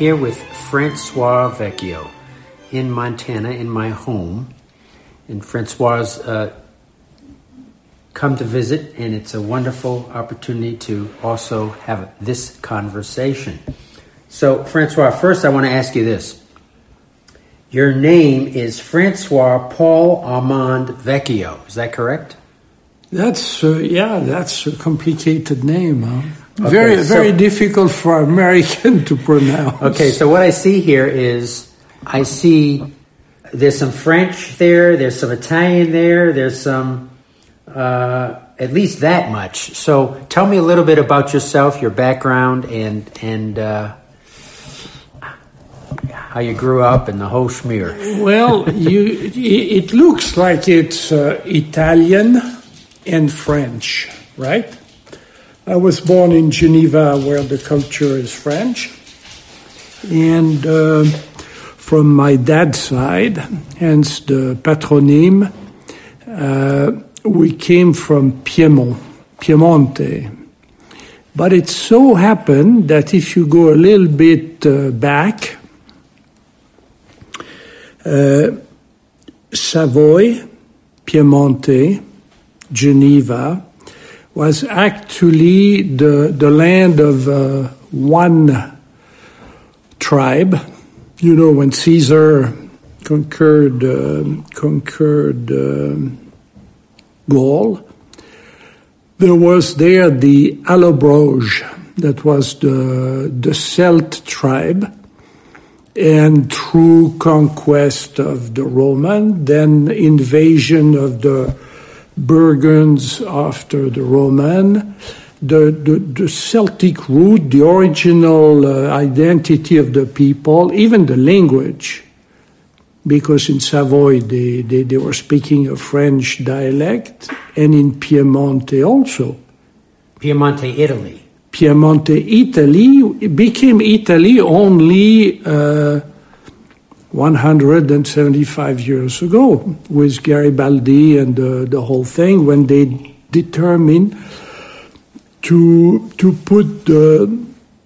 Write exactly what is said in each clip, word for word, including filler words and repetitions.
here with Francois Vecchio in Montana, in my home. And Francois uh, come to visit, and it's a wonderful opportunity to also have this conversation. So, Francois, first I want to ask you this. Your name is Francois Paul Armand Vecchio. Is that correct? That's, uh, yeah, that's a complicated name, huh? Okay, very, so, very difficult for American to pronounce. Okay, so what I see here is, I see there's some French there, there's some Italian there, there's some, uh, at least that much. So tell me a little bit about yourself, your background, and, and, uh, how you grew up and the whole schmear. Well, you, it looks like it's uh, Italian and French, right? I was born in Geneva, where the culture is French. And uh, from my dad's side, hence the patronyme, uh, we came from Piedmont, Piemonte. But it so happened that if you go a little bit uh, back, uh, Savoy, Piemonte, Geneva, was actually the the land of uh, one tribe. You know, when Caesar conquered uh, conquered uh, Gaul, there was there the Allobroge, that was the the Celt tribe, and through conquest of the Roman, then invasion of the Burgunds after the Roman, the, the, the Celtic root, the original uh, identity of the people, even the language, because in Savoy they, they, they were speaking a French dialect, and in Piemonte also. Piemonte, Italy. Piemonte, Italy, it became Italy only uh, one hundred seventy-five years ago with Garibaldi and uh, the whole thing, when they determined to to put the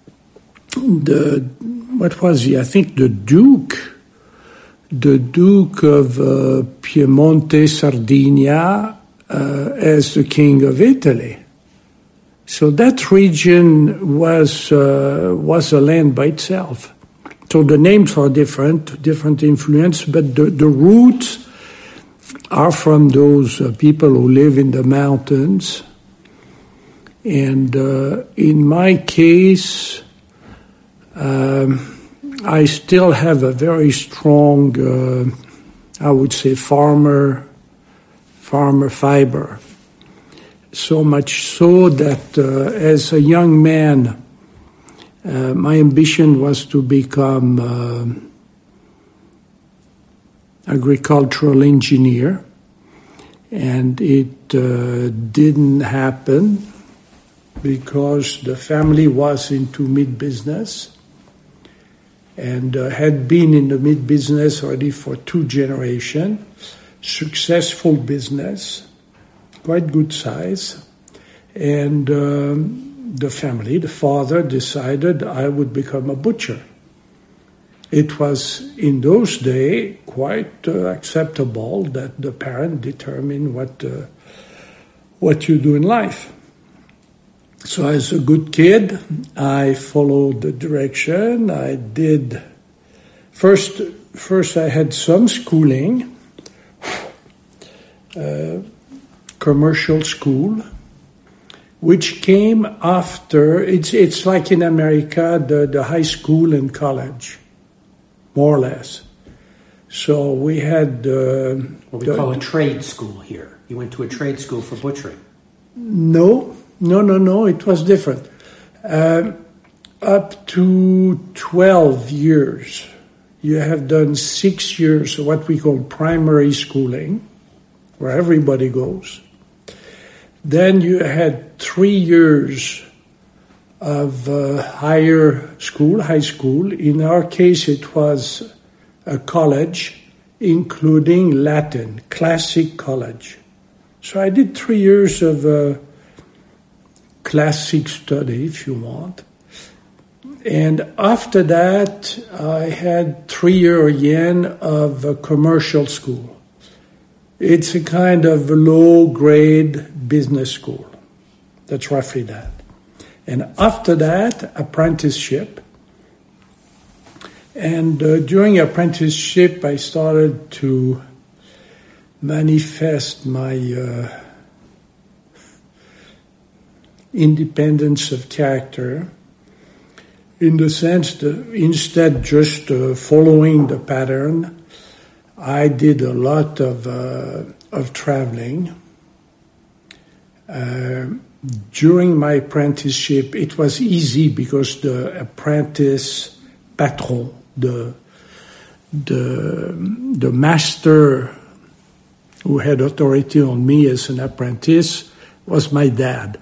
the what was he? I think the Duke, the Duke of uh, Piemonte, Sardinia, uh, as the king of Italy. So that region was uh, was a land by itself. So the names are different, different influence, but the, the roots are from those uh, people who live in the mountains. And uh, in my case, um, I still have a very strong, uh, I would say, farmer, farmer fiber. So much so that uh, as a young man, Uh, my ambition was to become uh, agricultural engineer, and it uh, didn't happen because the family was into meat business and uh, had been in the meat business already for two generations. Successful business, quite good size, and um, the family, the father, decided I would become a butcher. It was, in those days, quite uh, acceptable that the parent determined what uh, what you do in life. So as a good kid, I followed the direction. I did, first, first I had some schooling, uh, commercial school, which came after, it's it's like in America, the, the high school and college, more or less. So we had... Uh, what we the, call a trade school here. You went to a trade school for butchering. No, no, no, no, it was different. Uh, up to twelve years, you have done six years of what we call primary schooling, where everybody goes. Then you had three years of uh, higher school, high school. In our case, it was a college, including Latin, classic college. So I did three years of uh, classic study, if you want. And after that, I had three years again of a commercial school. It's a kind of low-grade business school. That's roughly that. And after that, apprenticeship. And uh, during apprenticeship, I started to manifest my uh, independence of character, in the sense that instead just uh, following the pattern, I did a lot of uh, of traveling. Uh, during my apprenticeship, it was easy because the apprentice patron, the the the master who had authority on me as an apprentice was my dad.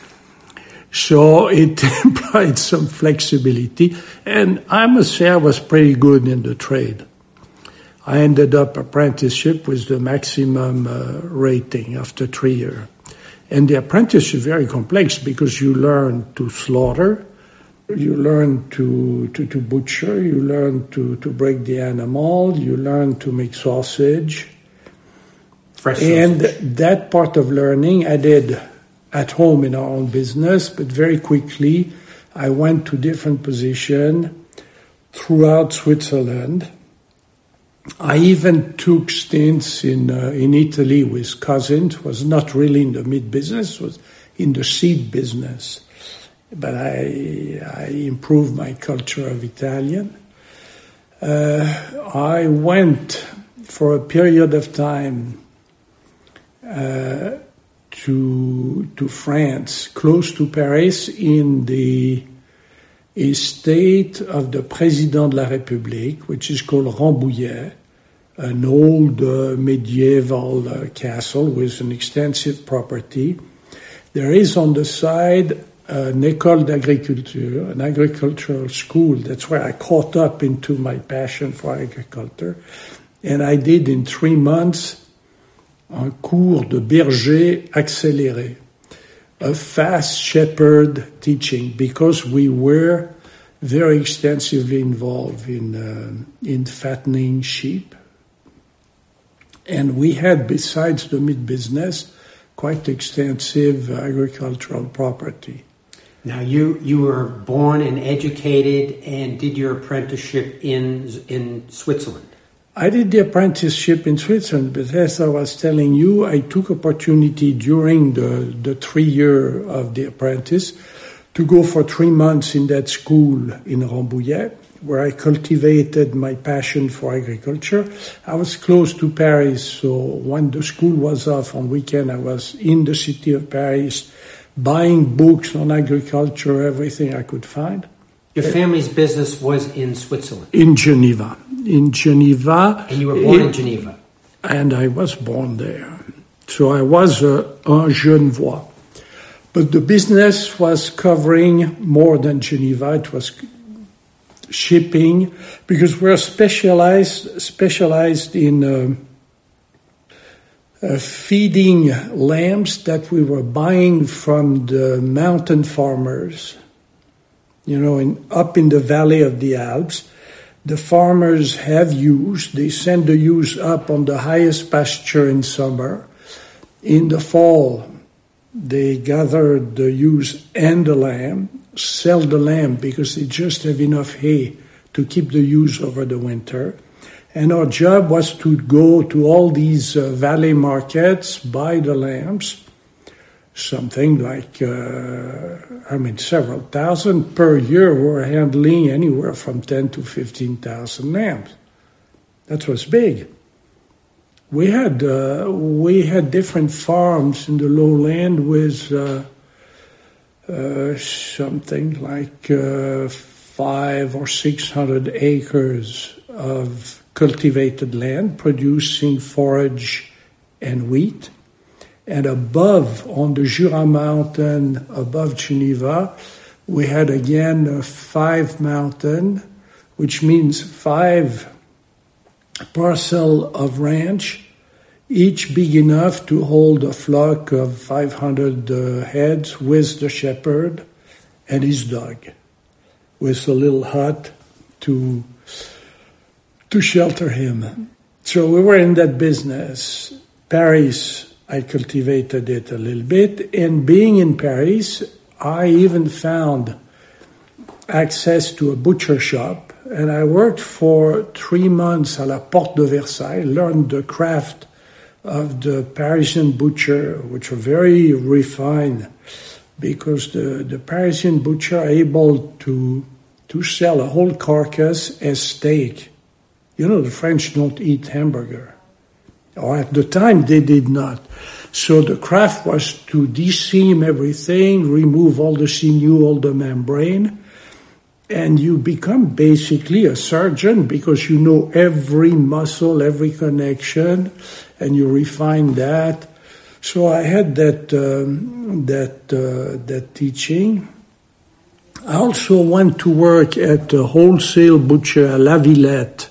So it implied some flexibility, and I must say I was pretty good in the trade. I ended up apprenticeship with the maximum uh, rating after three years. And the apprenticeship is very complex because you learn to slaughter, you learn to, to, to butcher, you learn to, to break the animal, you learn to make sausage. Fresh and sausage. That part of learning I did at home in our own business, but very quickly I went to different positions throughout Switzerland. I even took stints in uh, in Italy with cousins. Was not really in the meat business, was in the seed business. But I I improved my culture of Italian. Uh, I went for a period of time uh, to to France, close to Paris, in the estate of the Président de la République, which is called Rambouillet, an old uh, medieval uh, castle with an extensive property. There is on the side an école d'agriculture, an agricultural school. That's where I caught up into my passion for agriculture. And I did in three months un cours de berger accéléré, a fast shepherd teaching, because we were very extensively involved in uh, in fattening sheep. And we had, besides the meat business, quite extensive agricultural property. Now, you, you were born and educated and did your apprenticeship in in Switzerland. I did the apprenticeship in Switzerland, but as I was telling you, I took opportunity during the, the three year of the apprentice to go for three months in that school in Rambouillet, where I cultivated my passion for agriculture. I was close to Paris, so when the school was off on weekend, I was in the city of Paris, buying books on agriculture, everything I could find. Your family's business was in Switzerland? In Geneva. In Geneva. And you were born in, in Geneva? And I was born there. So I was a, un Genevois. But the business was covering more than Geneva. It was shipping, because we're specialized, specialized in uh, uh, feeding lambs that we were buying from the mountain farmers. You know, in, up in the valley of the Alps, the farmers have ewes. They send the ewes up on the highest pasture in summer. In the fall, they gather the ewes and the lamb, sell the lamb because they just have enough hay to keep the ewes over the winter. And our job was to go to all these uh, valley markets, buy the lambs, something like, uh, I mean, several thousand per year. We're handling anywhere from ten to fifteen thousand lambs. That was big. We had uh, we had different farms in the lowland with uh, uh, something like uh, five or six hundred acres of cultivated land producing forage and wheat. And above, on the Jura mountain, above Geneva, we had again a five mountain, which means five parcel of ranch, each big enough to hold a flock of five hundred uh, heads with the shepherd and his dog. with a little hut to to shelter him. So we were in that business. Paris, I cultivated it a little bit, and being in Paris, I even found access to a butcher shop, and I worked for three months à la Porte de Versailles, learned the craft of the Parisian butcher, which are very refined, because the, the Parisian butcher are able to to sell a whole carcass as steak. You know, the French don't eat hamburger. Or at the time, they did not. So the craft was to de-seam everything, remove all the sinew, all the membrane, and you become basically a surgeon because you know every muscle, every connection, and you refine that. So I had that um, that uh, that teaching. I also went to work at a wholesale butcher, La Villette,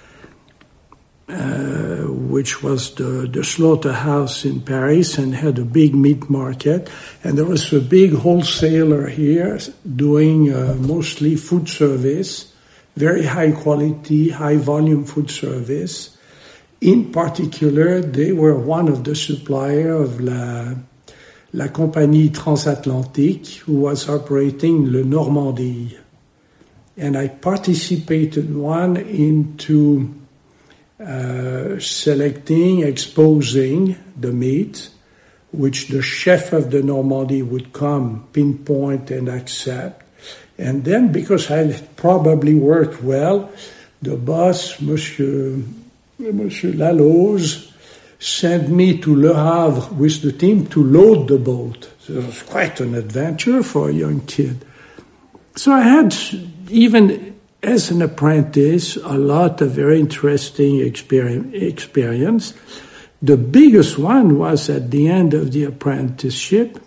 uh, which was the, the slaughterhouse in Paris, and had a big meat market. And there was a big wholesaler here doing uh, mostly food service, very high quality, high volume food service. In particular, they were one of the suppliers of La, La Compagnie Transatlantique, who was operating Le Normandie. And I participated one into uh, selecting, exposing the meat, which the chef of the Normandie would come, pinpoint and accept. And then, because I probably worked well, the boss, Monsieur... Monsieur Laloz, sent me to Le Havre with the team to load the boat. So it was quite an adventure for a young kid. So I had, even as an apprentice, a lot of very interesting experience. The biggest one was at the end of the apprenticeship,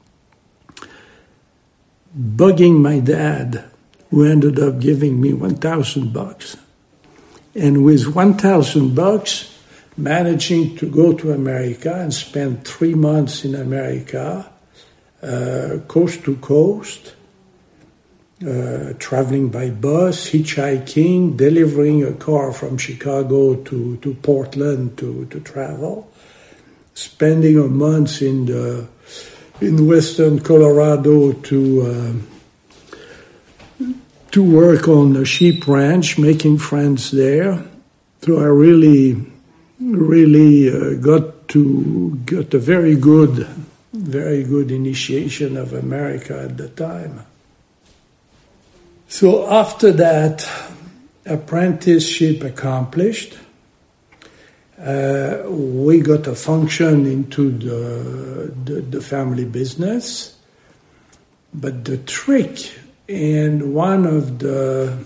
bugging my dad, who ended up giving me one thousand bucks. And with one thousand bucks, managing to go to America and spend three months in America, uh, coast to coast, uh, traveling by bus, hitchhiking, delivering a car from Chicago to, to Portland to, to travel, spending a month in the in western Colorado to uh, to work on a sheep ranch, making friends there. So I really, really uh, got to got a very good, very good initiation of America at the time. So after that apprenticeship accomplished, uh, we got a function into the, the the family business. But the trick, and one of the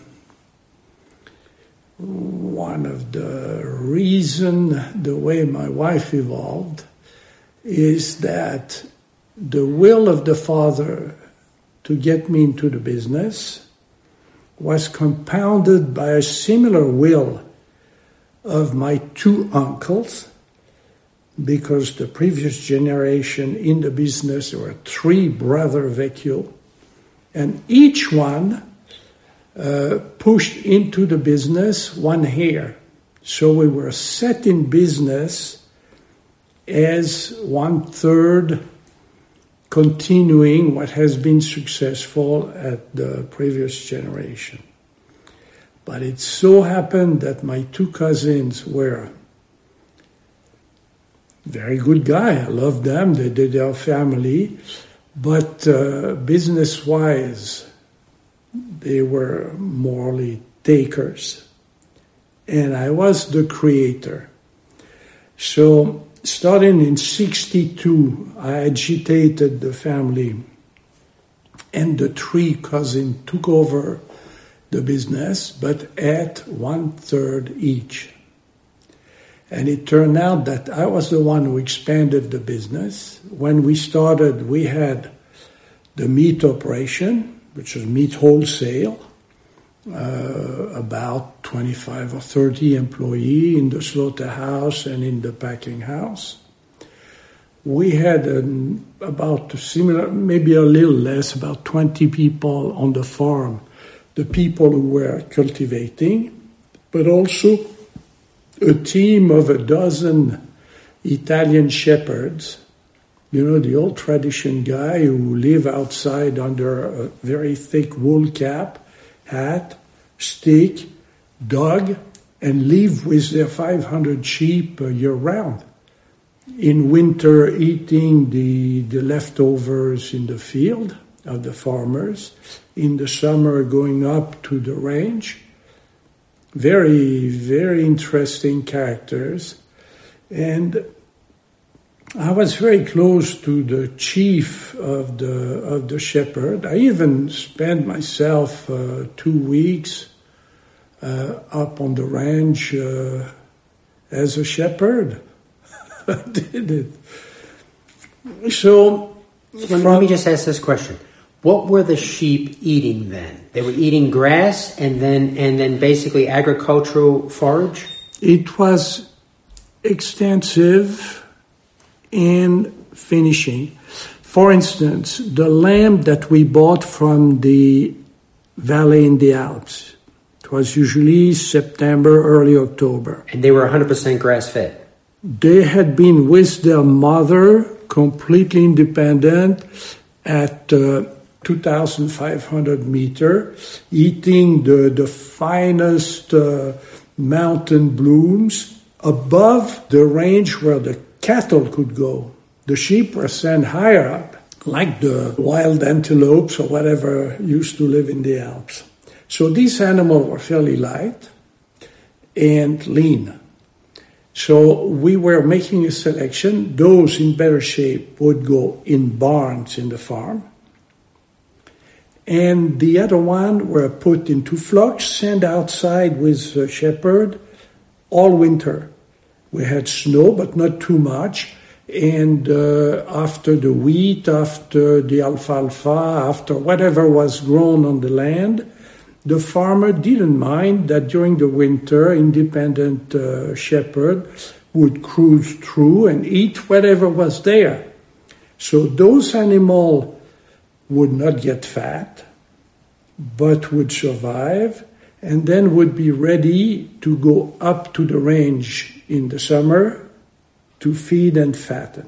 one of the reason the way my wife evolved is that the will of the father to get me into the business was compounded by a similar will of my two uncles, because the previous generation in the business, there were three brother Vecchio, and each one uh, pushed into the business one hair. So we were set in business as one third continuing what has been successful at the previous generation. But it so happened that my two cousins were very good guys. I love them. They did their family. But uh, business-wise, they were morally takers. And I was the creator. So starting in sixty-two, I agitated the family, and the three cousins took over the business, but at one-third each. And it turned out that I was the one who expanded the business. When we started, we had the meat operation, which was meat wholesale, uh, about twenty-five or thirty employees in the slaughterhouse and in the packing house. We had an, about similar, maybe a little less, about twenty people on the farm the people who were cultivating, but also a team of a dozen Italian shepherds, you know, the old tradition guy who live outside under a very thick wool cap, hat, stick, dog, and live with their five hundred sheep uh, year-round. In winter, eating the, the leftovers in the field of the farmers. In the summer, going up to the range. Very, very interesting characters. And I was very close to the chief of the of the shepherd. I even spent myself uh, two weeks uh, up on the ranch uh, as a shepherd. I did it. So, so let me just ask this question: what were the sheep eating then? They were eating grass and then and then basically agricultural forage? It was extensive and finishing. For instance, the lamb that we bought from the valley in the Alps, it was usually September, early October. And they were one hundred percent grass-fed? They had been with their mother, completely independent, at uh, two thousand five hundred meters, eating the, the finest uh, mountain blooms above the range where the cattle could go. The sheep were sent higher up, like the wild antelopes or whatever used to live in the Alps. So these animals were fairly light and lean. So we were making a selection. Those in better shape would go in barns in the farm. And the other one were put into flocks, sent outside with the shepherd all winter. We had snow, but not too much. And uh, after the wheat, after the alfalfa, after whatever was grown on the land, the farmer didn't mind that during the winter, independent uh, shepherd would cruise through and eat whatever was there. So those animals would not get fat, but would survive, and then would be ready to go up to the range in the summer to feed and fatten.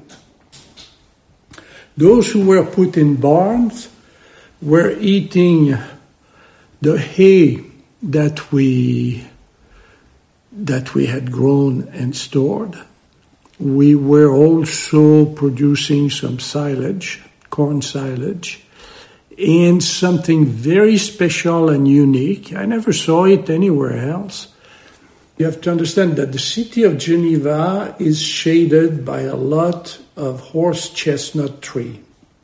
Those who were put in barns were eating the hay that we that we had grown and stored. We were also producing some silage, corn silage, and something very special and unique. I never saw it anywhere else. You have to understand that the city of Geneva is shaded by a lot of horse chestnut tree.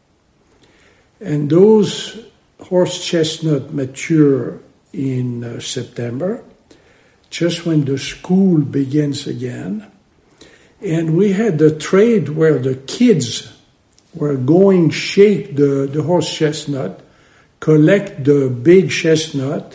And those horse chestnut mature in uh, September, just when the school begins again. And we had a trade where the kids were going shake the, the horse chestnut, collect the big chestnut,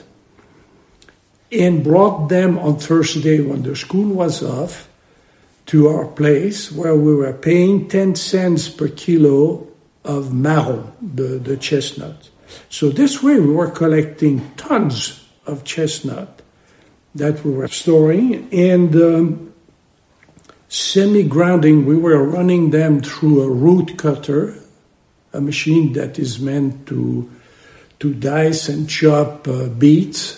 and brought them on Thursday when the school was off to our place where we were paying ten cents per kilo of marron, the, the chestnut. So this way we were collecting tons of chestnut that we were storing, and um, semi-grounding, we were running them through a root cutter, a machine that is meant to, to dice and chop uh, beets.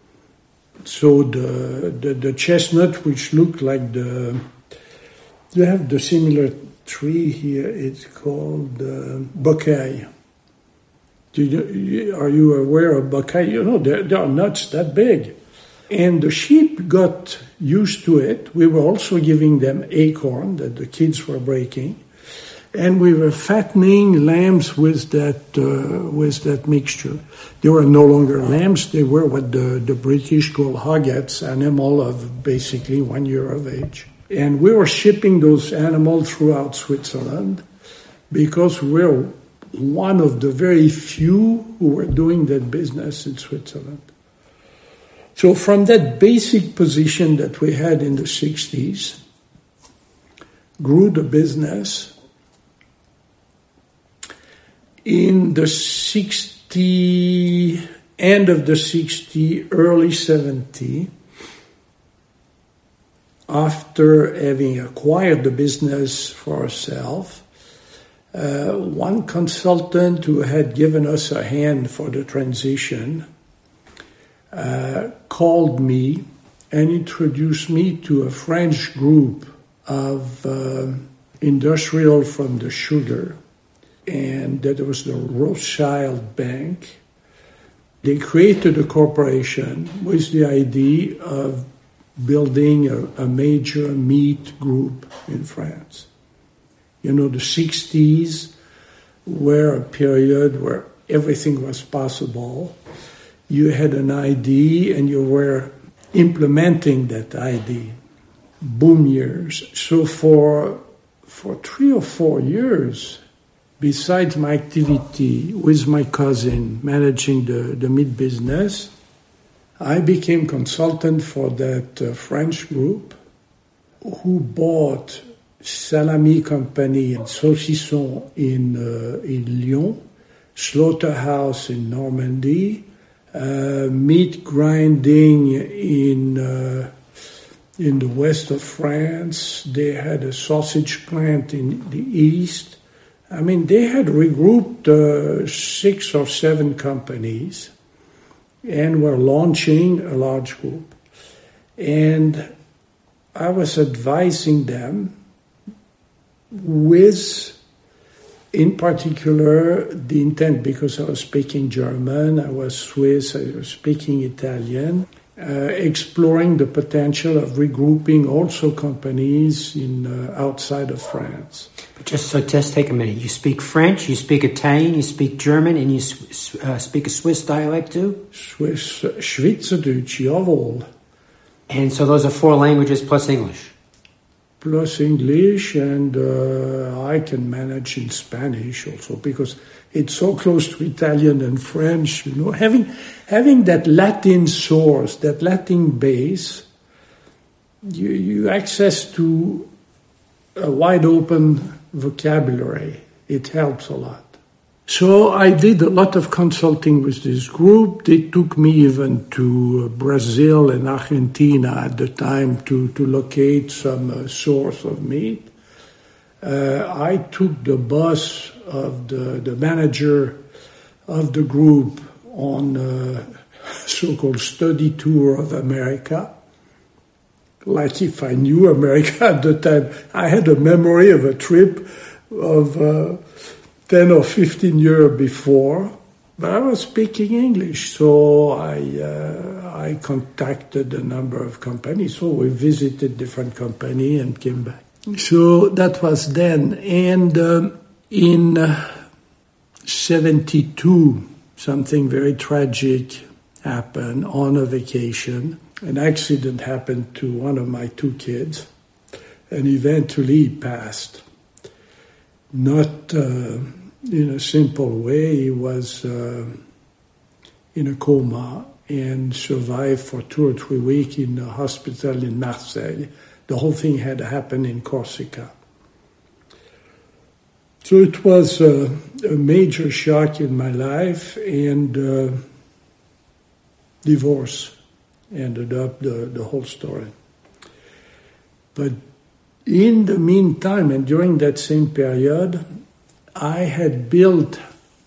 So the, the the chestnut, which look like the, you have the similar tree here, it's called uh, bouquet. Do you, are you aware of bouquet? You know, there, there are nuts that big. And the sheep got used to it. We were also giving them acorn that the kids were breaking. And we were fattening lambs with that uh, with that mixture. They were no longer lambs; they were what the, the British call hoggets, animal of basically one year of age. And we were shipping those animals throughout Switzerland because we were one of the very few who were doing that business in Switzerland. So from that basic position that we had in the sixties, grew the business. In the sixty-eight end of the sixties, early seventies, after having acquired the business for ourselves, uh, one consultant who had given us a hand for the transition uh, called me and introduced me to a French group of uh, industrial from the sugar, and that was the Rothschild Bank. They created a corporation with the idea of building a, a major meat group in France. You know, the sixties were a period where everything was possible. You had an idea and you were implementing that idea. Boom years. So for for three or four years, besides my activity with my cousin managing the, the meat business, I became consultant for that uh, French group who bought salami company and saucisson in, uh, in Lyon, slaughterhouse in Normandy, uh, meat grinding in uh, in the west of France. They had a sausage plant in the east. I mean, they had regrouped uh, six or seven companies and were launching a large group. And I was advising them with, in particular, the intent, because I was speaking German, I was Swiss, I was speaking Italian, uh, exploring the potential of regrouping also companies in uh, outside of France. But just so, just take a minute. You speak French, you speak Italian, you speak German, and you uh, speak a Swiss dialect too? Swiss, Schweizerdeutsch, jawohl. And so those are four languages plus English? Plus English, and uh, I can manage in Spanish also, because it's so close to Italian and French, you know. Having, having that Latin source, that Latin base, you, you access to a wide open vocabulary. It helps a lot. So I did a lot of consulting with this group. They took me even to Brazil and Argentina at the time to, to locate some uh, source of meat. Uh, I took the bus of the, the manager of the group on a so-called study tour of America. Like if I knew America at the time. I had a memory of a trip of uh, ten or fifteen years before, but I was speaking English, so I uh, I contacted a number of companies. So we visited different companies and came back. So that was then. And um, in uh, seventy-two, something very tragic happened on a vacation. An accident happened to one of my two kids, and eventually he passed. Not uh, in a simple way. He was uh, in a coma and survived for two or three weeks in a hospital in Marseille. The whole thing had happened in Corsica. So it was uh, a major shock in my life, and uh, divorce ended up the, the whole story. But in the meantime, and during that same period, I had built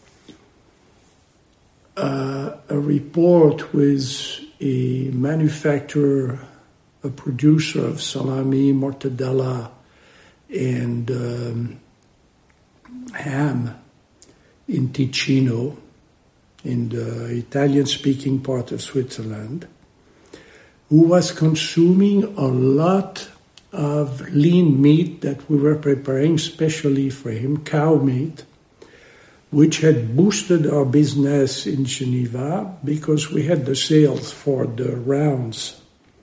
uh, a report with a manufacturer, a producer of salami, mortadella, and um, ham in Ticino, in the Italian-speaking part of Switzerland, who was consuming a lot of lean meat that we were preparing specially for him, cow meat, which had boosted our business in Geneva because we had the sales for the rounds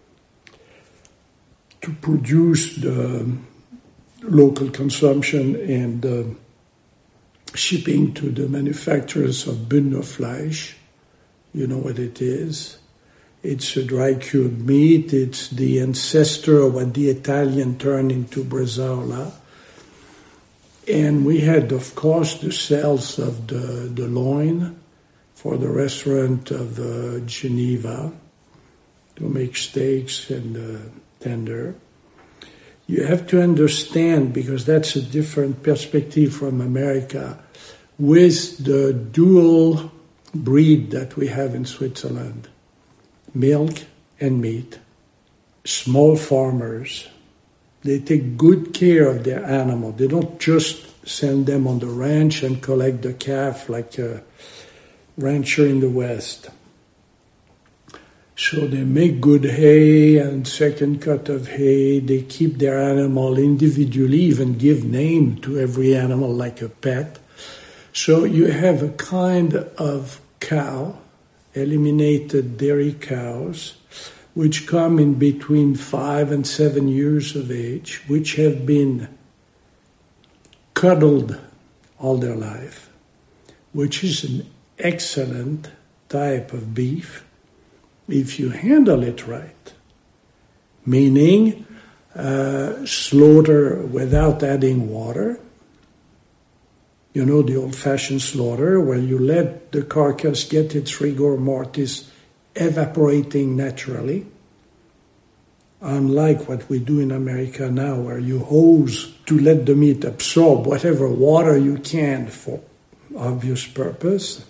to produce the local consumption and uh, shipping to the manufacturers of Bündnerfleisch. You know what it is. It's a dry cured meat. It's the ancestor of what the Italian turned into bresaola. And we had, of course, the sales of the, the loin for the restaurant of uh, Geneva to make steaks and uh, tender. You have to understand, because that's a different perspective from America, with the dual breed that we have in Switzerland, milk and meat, small farmers, they take good care of their animal. They don't just send them on the ranch and collect the calf like a rancher in the West. So they make good hay and second cut of hay. They keep their animal individually, even give name to every animal like a pet. So you have a kind of cow, eliminated dairy cows, which come in between five and seven years of age, which have been cuddled all their life, which is an excellent type of beef if you handle it right, meaning uh, slaughter without adding water. You know, the old-fashioned slaughter, where you let the carcass get its rigor mortis evaporating naturally, unlike what we do in America now, where you hose to let the meat absorb whatever water you can for obvious purpose.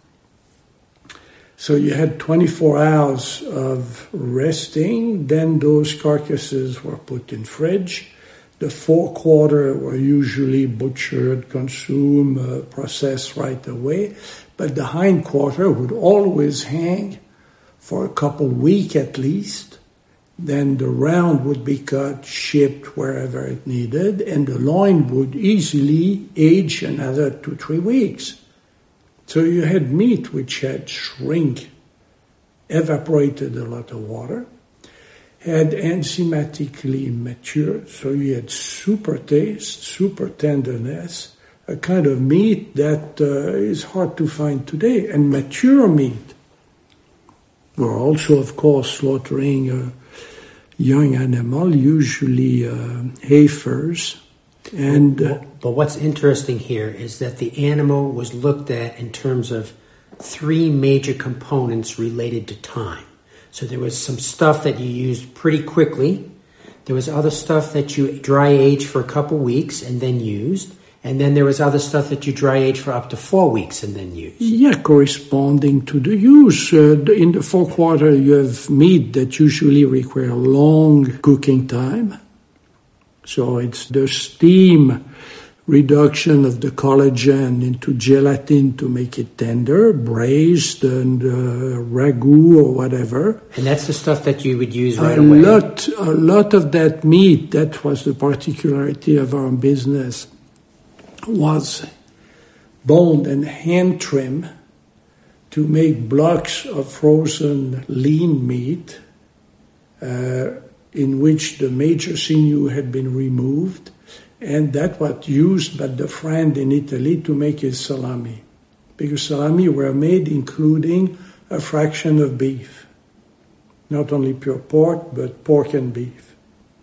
So you had twenty-four hours of resting, then those carcasses were put in fridge. The forequarter were usually butchered, consumed, uh, processed right away, but the hindquarter would always hang for a couple weeks at least. Then the round would be cut, shipped wherever it needed, and the loin would easily age another two, three weeks. So you had meat which had shrink, evaporated a lot of water, had enzymatically matured, so you had super taste, super tenderness, a kind of meat that uh, is hard to find today, and mature meat. We're also, of course, slaughtering a young animal, usually uh, heifers. And uh, but what's interesting here is that the animal was looked at in terms of three major components related to time. So there was some stuff that you used pretty quickly. There was other stuff that you dry aged for a couple weeks and then used. And then there was other stuff that you dry aged for up to four weeks and then used. Yeah, corresponding to the use. Uh, in the forequarter, you have meat that usually require long cooking time. So it's the steam reduction of the collagen into gelatin to make it tender, braised and uh, ragu or whatever. And that's the stuff that you would use right a away. Lot, a lot of that meat, that was the particularity of our business, was boned and hand trimmed to make blocks of frozen lean meat uh, in which the major sinew had been removed, and that was used by the friend in Italy to make his salami, because salami were made including a fraction of beef, not only pure pork, but pork and beef.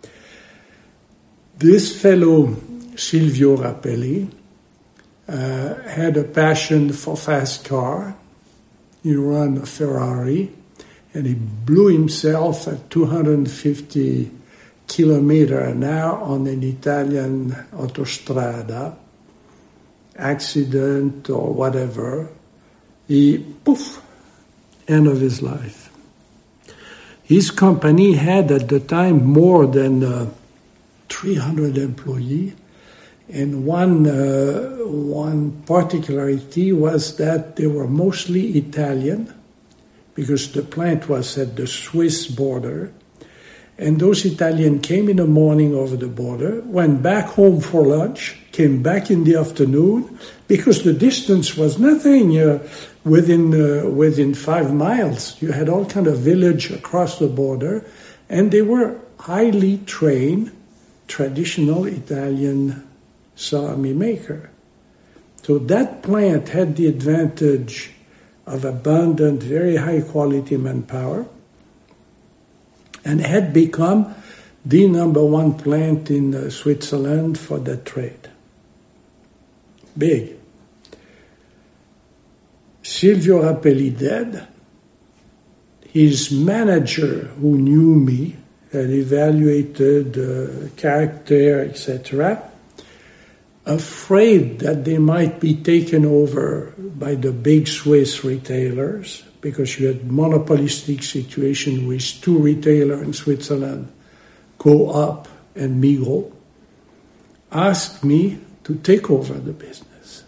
This fellow, Silvio Rappelli, uh, had a passion for fast car. He ran a Ferrari, and he blew himself at two hundred fifty kilometers an hour on an Italian autostrada, accident or whatever. He, poof, end of his life. His company had at the time more than uh, three hundred employees, and one uh, one particularity was that they were mostly Italian, because the plant was at the Swiss border, and those Italians came in the morning over the border, went back home for lunch, came back in the afternoon, because the distance was nothing. Uh, within uh, within five miles, you had all kind of village across the border, and they were highly trained, traditional Italian salami maker. So that plant had the advantage of abundant, very high quality manpower, and had become the number one plant in uh, Switzerland for that trade. Big. Silvio Rappelli dead. His manager, who knew me, had evaluated uh, character, et cetera, afraid that they might be taken over by the big Swiss retailers, because you had monopolistic situation with two retailers in Switzerland, Coop and Migros, asked me to take over the business.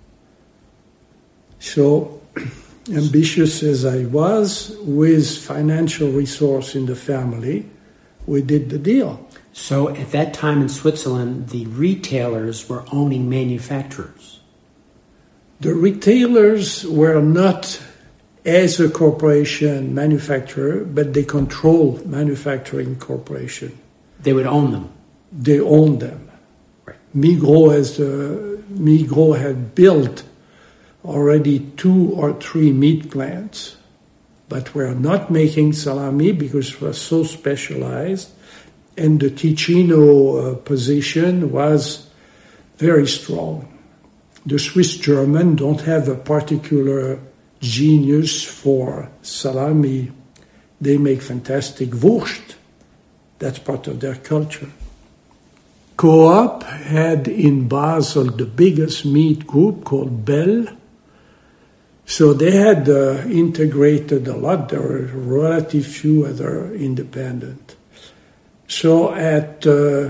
So, ambitious as I was, with financial resource in the family, we did the deal. So at that time in Switzerland, the retailers were owning manufacturers. The retailers were not, as a corporation, manufacturer, but they control manufacturing corporation. They would own them. They owned them. Right. Migros, as the, Migros had built already two or three meat plants, but were not making salami because it was so specialized, and the Ticino uh, position was very strong. The Swiss German don't have a particular genius for salami. They make fantastic Wurst. That's part of their culture. Coop had in Basel the biggest meat group called Bell. So they had uh, integrated a lot. There were relatively few other independent. So at, uh,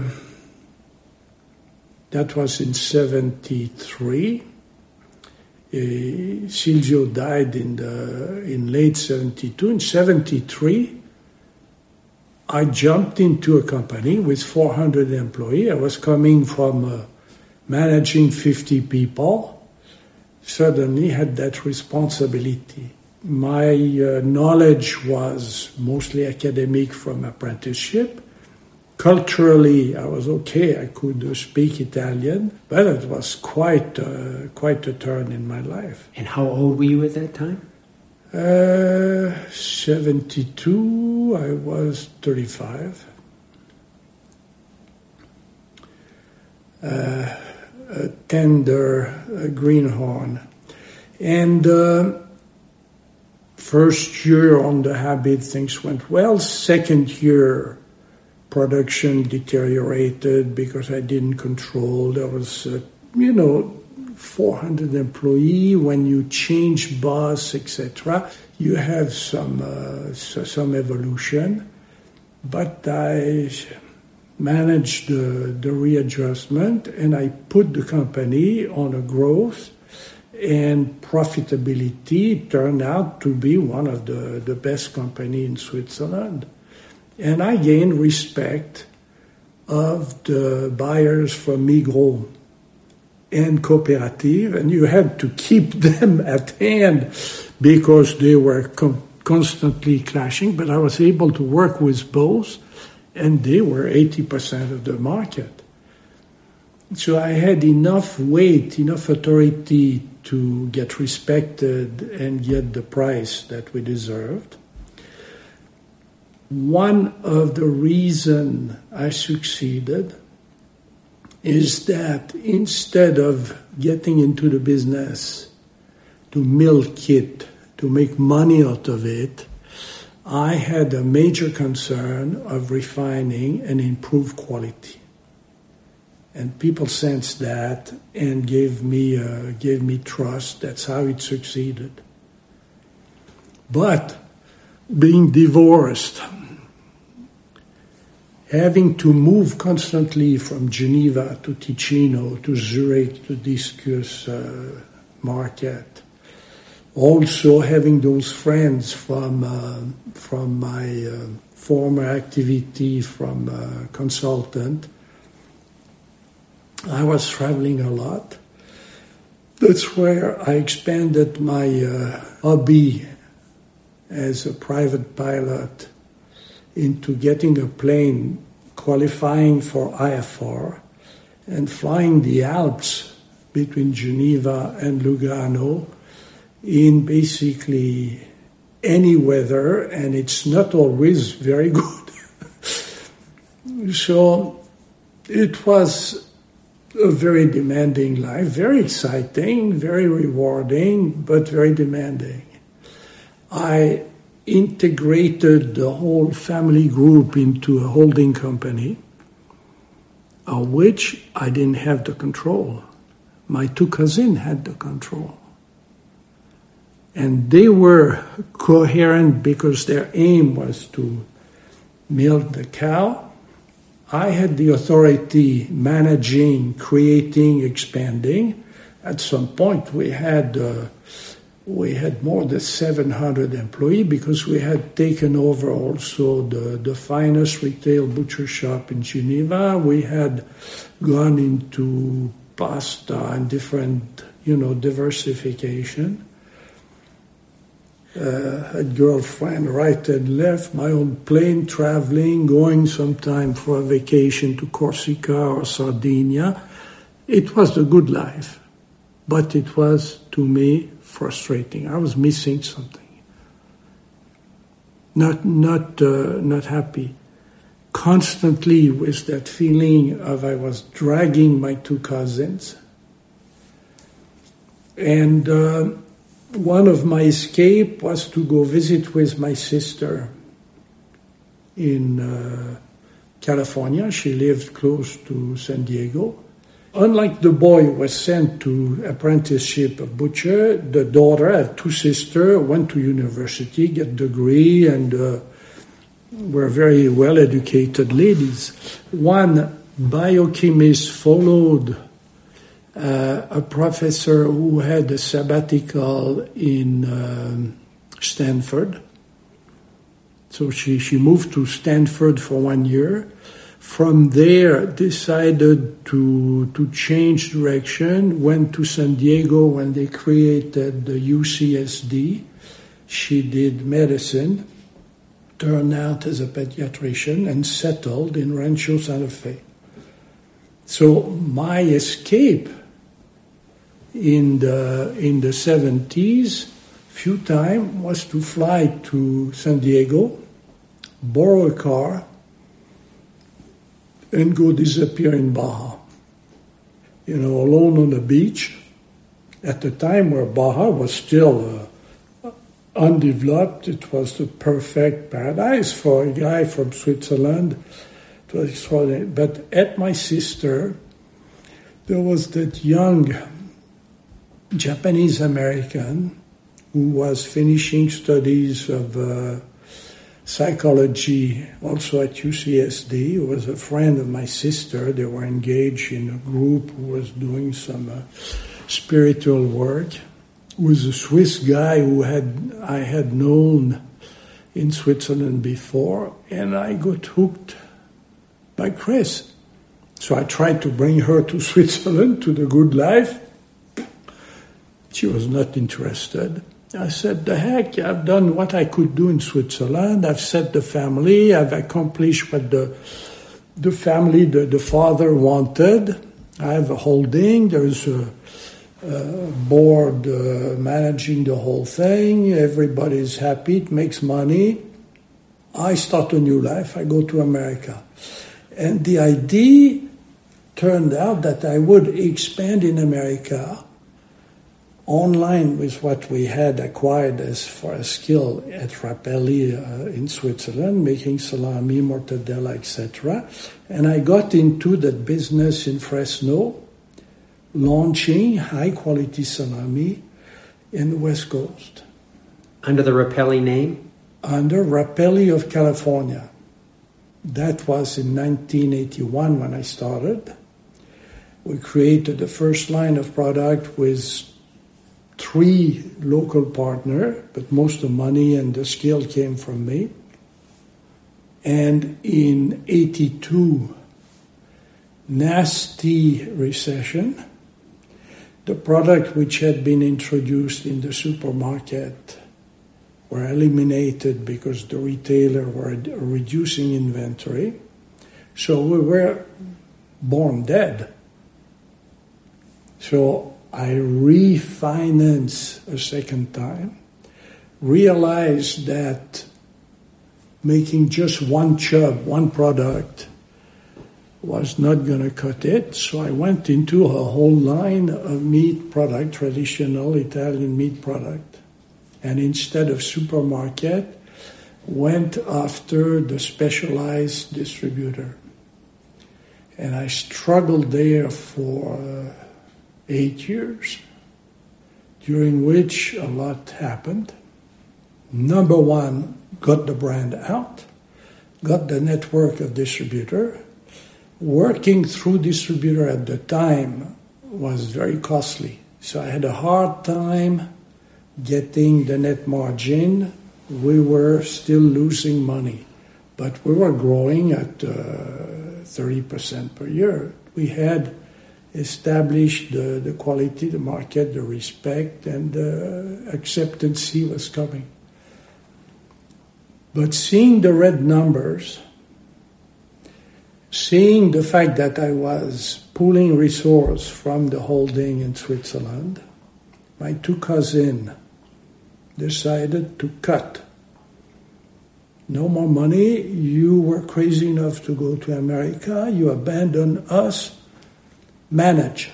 that was in seventy-three. Uh, Silvio died in the in late seventy-two. In seventy-three, I jumped into a company with four hundred employees. I was coming from uh, managing fifty people. Suddenly had that responsibility. My uh, knowledge was mostly academic from apprenticeship. Culturally, I was okay. I could uh, speak Italian, but it was quite uh, quite a turn in my life. And how old were you at that time? Uh, seventy-two, I was thirty-five. Uh, a tender uh, greenhorn. And uh, first year on the habit, things went well. Second year, production deteriorated because I didn't control. There was, uh, you know, four hundred employees. When you change boss, et cetera, you have some uh, some evolution. But I managed the, the readjustment, and I put the company on a growth, and profitability turned out to be one of the, the best company in Switzerland. And I gained respect of the buyers from Migros and Cooperative, and you had to keep them at hand because they were com- constantly clashing, but I was able to work with both, and they were eighty percent of the market. So I had enough weight, enough authority to get respected and get the price that we deserved. One of the reasons I succeeded is that instead of getting into the business to milk it, to make money out of it, I had a major concern of refining and improve quality. And people sensed that and gave me uh, gave me trust. That's how it succeeded. But being divorced, having to move constantly from Geneva to Ticino to Zurich to discuss uh, market, also having those friends from uh, from my uh, former activity from uh, consultant, I was traveling a lot. That's where I expanded my uh, hobby as a private pilot into getting a plane, qualifying for I F R, and flying the Alps between Geneva and Lugano in basically any weather, and it's not always very good. So it was a very demanding life, very exciting, very rewarding, but very demanding. I integrated the whole family group into a holding company, of which I didn't have the control. My two cousins had the control. And they were coherent because their aim was to milk the cow. I had the authority managing, creating, expanding. At some point, we had uh, we had more than seven hundred employees because we had taken over also the, the finest retail butcher shop in Geneva. We had gone into pasta and different, you know, diversification. Uh, a girlfriend right and left, my own plane traveling, going sometime for a vacation to Corsica or Sardinia. It was a good life, but it was, to me, frustrating. I was missing something. Not, not, uh, not happy. Constantly with that feeling of I was dragging my two cousins. And uh, one of my escape was to go visit with my sister in uh, California. She lived close to San Diego. Unlike the boy who was sent to apprenticeship of butcher, the daughter, I have two sisters, went to university, get a degree, and uh, were very well-educated ladies. One biochemist followed uh, a professor who had a sabbatical in um, Stanford. So she, she moved to Stanford for one year. From there, decided to to change direction, went to San Diego when they created the U C S D. She did medicine, turned out as a pediatrician, and settled in Rancho Santa Fe. So my escape in the in the seventies, few times, was to fly to San Diego, borrow a car, and go disappear in Baja. You know, alone on the beach, at the time where Baja was still uh, undeveloped. It was the perfect paradise for a guy from Switzerland. It was extraordinary. But at my sister, there was that young Japanese-American who was finishing studies of uh, psychology, also at U C S D. He was a friend of my sister. They were engaged in a group who was doing some uh, spiritual work. He was a Swiss guy who had I had known in Switzerland before, and I got hooked by Chris. So I tried to bring her to Switzerland, to the good life. She was not interested. I said, the heck, I've done what I could do in Switzerland. I've set the family. I've accomplished what the the family, the, the father wanted. I have a holding. There's a, a board uh, managing the whole thing. Everybody's happy. It makes money. I start a new life. I go to America. And the idea turned out that I would expand in America online with what we had acquired as far as skill at Rapelli uh, in Switzerland, making salami, mortadella, et cetera. And I got into that business in Fresno, launching high-quality salami in the West Coast. Under the Rapelli name? Under Rapelli of California. That was in nineteen eighty-one when I started. We created the first line of product with three local partners, but most of the money and the skill came from me. And in eighty-two, nasty recession. The product which had been introduced in the supermarket were eliminated because the retailer were reducing inventory. So we were born dead. So I refinanced a second time, realized that making just one chub, one product, was not going to cut it, so I went into a whole line of meat product, traditional Italian meat product. And instead of supermarket, went after the specialized distributor. And I struggled there for uh, eight years, during which a lot happened. Number one, got the brand out, got the network of distributor. Working through distributor at the time was very costly. So I had a hard time getting the net margin. We were still losing money, but we were growing at uh, thirty percent per year. We had established the, the quality, the market, the respect, and the acceptance was coming. But seeing the red numbers, seeing the fact that I was pulling resource from the holding in Switzerland, my two cousins decided to cut. No more money. You were crazy enough to go to America. You abandoned us. Manage.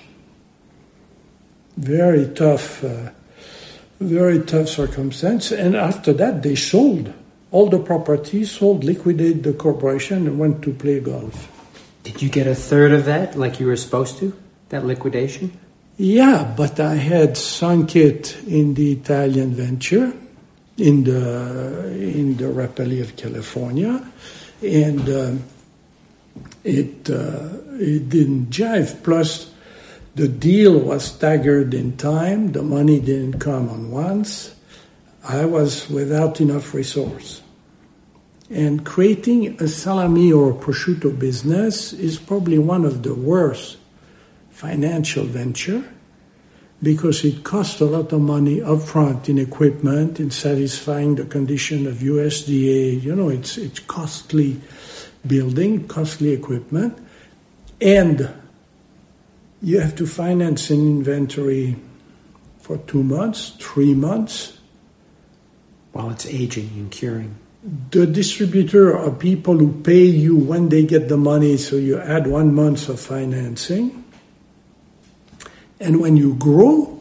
Very tough, uh, very tough circumstance. And after that, they sold all the property, sold, liquidated the corporation, and went to play golf. Did you get a third of that like you were supposed to, that liquidation? Yeah, but I had sunk it in the Italian venture, in the in the Rapelli of California, and um, it uh, it didn't jive. Plus, the deal was staggered in time. The money didn't come on once. I was without enough resource. And creating a salami or prosciutto business is probably one of the worst financial venture because it costs a lot of money upfront in equipment, in satisfying the condition of U S D A. You know, it's it's costly building, costly equipment, and you have to finance an inventory for two months, three months. While it's aging and curing. The distributor are people who pay you when they get the money, so you add one month of financing. And when you grow,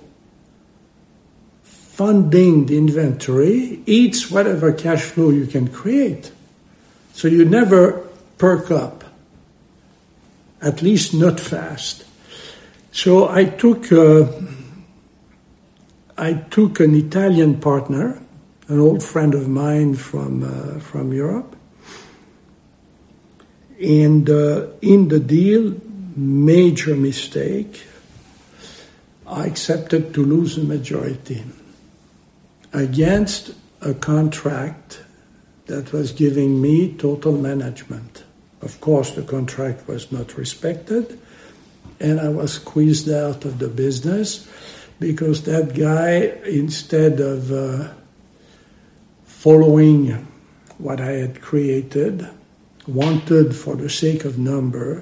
funding the inventory eats whatever cash flow you can create. So you never perk up, at least not fast. So I took uh, I took an Italian partner, an old friend of mine from uh, from Europe, and uh, in the deal, major mistake. I accepted to lose a majority against a contract that was giving me total management. Of course, the contract was not respected, and I was squeezed out of the business because that guy, instead of uh, following what I had created, wanted, for the sake of number,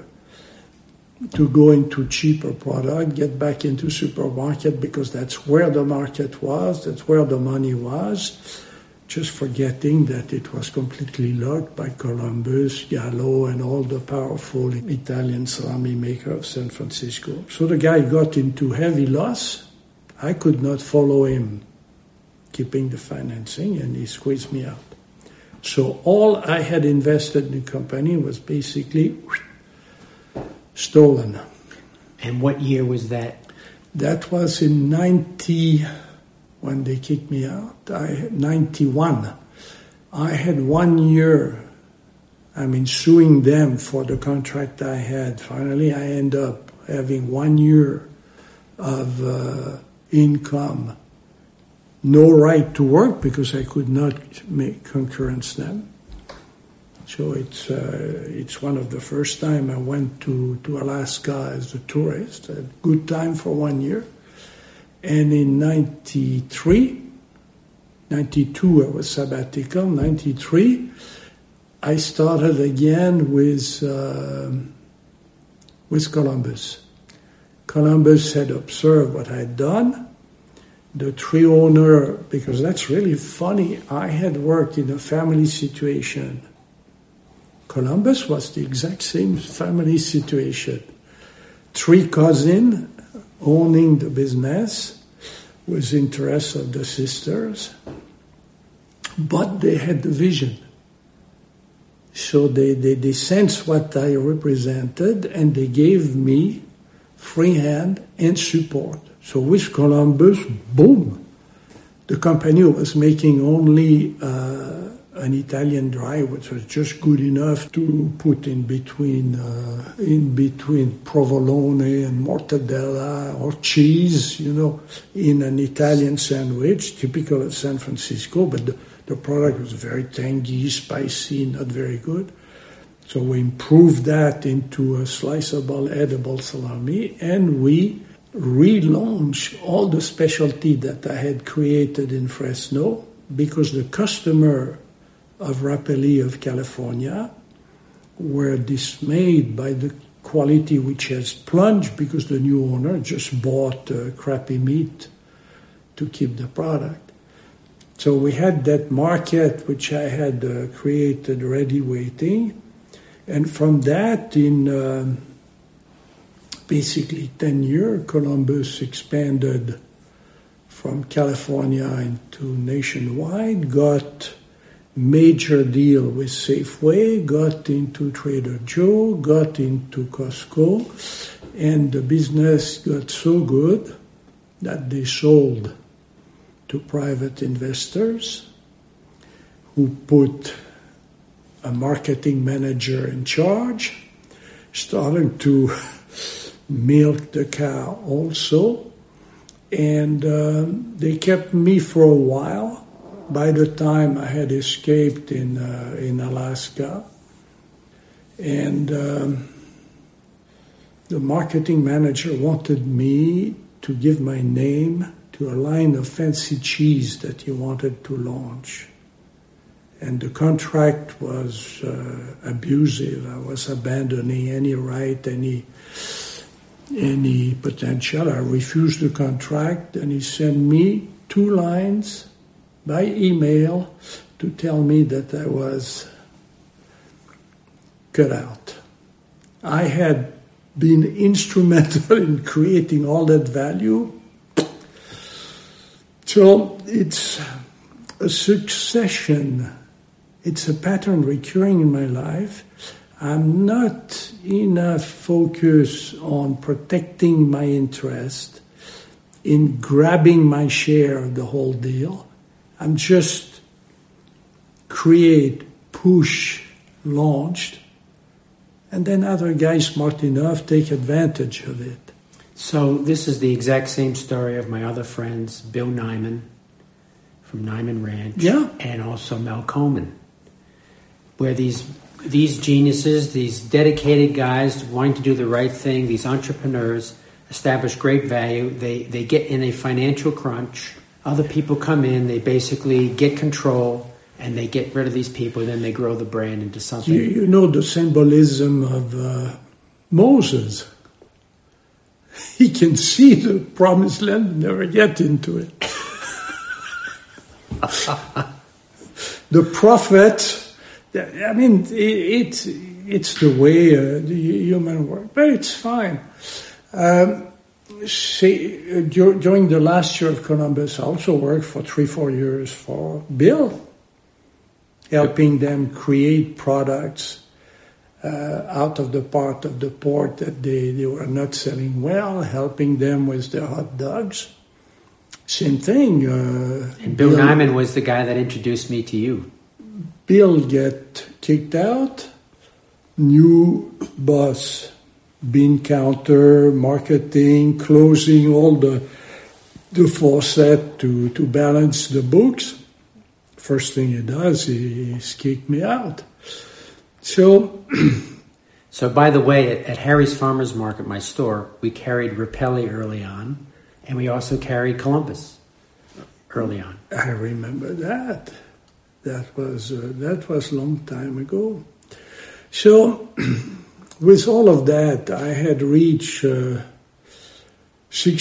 to go into cheaper product, get back into supermarket because that's where the market was, that's where the money was, just forgetting that it was completely locked by Columbus, Gallo, and all the powerful Italian salami maker of San Francisco. So the guy got into heavy loss. I could not follow him, keeping the financing, and he squeezed me out. So all I had invested in the company was basically stolen. And what year was that? That was in ninety, when they kicked me out. I ninety-one. I had one year, I mean, suing them for the contract I had. Finally, I end up having one year of uh, income. No right to work because I could not make concurrence then. So it's uh, it's one of the first time I went to, to Alaska as a tourist. A good time for one year. And in ninety-three, ninety-two I was sabbatical. ninety-three, I started again with uh, with Columbus. Columbus had observed what I had done. The three owner, because that's really funny, I had worked in a family situation. Columbus was the exact same family situation. Three cousins owning the business with interests of the sisters, but they had the vision. So they, they, they sensed what I represented, and they gave me free hand and support. So with Columbus, boom, the company was making only uh, an Italian dry, which was just good enough to put in between uh, in between provolone and mortadella or cheese, you know, in an Italian sandwich, typical of San Francisco. But the, the product was very tangy, spicy, not very good. So we improved that into a sliceable, edible salami, and we relaunched all the specialty that I had created in Fresno, because the customer of Rapelli of California were dismayed by the quality, which has plunged because the new owner just bought uh, crappy meat to keep the product. So we had that market which I had uh, created ready waiting, and from that in uh, basically ten years, Columbus expanded from California into nationwide, got major deal with Safeway, got into Trader Joe, got into Costco, and the business got so good that they sold to private investors who put a marketing manager in charge, starting to milk the cow also, and um, they kept me for a while. By the time I had escaped in uh, in Alaska, and um, the marketing manager wanted me to give my name to a line of fancy cheese that he wanted to launch. And the contract was uh, abusive. I was abandoning any right, any any potential. I refused the contract, and he sent me two lines by email to tell me that I was cut out. I had been instrumental in creating all that value. So it's a succession, it's a pattern recurring in my life. I'm not enough focused on protecting my interest, in grabbing my share of the whole deal. I'm just create, push, launched, and then other guys smart enough take advantage of it. So this is the exact same story of my other friends, Bill Nyman from Nyman Ranch, yeah, and also Mel Coleman, where these these geniuses, these dedicated guys wanting to do the right thing, these entrepreneurs establish great value. They they get in a financial crunch. Other people come in, they basically get control, and they get rid of these people, and then they grow the brand into something. You, you know the symbolism of uh, Moses. He can see the promised land and never get into it. The prophet, I mean, it, it, it's the way uh, the human works, but it's fine. Um, See, during the last year of Columbus, I also worked for three, four years for Bill, helping them create products uh, out of the part of the port that they, they were not selling well, helping them with their hot dogs. Same thing. Uh, and Bill, Bill Nyman was the guy that introduced me to you. Bill get kicked out, new boss, bean counter, marketing, closing all the the faucet to, to balance the books. First thing he does is kick me out. So, so by the way, at, at Harry's Farmers Market, my store, we carried Rapelli early on, and we also carried Columbus early on. I remember that. That was uh, that was a long time ago. So. With all of that, I had reached uh,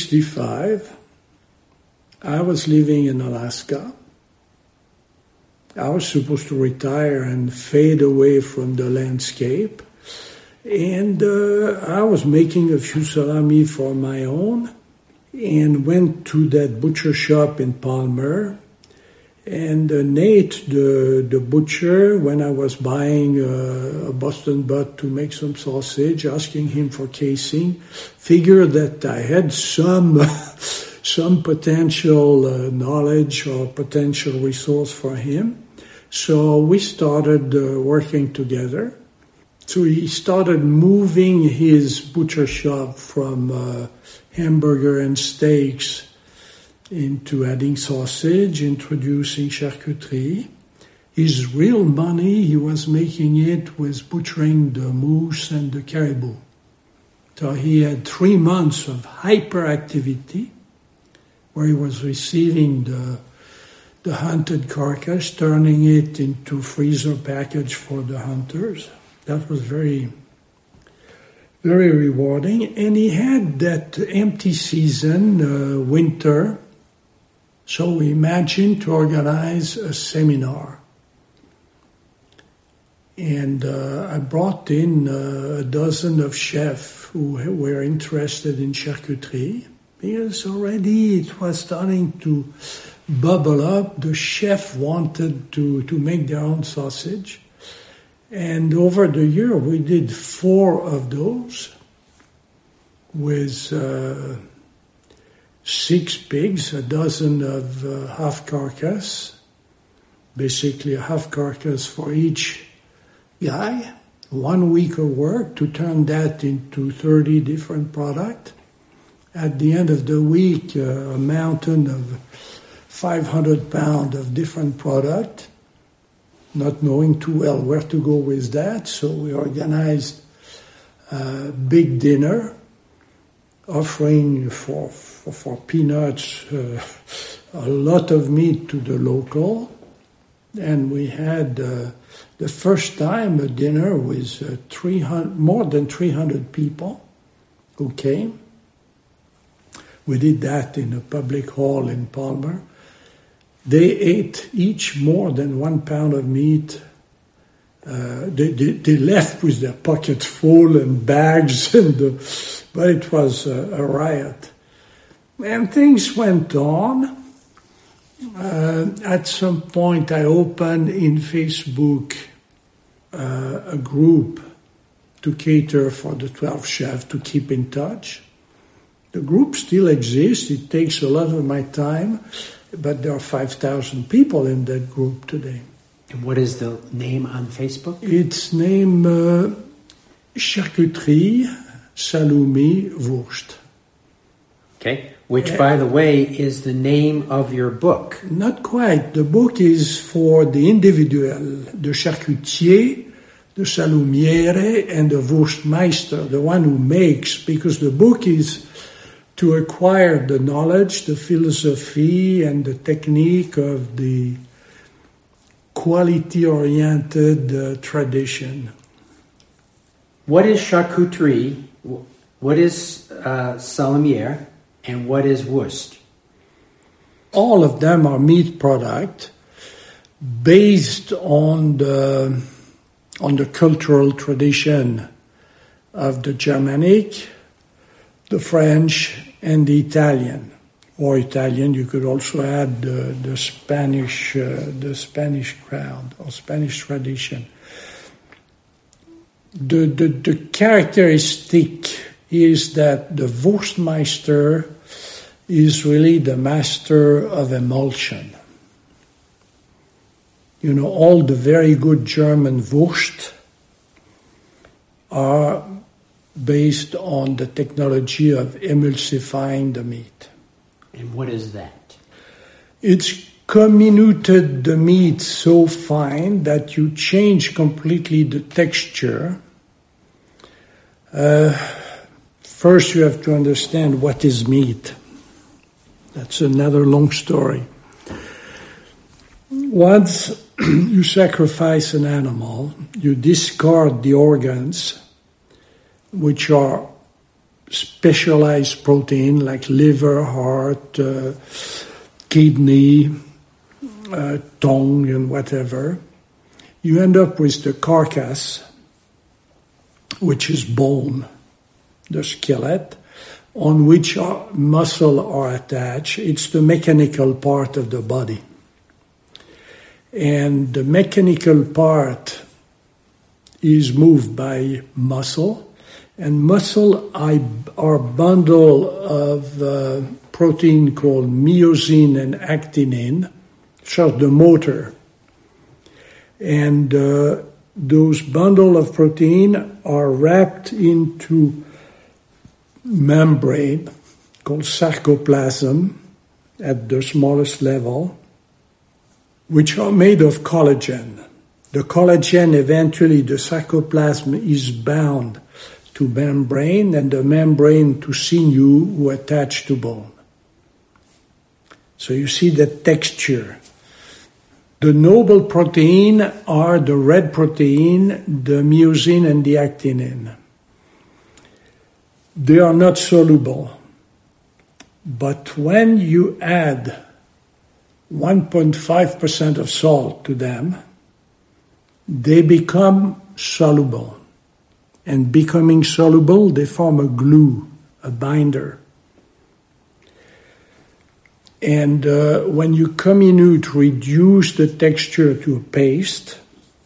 sixty-five. I was living in Alaska. I was supposed to retire and fade away from the landscape. And uh, I was making a few salami for my own and went to that butcher shop in Palmer. And uh, Nate, the, the butcher, when I was buying uh, a Boston butt to make some sausage, asking him for casing, figured that I had some some potential uh, knowledge or potential resource for him. So we started uh, working together. So he started moving his butcher shop from uh, hamburger and steaks into adding sausage, introducing charcuterie. His real money, he was making it with butchering the moose and the caribou. So he had three months of hyperactivity where he was receiving the, the hunted carcass, turning it into freezer package for the hunters. That was very, very rewarding. And he had that empty season, uh, winter. So we imagined to organize a seminar. And uh, I brought in uh, a dozen of chefs who were interested in charcuterie. Because already it was starting to bubble up. The chef wanted to, to make their own sausage. And over the year, we did four of those with uh, six pigs, a dozen of uh, half carcass, basically a half carcass for each guy. One week of work to turn that into thirty different products. At the end of the week, uh, a mountain of five hundred pounds of different product. Not knowing too well where to go with that, so we organized a big dinner, offering for for, for peanuts uh, a lot of meat to the local, and we had uh, the first time a dinner with uh, three hundred, more than three hundred people who came. We did that in a public hall in Palmer. They ate each more than one pound of meat. Uh, they, they, they left with their pockets full and bags, and uh, but it was a, a riot. And things went on. Uh, at some point, I opened in Facebook uh, a group to cater for the twelve chefs to keep in touch. The group still exists. It takes a lot of my time. But there are five thousand people in that group today. And what is the name on Facebook? It's named uh, Charcuterie Salumi Wurst. Okay, which, uh, by the way, is the name of your book. Not quite. The book is for the individual, the charcutier, the salumiere, and the Wurstmeister, the one who makes, because the book is to acquire the knowledge, the philosophy, and the technique of the quality-oriented uh, tradition. What is charcuterie? What is uh, salumiere? And what is Wurst? All of them are meat products based on the on the cultural tradition of the Germanic, the French, and the Italian. Or Italian, you could also add the, the Spanish, uh, the Spanish crowd or Spanish tradition. The, the the characteristic is that the Wurstmeister is really the master of emulsion. You know, all the very good German Wurst are based on the technology of emulsifying the meat. And what is that? It's comminuted the meat so fine that you change completely the texture. Uh, first you have to understand what is meat. That's another long story. Once you sacrifice an animal, you discard the organs, which are specialized protein like liver, heart, uh, kidney, uh, tongue and whatever, you end up with the carcass, which is bone, the skeleton, on which are, muscle are attached. It's the mechanical part of the body. And the mechanical part is moved by muscle, and muscle are a bundle of uh, protein called myosin and actinin, which are the motor. And uh, those bundle of protein are wrapped into membrane called sarcoplasm at the smallest level, which are made of collagen. The collagen, eventually the sarcoplasm is bound to membrane, and the membrane to sinew who attach to bone. So you see the texture. The noble protein are the red protein, the myosin and the actinin. They are not soluble, but when you add one point five percent of salt to them, they become soluble. And becoming soluble, they form a glue, a binder. And uh, when you comminute, reduce the texture to a paste,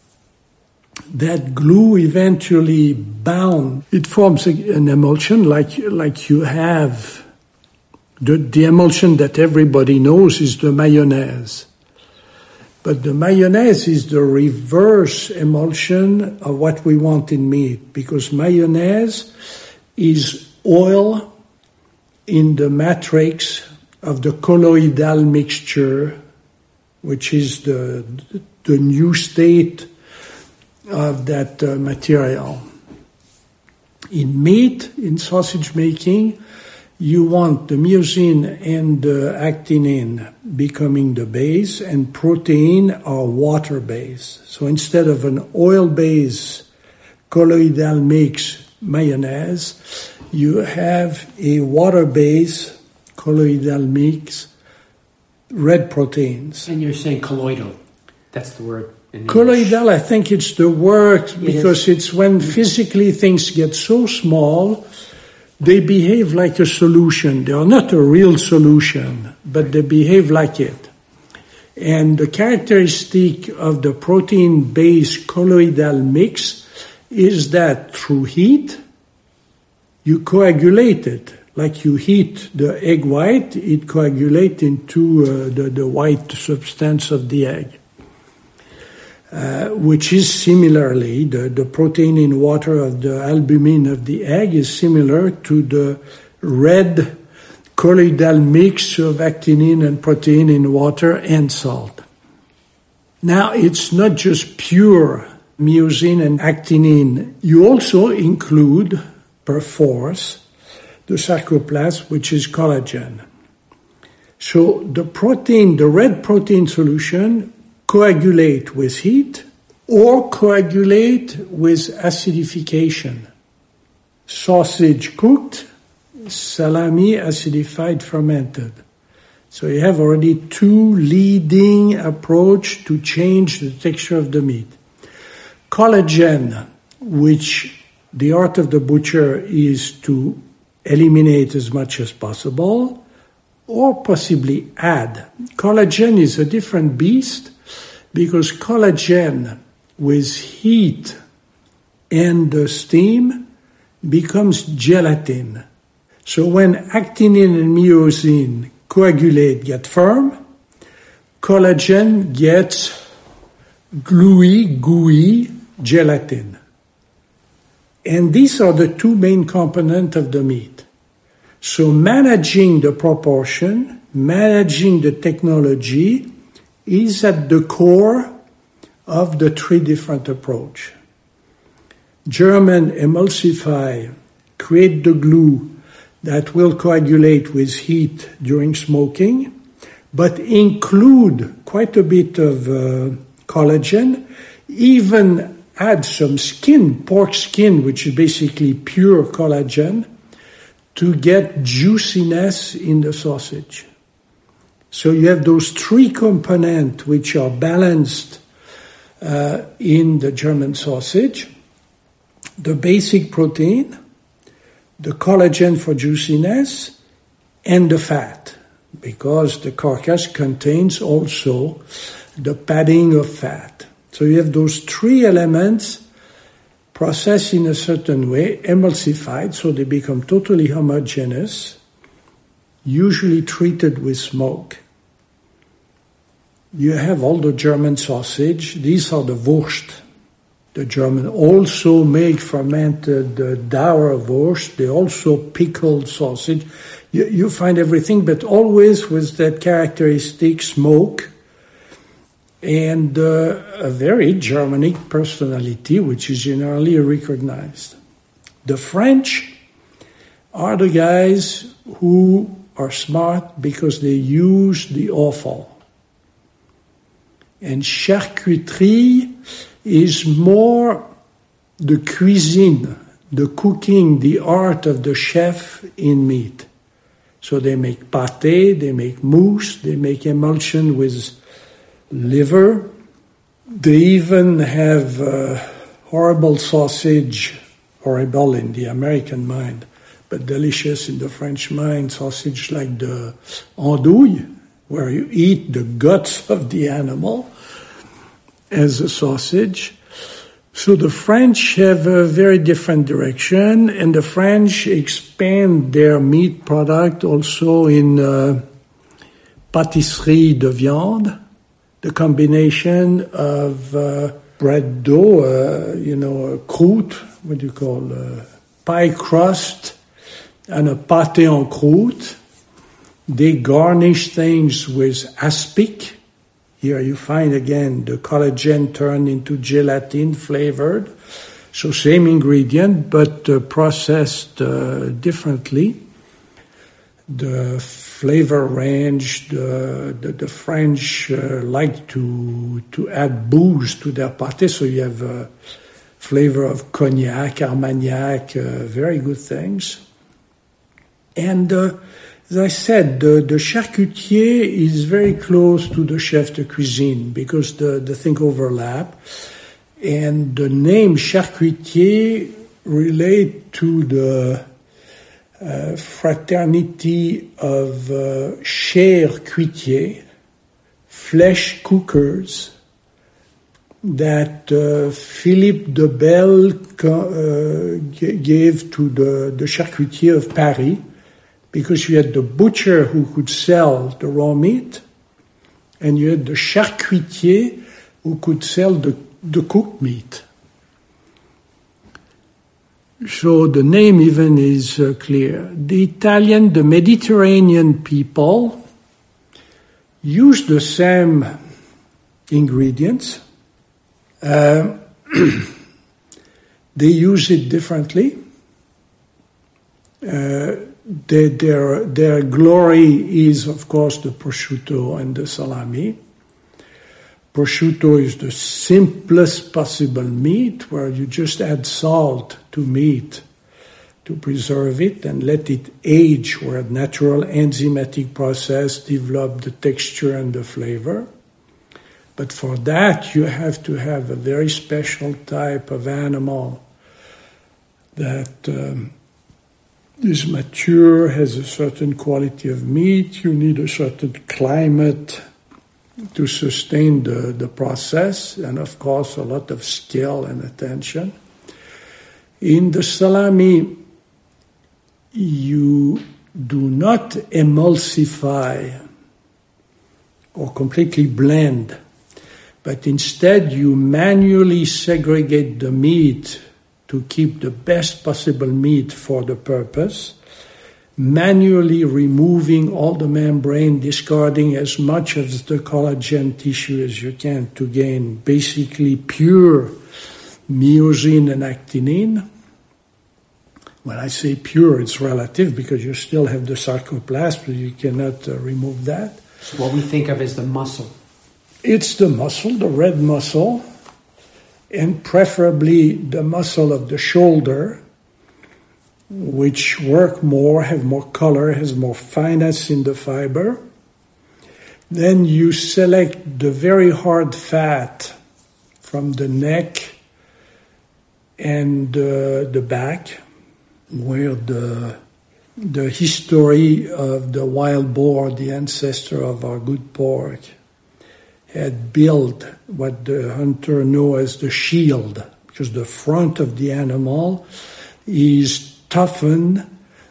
that glue eventually bound. It forms a, an emulsion like, like you have. The, the emulsion that everybody knows is the mayonnaise. But the mayonnaise is the reverse emulsion of what we want in meat, because mayonnaise is oil in the matrix of the colloidal mixture, which is the, the new state of that uh, material. In meat, in sausage making, you want the myosin and the actinin becoming the base, and protein are water base. So instead of an oil base colloidal mix mayonnaise, you have a water base colloidal mix red proteins. And you're saying colloidal. That's the word. Colloidal, I think it's the word because it it's when physically things get so small, they behave like a solution. They are not a real solution, but they behave like it. And the characteristic of the protein-based colloidal mix is that through heat, you coagulate it. Like you heat the egg white, it coagulates into uh, the, the white substance of the egg. Uh, which is similarly, the, the protein in water of the albumin of the egg is similar to the red colloidal mix of actinin and protein in water and salt. Now, it's not just pure myosin and actinin. You also include, per force, the sarcoplasm, which is collagen. So the protein, the red protein solution, coagulate with heat or coagulate with acidification. Sausage cooked, salami acidified fermented. So you have already two leading approach to change the texture of the meat. Collagen, which the art of the butcher is to eliminate as much as possible or possibly add. Collagen is a different beast, because collagen with heat and the steam becomes gelatin. So when actinin and myosin coagulate, get firm, collagen gets gluey, gooey gelatin. And these are the two main components of the meat. So managing the proportion, managing the technology is at the core of the three different approach. German emulsify, create the glue that will coagulate with heat during smoking, but include quite a bit of uh, collagen, even add some skin, pork skin, which is basically pure collagen, to get juiciness in the sausage. So you have those three components which are balanced uh, in the German sausage. The basic protein, the collagen for juiciness, and the fat, because the carcass contains also the padding of fat. So you have those three elements processed in a certain way, emulsified, so they become totally homogeneous, usually treated with smoke. You have all the German sausage. These are the Wurst. The German also make fermented uh, Dauerwurst. They also pickled sausage. You, you find everything, but always with that characteristic smoke and uh, a very Germanic personality, which is generally recognized. The French are the guys who are smart because they use the offal. And charcuterie is more the cuisine, the cooking, the art of the chef in meat. So they make pâté, they make mousse, they make emulsion with liver. They even have uh, horrible sausage, horrible in the American mind, but delicious in the French mind, sausage like the andouille, where you eat the guts of the animal as a sausage. So the French have a very different direction, and the French expand their meat product also in uh, pâtisserie de viande, the combination of uh, bread dough, uh, you know, a croûte, what do you call, uh, pie crust, and a pâté en croûte. They garnish things with aspic. Here you find again the collagen turned into gelatin flavored. So same ingredient, but uh, processed uh, differently. The flavor range, the, the, the French uh, like to to add booze to their pâté, so you have a flavor of cognac, Armagnac, uh, very good things. And uh, as I said, the, the charcutier is very close to the chef de cuisine because the, the thing overlap. And the name charcutier relate to the uh, fraternity of uh, chair cuitier, flesh cookers, that uh, Philippe de Belle uh, g- gave to the, the charcutier of Paris, because you had the butcher who could sell the raw meat, and you had the charcutier who could sell the, the cooked meat. So the name even is uh, clear. The Italian, the Mediterranean people use the same ingredients. Uh, they use it differently. Uh, Their, their, their glory is, of course, the prosciutto and the salami. Prosciutto is the simplest possible meat, where you just add salt to meat to preserve it and let it age, where a natural enzymatic process develop the texture and the flavor. But for that, you have to have a very special type of animal that Um, is mature, has a certain quality of meat. You need a certain climate to sustain the, the process, and of course a lot of skill and attention. In the salami, you do not emulsify or completely blend, but instead you manually segregate the meat to keep the best possible meat for the purpose, manually removing all the membrane, discarding as much of the collagen tissue as you can to gain basically pure myosin and actinine. When I say pure, it's relative because you still have the sarcoplasm, you cannot uh, remove that. So what we think of as the muscle. It's the muscle, the red muscle, and preferably the muscle of the shoulder, which work more, have more color, has more fineness in the fiber. Then you select the very hard fat from the neck and uh, the back, where the the history of the wild boar, the ancestor of our good pork, had built what the hunter knows as the shield, because the front of the animal is toughened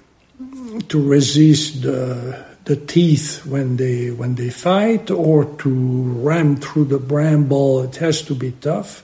to resist the the teeth when they when they fight, or to ram through the bramble. It has to be tough.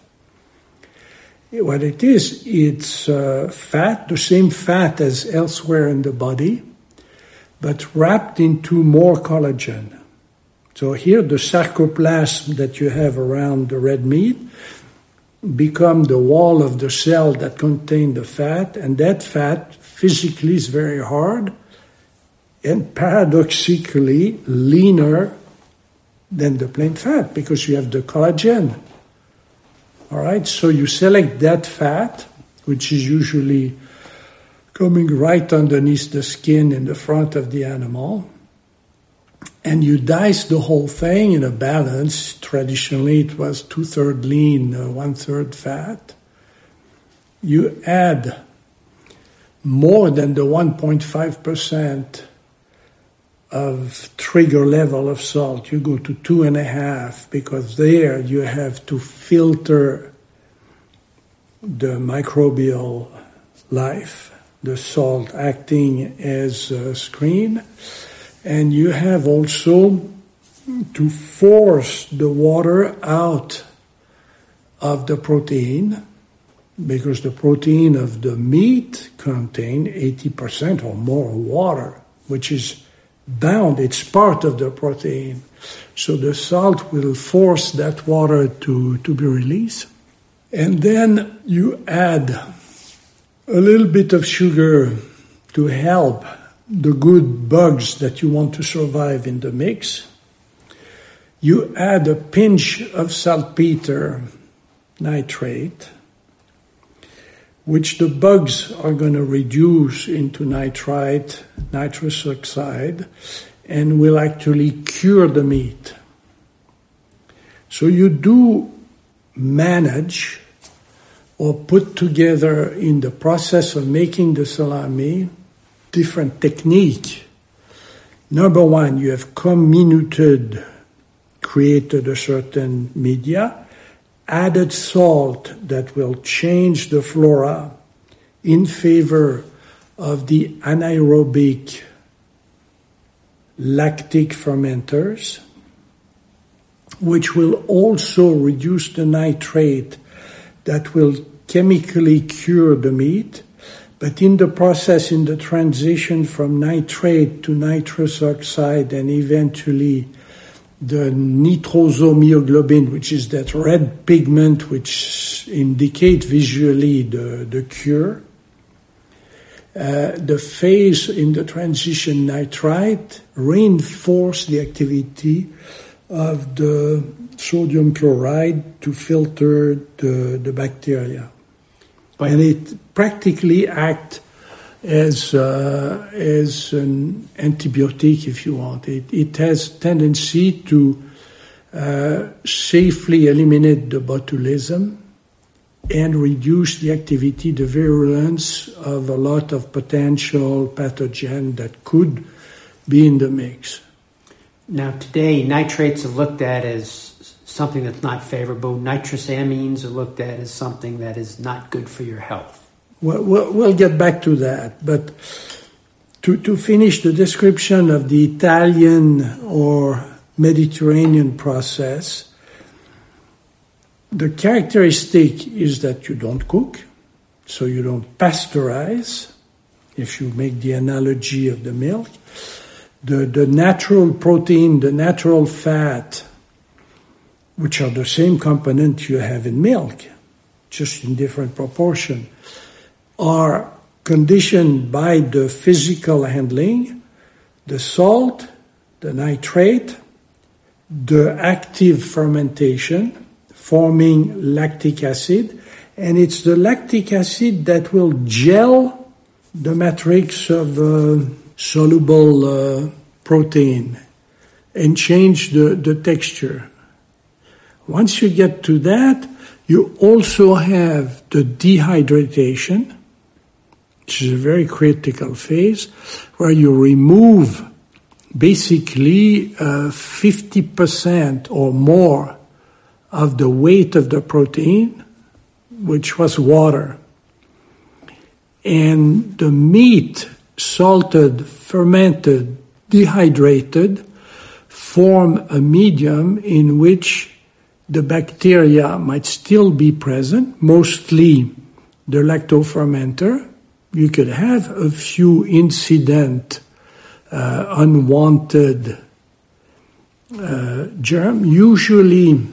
What it is, it's uh, fat, the same fat as elsewhere in the body, but wrapped into more collagen. So here the sarcoplasm that you have around the red meat become the wall of the cell that contain the fat, and that fat physically is very hard and paradoxically leaner than the plain fat, because you have the collagen. All right, so you select that fat, which is usually coming right underneath the skin in the front of the animal, and you dice the whole thing in a balance. Traditionally, it was two-thirds lean, uh, one-third fat. You add more than the one point five percent of trigger level of salt. You go to two and a half, because there you have to filter the microbial life, the salt acting as a screen. And you have also to force the water out of the protein, because the protein of the meat contain eighty percent or more water, which is bound, it's part of the protein. So the salt will force that water to, to be released. And then you add a little bit of sugar to help the good bugs that you want to survive in the mix. You add a pinch of saltpeter nitrate, which the bugs are going to reduce into nitrite, nitrous oxide, and will actually cure the meat. So you do manage or put together in the process of making the salami different technique. Number one, you have comminuted, created a certain media, added salt that will change the flora in favor of the anaerobic lactic fermenters, which will also reduce the nitrate that will chemically cure the meat. But in the process, in the transition from nitrate to nitrous oxide and eventually the nitrosomyoglobin, which is that red pigment which indicates visually the, the cure. Uh, the phase in the transition nitrite reinforce the activity of the sodium chloride to filter the, the bacteria. But and it practically acts as uh, as an antibiotic, if you want. It, it has tendency to uh, safely eliminate the botulism and reduce the activity, the virulence of a lot of potential pathogen that could be in the mix. Now today, nitrates are looked at as something that's not favorable. Nitrous amines are looked at as something that is not good for your health. Well, we'll get back to that, but to, to finish the description of the Italian or Mediterranean process, the characteristic is that you don't cook, so you don't pasteurize, if you make the analogy of the milk. The, the natural protein, the natural fat, which are the same component you have in milk, just in different proportion, are conditioned by the physical handling, the salt, the nitrate, the active fermentation, forming lactic acid, and it's the lactic acid that will gel the matrix of uh, soluble uh, protein and change the, the texture. Once you get to that, you also have the dehydration, which is a very critical phase, where you remove basically uh, fifty percent or more of the weight of the protein, which was water. And the meat, salted, fermented, dehydrated, form a medium in which the bacteria might still be present, mostly the lactofermenter. You could have a few incident, uh, unwanted uh, germ. Usually,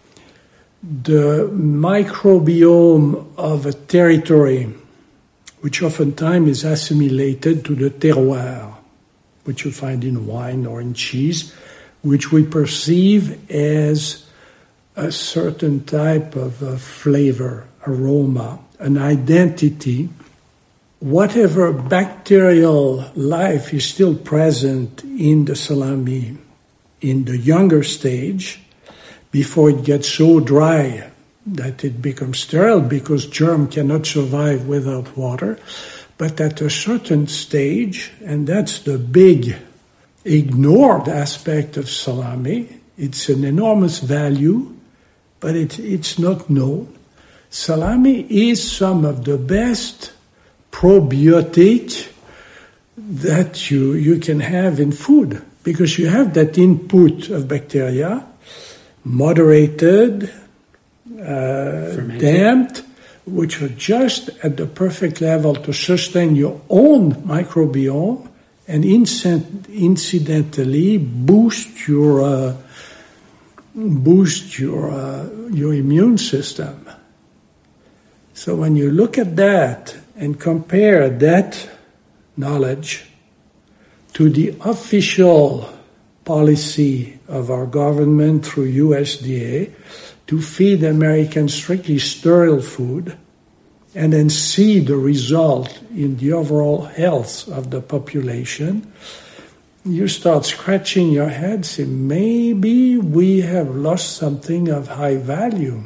the microbiome of a territory, which oftentimes is assimilated to the terroir, which you find in wine or in cheese, which we perceive as a certain type of uh, flavor, aroma, an identity. Whatever bacterial life is still present in the salami in the younger stage, before it gets so dry that it becomes sterile because germ cannot survive without water. But at a certain stage, and that's the big ignored aspect of salami, it's an enormous value, but it, it's not known. Salami is some of the best probiotic that you, you can have in food, because you have that input of bacteria, moderated, uh, damped, which are just at the perfect level to sustain your own microbiome and incent- incidentally boost your uh, boost your uh, your immune system. So when you look at that and compare that knowledge to the official policy of our government through U S D A to feed Americans strictly sterile food, and then see the result in the overall health of the population, you start scratching your head, say, maybe we have lost something of high value.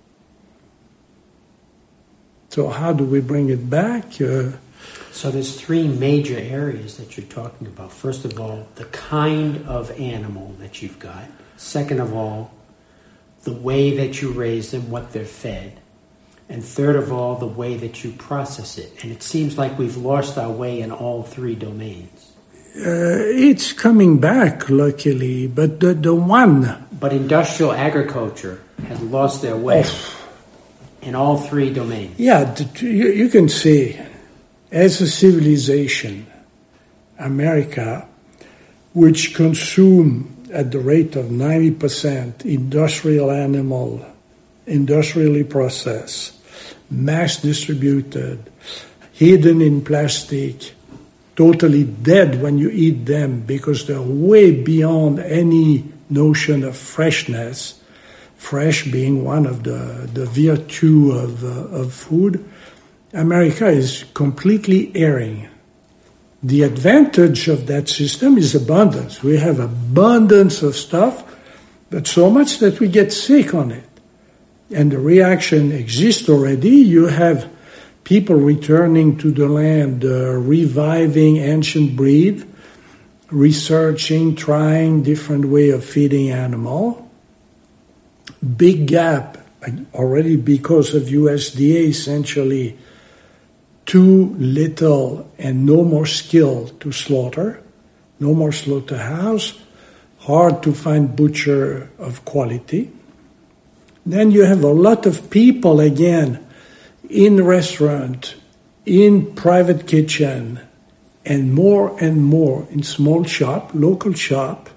So how do we bring it back? Uh, so there's three major areas that you're talking about. First of all, the kind of animal that you've got. Second of all, the way that you raise them, what they're fed. And third of all, the way that you process it. And it seems like we've lost our way in all three domains. Uh, it's coming back, luckily, but the, the one... But industrial agriculture has lost their way oh. in all three domains. Yeah, the, you, you can say, as a civilization, America, which consume at the rate of ninety percent industrial animal, industrially processed, mass distributed, hidden in plastic, totally dead when you eat them because they're way beyond any notion of freshness, fresh being one of the, the virtue of, uh, of food. America is completely erring. The advantage of that system is abundance. We have abundance of stuff, but so much that we get sick on it. And the reaction exists already. You have people returning to the land, uh, reviving ancient breed, researching, trying different way of feeding animal. Big gap already because of U S D A, essentially too little and no more skill to slaughter, no more slaughterhouse, hard to find butcher of quality. Then you have a lot of people, again, in restaurant, in private kitchen, and more and more in small shop, local shop,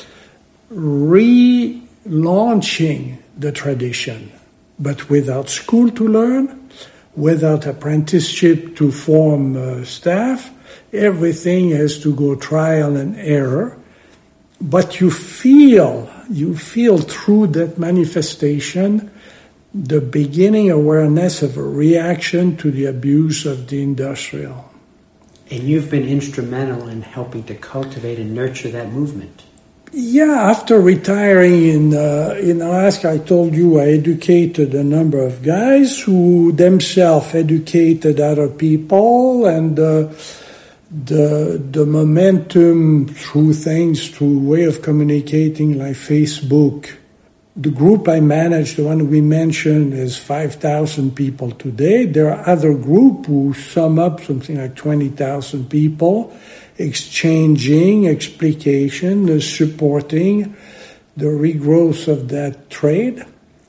relaunching the tradition, but without school to learn, without apprenticeship to form uh, staff. Everything has to go trial and error. But you feel, you feel through that manifestation the beginning awareness of a reaction to the abuse of the industrial. And you've been instrumental in helping to cultivate and nurture that movement. Yeah, after retiring in uh, in Alaska, I told you I educated a number of guys who themselves educated other people, and uh, the the momentum through things, through way of communicating like Facebook. The group I manage, the one we mentioned, is five thousand people today. There are other groups who sum up something like twenty thousand people, exchanging, explication, uh, supporting the regrowth of that trade.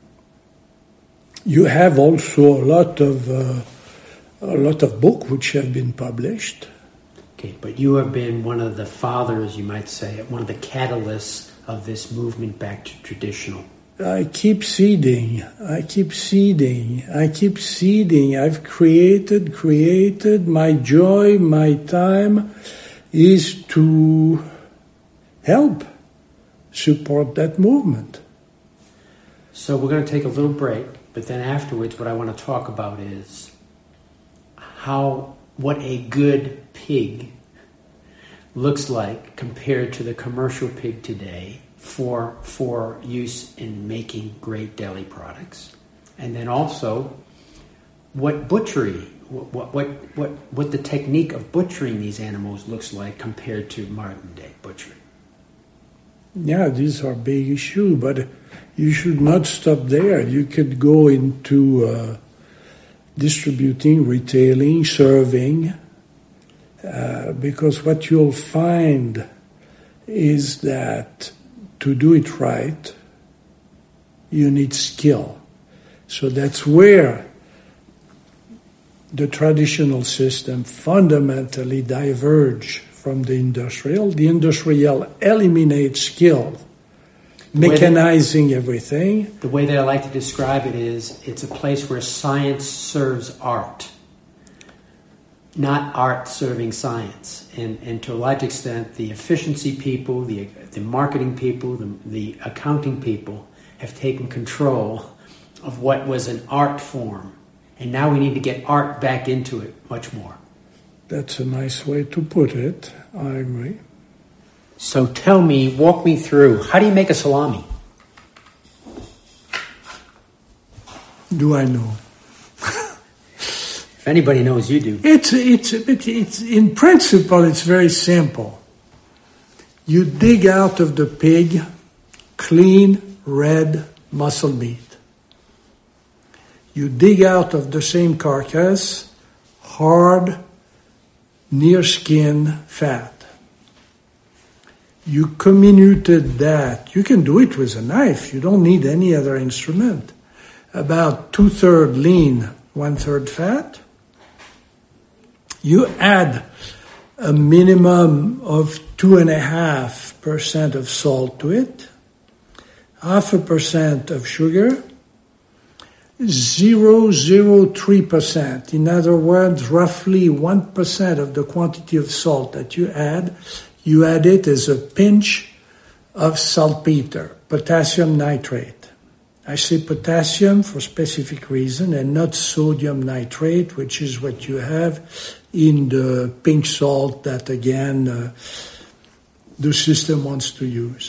You have also a lot of uh, a lot of books which have been published. Okay, but you have been one of the fathers, you might say, one of the catalysts of this movement back to traditional. I keep seeding, I keep seeding, I keep seeding. I've created, created. My joy, my time is to help support that movement. So we're going to take a little break, but then afterwards what I want to talk about is how, what a good pig looks like compared to the commercial pig today for for use in making great deli products, and then also what butchery, what what what what the technique of butchering these animals looks like compared to modern day butchery. Yeah, these are big issues, but you should not stop there. You could go into uh, distributing, retailing, serving, uh, because what you'll find is that to do it right, you need skill. So that's where the traditional system fundamentally diverge from the industrial. The industrial eliminates skill, mechanizing that, everything. The way that I like to describe it is it's a place where science serves art, not art serving science. And, and to a large extent, the efficiency people, the, the marketing people, the, the accounting people have taken control of what was an art form. And now we need to get art back into it much more. That's a nice way to put it. I agree. So tell me, walk me through, how do you make a salami? Do I know? If anybody knows, you do. It's, it's, it's, it's, in principle, it's very simple. You dig out of the pig clean, red muscle meat. You dig out of the same carcass hard, near skin fat. You comminuted that. You can do it with a knife. You don't need any other instrument. About two-thirds lean, one-third fat. You add a minimum of two and a half percent of salt to it, half a percent of sugar, zero point zero three percent. In other words, roughly one percent of the quantity of salt that you add, you add it as a pinch of saltpeter, potassium nitrate. I say potassium for specific reason and not sodium nitrate, which is what you have in the pink salt that, again, uh, the system wants to use.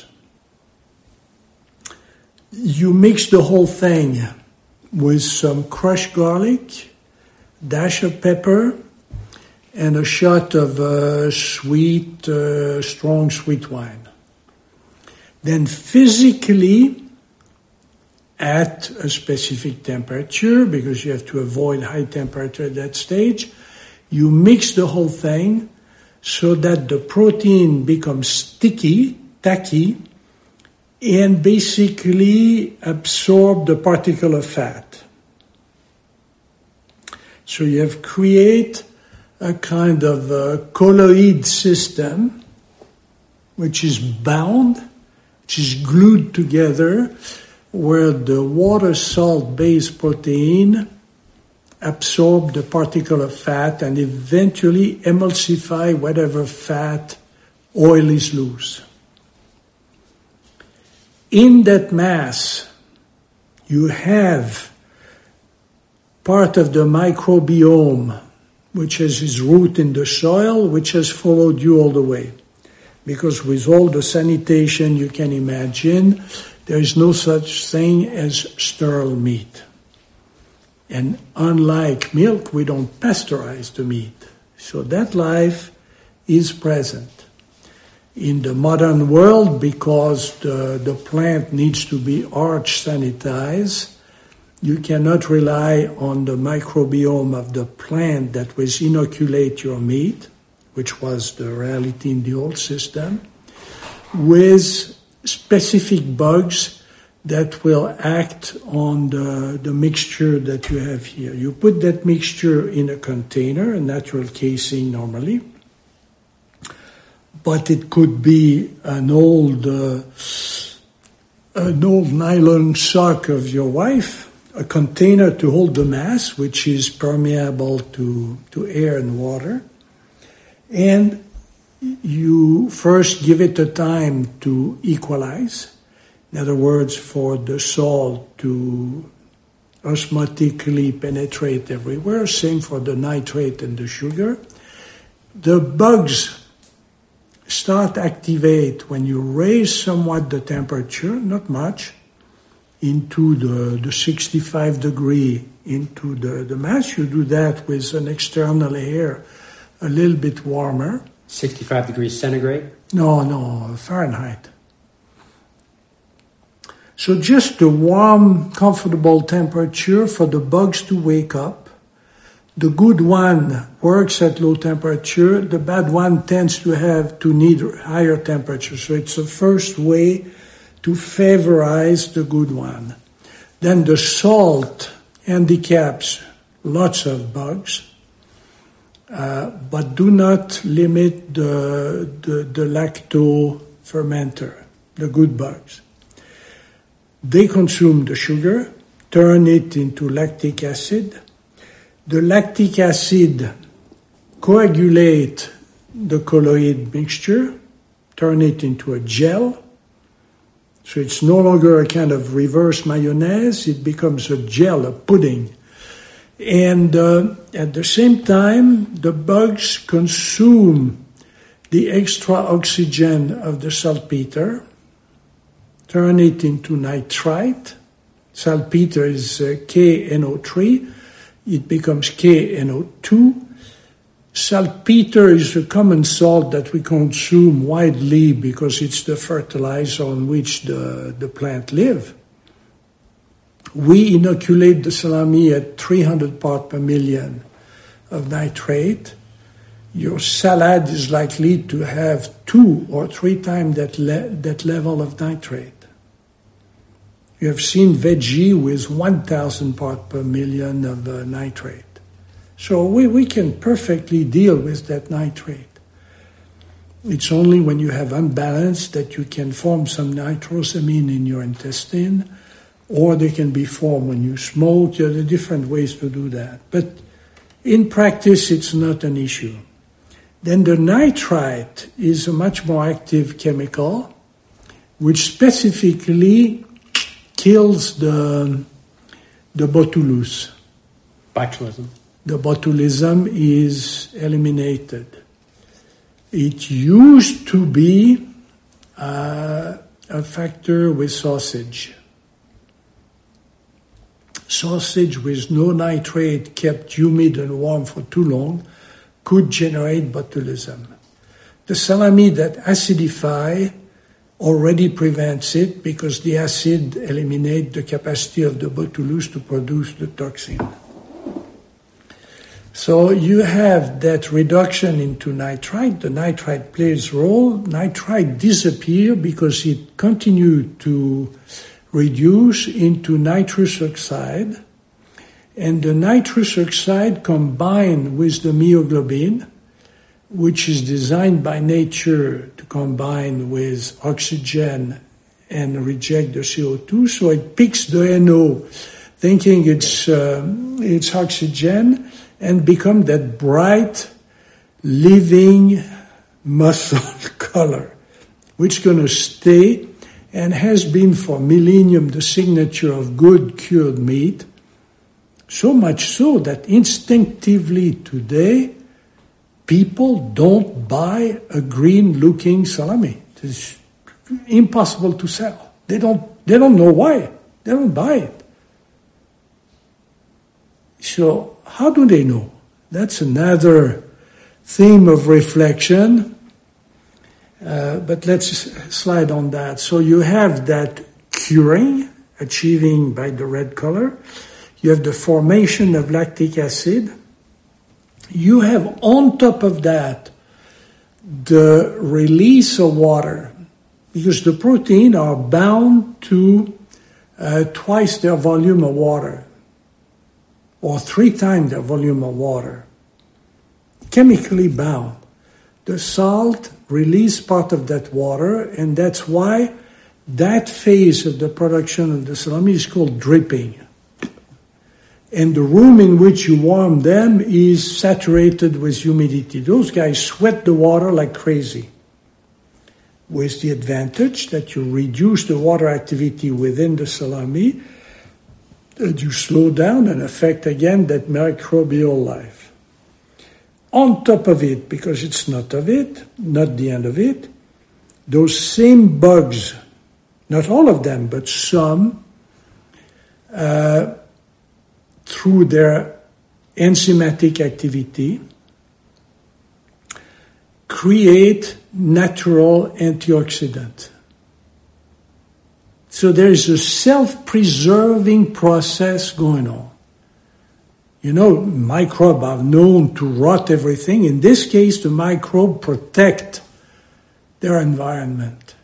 You mix the whole thing with some crushed garlic, dash of pepper, and a shot of uh, sweet, uh, strong sweet wine. Then physically, at a specific temperature, because you have to avoid high temperature at that stage, you mix the whole thing so that the protein becomes sticky, tacky, and basically absorb the particle of fat. So you have create a kind of a colloid system which is bound, which is glued together, where the water salt-based protein absorb the particle of fat and eventually emulsify whatever fat oil is loose. In that mass, you have part of the microbiome, which has its root in the soil, which has followed you all the way. because with all the sanitation you can imagine, there is no such thing as sterile meat. And unlike milk, we don't pasteurize the meat. So that life is present. In the modern world, because the, the plant needs to be arch sanitized, you cannot rely on the microbiome of the plant that will inoculate your meat, which was the reality in the old system, with specific bugs that will act on the, the mixture that you have here. You put that mixture in a container, a natural casing normally, but it could be an old, uh, an old nylon sock of your wife, a container to hold the mass, which is permeable to, to air and water. And you first give it a time to equalize. In other words, for the salt to osmotically penetrate everywhere. Same for the nitrate and the sugar. The bugs start activate when you raise somewhat the temperature, not much, into the, the sixty-five degree, into the, the mass. You do that with an external air a little bit warmer. sixty-five degrees centigrade? No, no, Fahrenheit. So just the warm, comfortable temperature for the bugs to wake up. The good one works at low temperature. The bad one tends to have to need higher temperature. So it's the first way to favorize the good one. Then the salt handicaps lots of bugs, uh, but do not limit the, the, the lacto fermenter, the good bugs. They consume the sugar, turn it into lactic acid. The lactic acid coagulate the colloid mixture, turn it into a gel. So it's no longer a kind of reverse mayonnaise, it becomes a gel, a pudding. And uh, at the same time, the bugs consume the extra oxygen of the saltpeter, turn it into nitrite. Saltpeter is uh, K N O three. It becomes K N O two. Saltpeter is a common salt that we consume widely because it's the fertilizer on which the, the plant live. We inoculate the salami at three hundred parts per million of nitrate. Your salad is likely to have two or three times that, le- that level of nitrate. You have seen veggie with one thousand parts per million of uh, nitrate. So we, we can perfectly deal with that nitrate. It's only when you have unbalance that you can form some nitrosamine in your intestine, or they can be formed when you smoke. There are different ways to do that. But in practice, it's not an issue. Then the nitrite is a much more active chemical, which specifically kills the, the botulus. Botulism. The botulism is eliminated. It used to be uh, a factor with sausage. Sausage with no nitrate kept humid and warm for too long could generate botulism. The salami that acidify already prevents it because the acid eliminates the capacity of the botulus to produce the toxin. So you have that reduction into nitrite. The nitrite plays a role. Nitrite disappears because it continued to reduce into nitrous oxide. And the nitrous oxide combined with the myoglobin, which is designed by nature to combine with oxygen and reject the C O two. So it picks the N O, thinking it's, uh, it's oxygen, and become that bright, living muscle color, which is going to stay and has been for millennium the signature of good cured meat, so much so that instinctively today people don't buy a green-looking salami. It's impossible to sell. They don't, they don't know why. They don't buy it. So how do they know? That's another theme of reflection. Uh, but let's slide on that. So you have that curing, achieving by the red color. You have the formation of lactic acid. You have on top of that the release of water, because the protein are bound to uh, twice their volume of water, or three times their volume of water, chemically bound. The salt release part of that water, and that's why that phase of the production of the salami is called dripping. And the room in which you warm them is saturated with humidity. Those guys sweat the water like crazy, with the advantage that you reduce the water activity within the salami, that you slow down and affect again that microbial life. On top of it, because it's not of it, not the end of it, those same bugs, not all of them, but some, uh, through their enzymatic activity, create natural antioxidant. So there is a self-preserving process going on. You know, microbes are known to rot everything. In this case, the microbes protect their environment.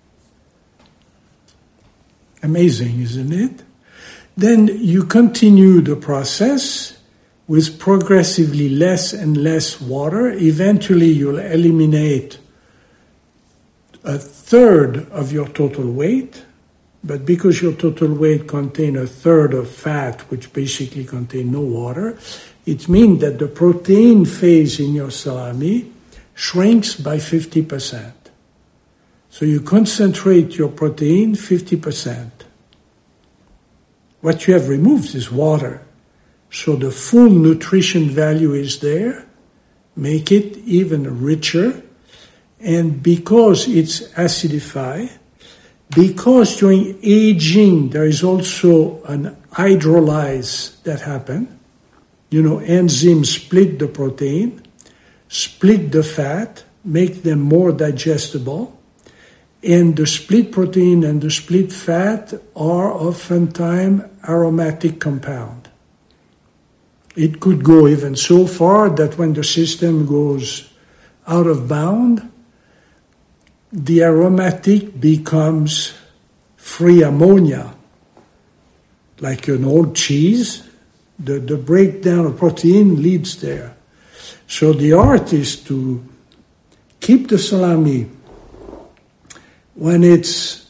Amazing, isn't it? Then you continue the process with progressively less and less water. Eventually, you'll eliminate a third of your total weight. But because your total weight contains a third of fat, which basically contains no water, it means that the protein phase in your salami shrinks by fifty percent. So you concentrate your protein fifty percent. What you have removed is water. So the full nutrition value is there, make it even richer. And because it's acidified, because during aging there is also an hydrolyze that happens, you know, enzymes split the protein, split the fat, make them more digestible, and the split protein and the split fat are oftentimes aromatic compound. It could go even so far that when the system goes out of bound, the aromatic becomes free ammonia, like an old cheese. The, the breakdown of protein leads there. So the art is to keep the salami when it's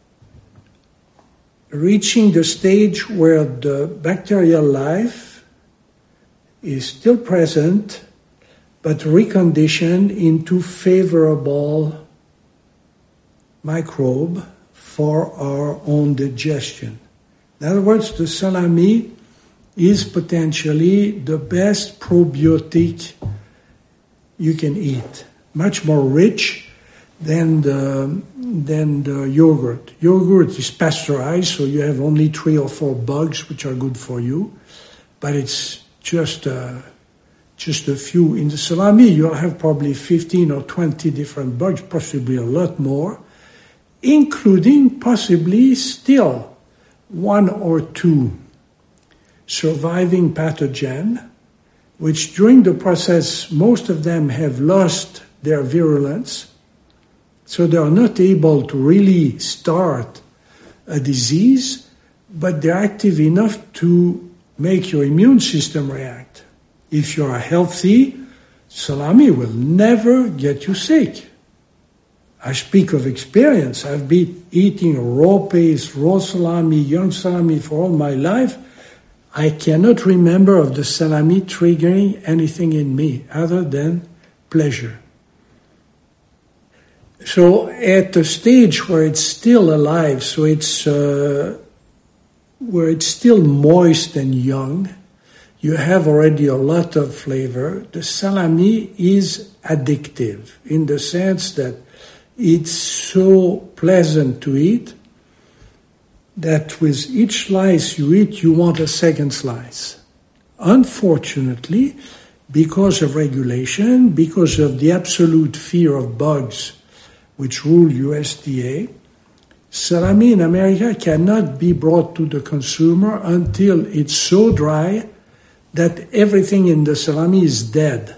reaching the stage where the bacterial life is still present, but reconditioned into favorable microbe for our own digestion. In other words, the salami is potentially the best probiotic you can eat. Much more rich than the, than the yogurt. Yogurt is pasteurized, so you have only three or four bugs which are good for you, but it's just uh, just a few. In the salami, you'll have probably fifteen or twenty different bugs, possibly a lot more, including possibly still one or two surviving pathogen, which during the process, most of them have lost their virulence, so they are not able to really start a disease, but they're active enough to make your immune system react. If you are healthy, salami will never get you sick. I speak of experience. I've been eating raw paste, raw salami, young salami for all my life. I cannot remember of the salami triggering anything in me other than pleasure. So at the stage where it's still alive, so it's uh, where it's still moist and young, you have already a lot of flavor. The salami is addictive in the sense that it's so pleasant to eat that with each slice you eat, you want a second slice. Unfortunately, because of regulation, because of the absolute fear of bugs which rule U S D A, salami in America cannot be brought to the consumer until it's so dry that everything in the salami is dead.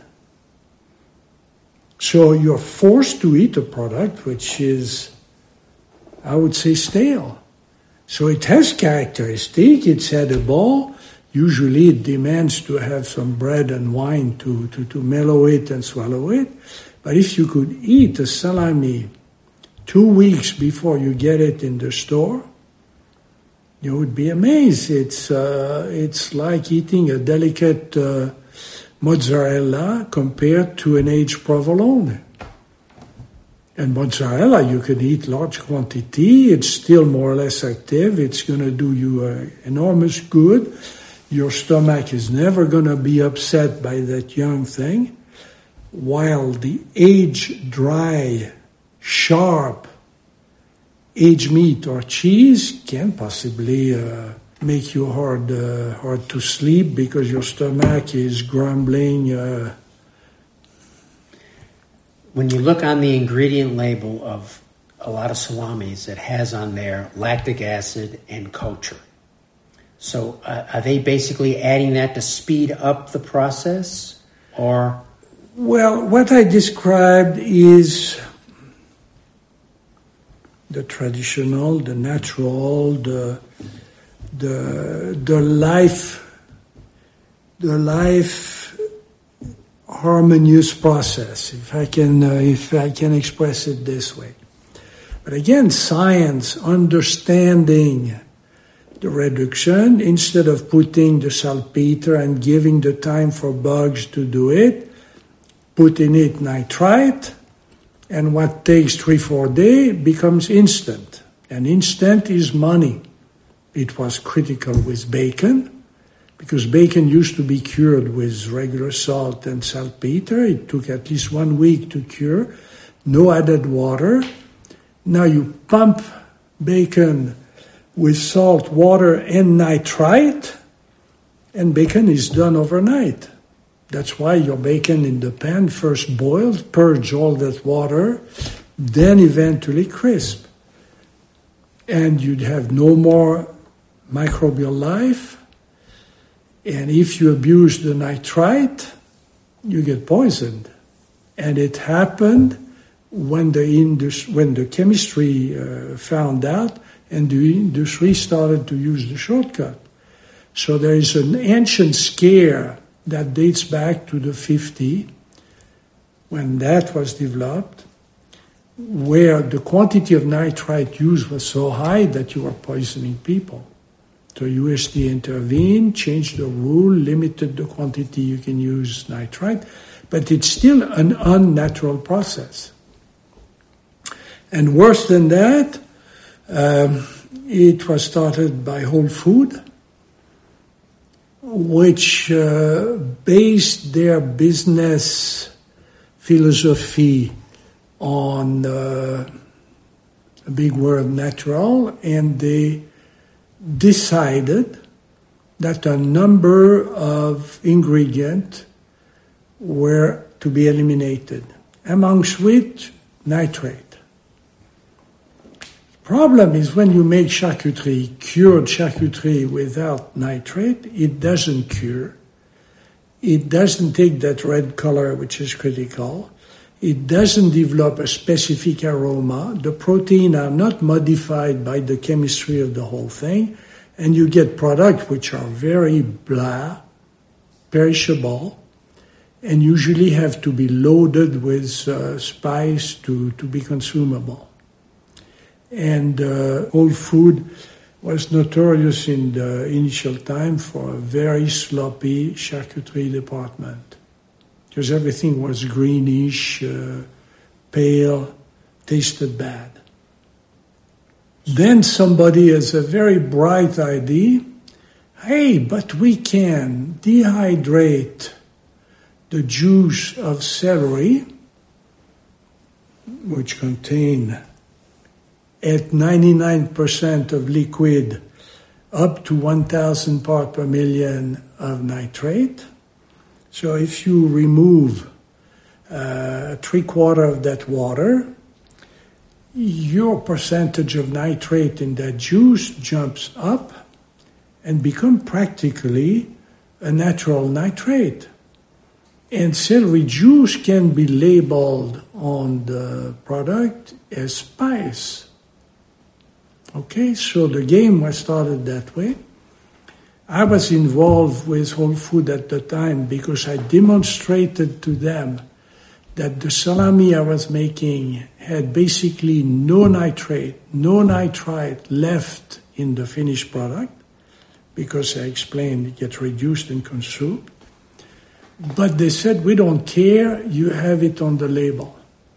So you're forced to eat a product which is, I would say, stale. So it has characteristic, it's edible. Usually it demands to have some bread and wine to, to, to mellow it and swallow it. But if you could eat a salami two weeks before you get it in the store, you would be amazed. It's uh, it's like eating a delicate uh, mozzarella compared to an aged provolone. And mozzarella, you can eat large quantity. It's still more or less active. It's going to do you uh, enormous good. Your stomach is never going to be upset by that young thing. While the aged, dry, sharp, aged meat or cheese can possibly uh, make you hard, uh, hard to sleep because your stomach is grumbling. Uh, When you look on the ingredient label of a lot of salamis, it has on there lactic acid and culture. So uh, are they basically adding that to speed up the process, or? Well, what I described is the traditional, the natural, the the the life, the life harmonious process, if I can uh, if I can express it this way. But again, science, understanding the reduction, instead of putting the saltpeter and giving the time for bugs to do it, put in it nitrite, and what takes three, four days becomes instant. And instant is money. It was critical with bacon, because bacon used to be cured with regular salt and saltpeter. It took at least one week to cure, no added water. Now you pump bacon with salt, water, and nitrite, and bacon is done overnight. That's why your bacon in the pan first boiled, purge all that water, then eventually crisp. And you'd have no more microbial life. And if you abuse the nitrite, you get poisoned. And it happened when the indus- when the chemistry uh, found out, and the industry started to use the shortcut. So there is an ancient scare that dates back to the fifties, when that was developed, where the quantity of nitrite used was so high that you were poisoning people. So U S D A intervened, changed the rule, limited the quantity you can use nitrite, but it's still an unnatural process. And worse than that, um, it was started by Whole Food, which uh, based their business philosophy on uh, a big word, natural, and they decided that a number of ingredients were to be eliminated, amongst which nitrate. Problem is when you make charcuterie, cured charcuterie without nitrate, it doesn't cure. It doesn't take that red color, which is critical. It doesn't develop a specific aroma. The protein are not modified by the chemistry of the whole thing. And you get products which are very blah, perishable, and usually have to be loaded with uh, spice to, to be consumable. And uh, Whole Food was notorious in the initial time for a very sloppy charcuterie department, because everything was greenish, uh, pale, tasted bad. Then somebody has a very bright idea, hey, but we can dehydrate the juice of celery, which contain at ninety-nine percent of liquid up to one thousand parts per million of nitrate. So if you remove uh, three quarter of that water, your percentage of nitrate in that juice jumps up and become practically a natural nitrate. And celery juice can be labeled on the product as spice. Okay, so the game was started that way. I was involved with Whole Foods at the time because I demonstrated to them that the salami I was making had basically no nitrate, no nitrite left in the finished product, because I explained it gets reduced and consumed. But they said, we don't care, you have it on the label.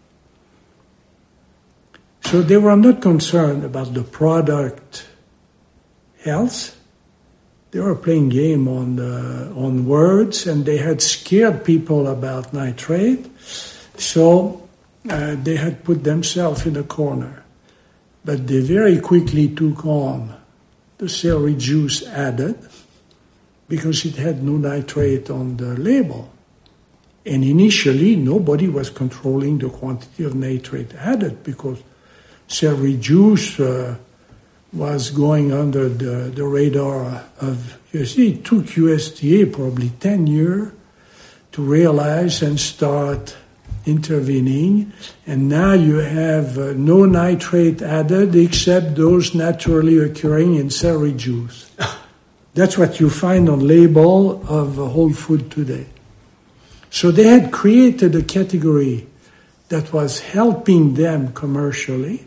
So they were not concerned about the product health. They were playing game on the, on words, and they had scared people about nitrate. So uh, they had put themselves in a corner. But they very quickly took on the celery juice added because it had no nitrate on the label. And initially, nobody was controlling the quantity of nitrate added because celery juice uh, was going under the, the radar of U S D A. It took U S D A probably ten years to realize and start intervening. And now you have uh, no nitrate added except those naturally occurring in celery juice. That's what you find on label of Whole Food today. So they had created a category that was helping them commercially,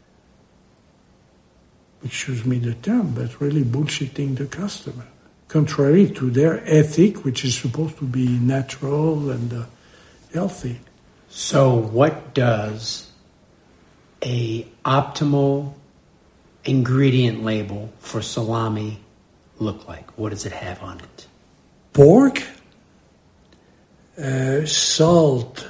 excuse me the term, but really bullshitting the customer, contrary to their ethic, which is supposed to be natural and uh, healthy. So what does a optimal ingredient label for salami look like? What does it have on it? Pork, uh, salt,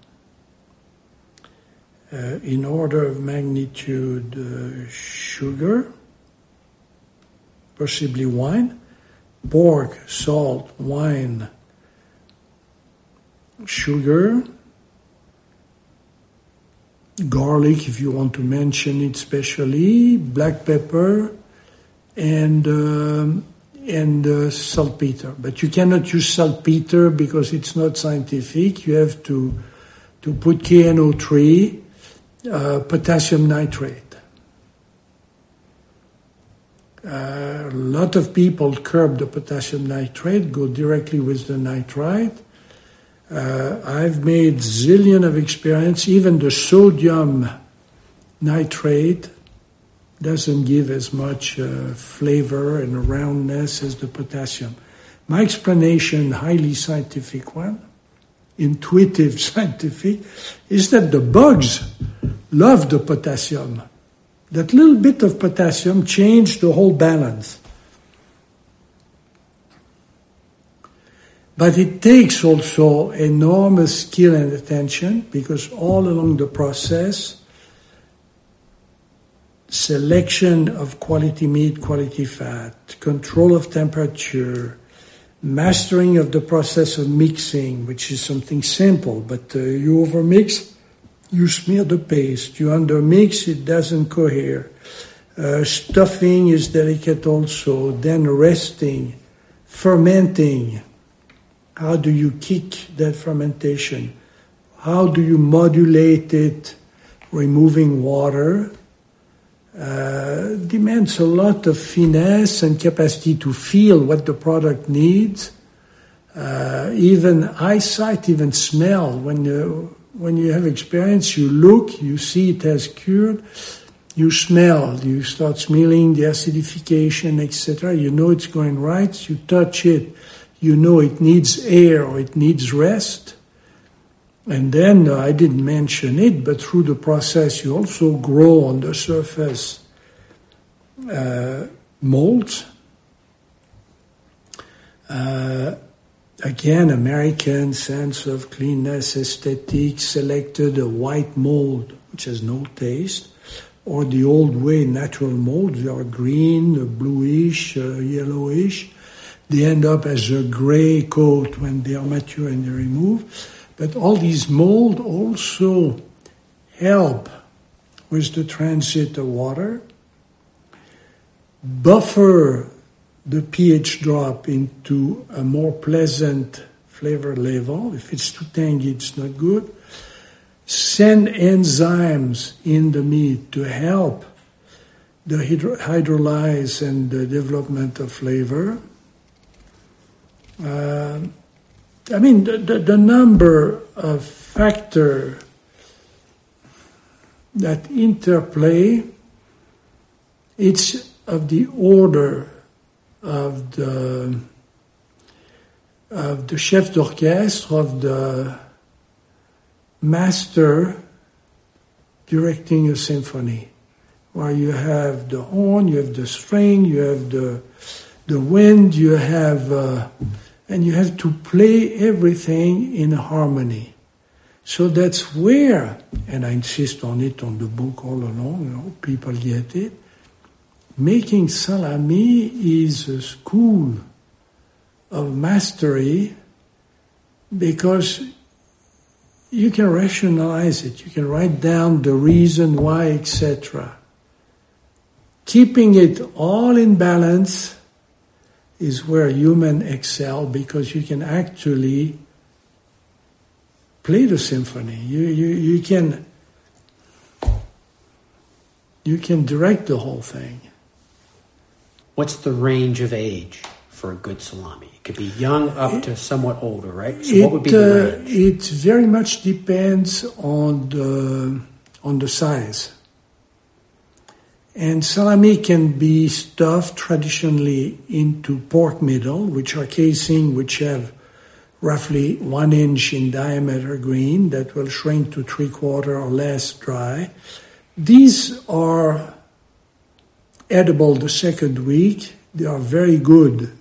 uh, in order of magnitude, uh, sugar, possibly wine, pork, salt, wine, sugar, garlic, if you want to mention it specially, black pepper, and um, and uh, saltpeter. But you cannot use saltpeter because it's not scientific. You have to to put K N O three, uh, potassium nitrate. Uh, a lot of people curb the potassium nitrate, go directly with the nitrite. Uh, I've made zillion of experience. Even the sodium nitrate doesn't give as much uh, flavor and roundness as the potassium. My explanation, highly scientific one, intuitive scientific, is that the bugs love the potassium. That little bit of potassium changed the whole balance. But it takes also enormous skill and attention because all along the process, selection of quality meat, quality fat, control of temperature, mastering of the process of mixing, which is something simple, but uh, you overmix, you smear the paste. You undermix, it doesn't cohere. Uh, stuffing is delicate also. Then resting, fermenting. How do you kick that fermentation? How do you modulate it, removing water? Uh, demands a lot of finesse and capacity to feel what the product needs. Uh, even eyesight, even smell. When you, when you have experience, you look, you see it has cured. You smell, you start smelling the acidification, et cetera. You know it's going right. You touch it. You know it needs air or it needs rest. And then, uh, I didn't mention it, but through the process you also grow on the surface uh, molds. Uh, again, American sense of cleanness, aesthetic, selected a white mold, which has no taste, or the old way natural molds. They are green, bluish, uh, yellowish. They end up as a gray coat when they are mature and they remove. But all these mold also help with the transit of water, buffer the pH drop into a more pleasant flavor level. If it's too tangy, it's not good. Send enzymes in the meat to help the hydro- hydrolyze and the development of flavor. Uh, I mean, the, the, the number of factors that interplay, it's of the order of the of the chef d'orchestre, of the master directing a symphony, where you have the horn, you have the string, you have the the wind, you have uh, and you have to play everything in harmony. So that's where, and I insist on it on the book all along, you know, people get it. Making salami is a school of mastery because you can rationalize it, you can write down the reason why, et cetera. Keeping it all in balance is where humans excel because you can actually play the symphony. You, you, you can you can direct the whole thing. What's the range of age for a good salami? It could be young up it, to somewhat older, right? So it, what would be the range? Uh, it very much depends on the on the size. And salami can be stuffed traditionally into pork middle, which are casing which have roughly one inch in diameter green that will shrink to three quarter or less dry. These are edible the second week. They are very good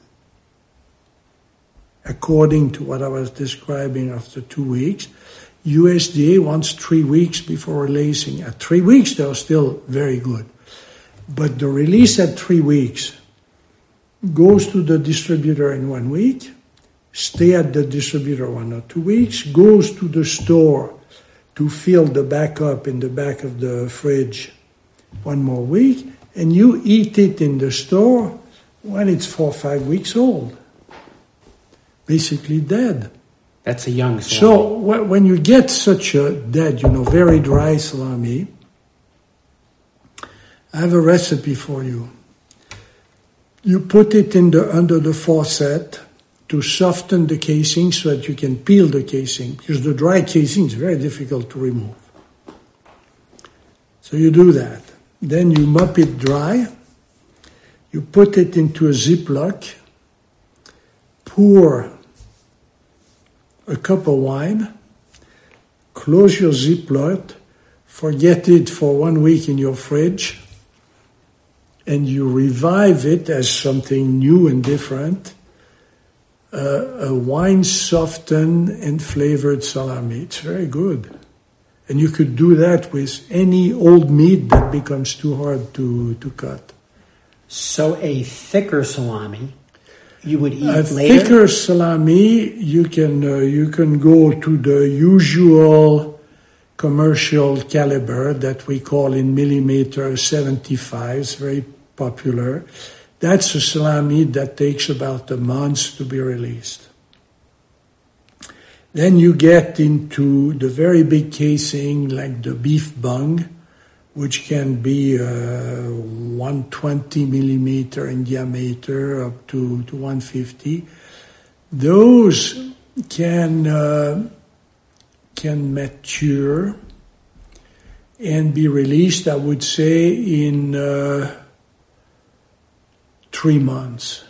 according to what I was describing after two weeks. U S D A wants three weeks before releasing. At three weeks, they are still very good. But the release at three weeks goes to the distributor in one week, stay at the distributor one or two weeks, goes to the store to fill the backup in the back of the fridge one more week, and you eat it in the store when it's four or five weeks old. Basically dead. That's a young salami. So when you get such a dead, you know, very dry salami, I have a recipe for you. You put it in the under the faucet to soften the casing so that you can peel the casing, because the dry casing is very difficult to remove. So you do that. Then you mop it dry. You put it into a Ziploc. Pour a cup of wine. Close your Ziploc. Forget it for one week in your fridge. And you revive it as something new and different. Uh, a wine-softened and flavored salami. It's very good. And you could do that with any old meat that becomes too hard to, to cut. So a thicker salami you would eat a later? A thicker salami, you can, uh, you can go to the usual commercial caliber that we call in millimeter seventy-five. It's very popular. That's a salami that takes about a month to be released. Then you get into the very big casing like the beef bung, which can be uh, one hundred twenty millimeter in diameter up to, to one hundred fifty. Those can uh, can mature and be released, I would say, in uh, three months.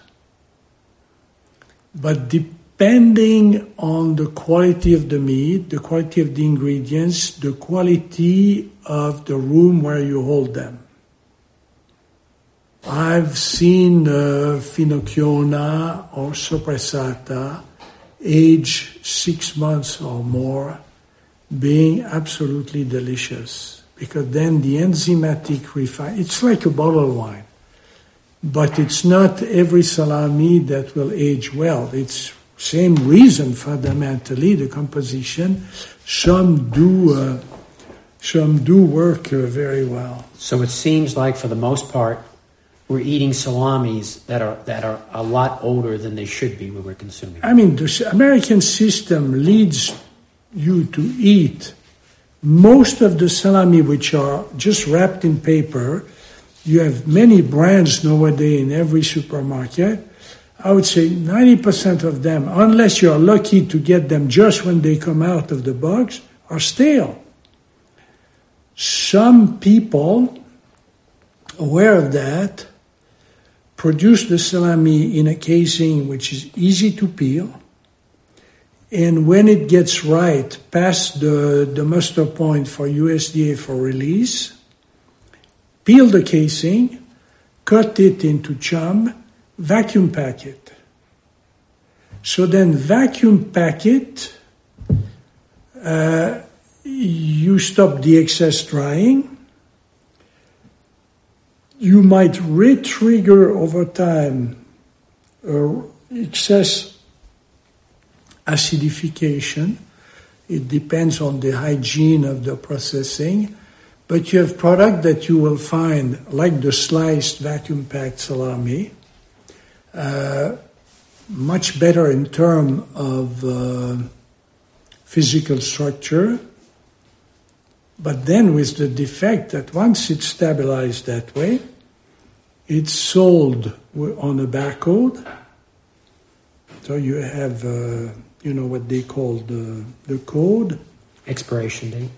But depending on the quality of the meat, the quality of the ingredients, the quality of the room where you hold them. I've seen uh, Finocchiona or Soppressata age six months or more being absolutely delicious, because then the enzymatic refine, it's like a bottle of wine, but it's not every salami that will age well. It's same reason fundamentally, the composition. Some do, uh, some do work uh, very well. So it seems like for the most part, we're eating salamis that are that are a lot older than they should be when we're consuming. I mean, the American system leads you to eat most of the salami which are just wrapped in paper. You have many brands nowadays in every supermarket. I would say ninety percent of them, unless you're lucky to get them just when they come out of the box, are stale. Some people, aware of that, produce the salami in a casing which is easy to peel, and when it gets right, past the, the muster point for U S D A for release, peel the casing, cut it into chum, vacuum pack it. So then vacuum pack it, uh, you stop the excess drying. You might re-trigger over time uh, excess acidification. It depends on the hygiene of the processing. But you have product that you will find, like the sliced vacuum-packed salami, uh, much better in terms of uh, physical structure, but then with the defect that once it's stabilized that way, it's sold on a barcode. So you have, uh, you know, what they call the, the code. Expiration date.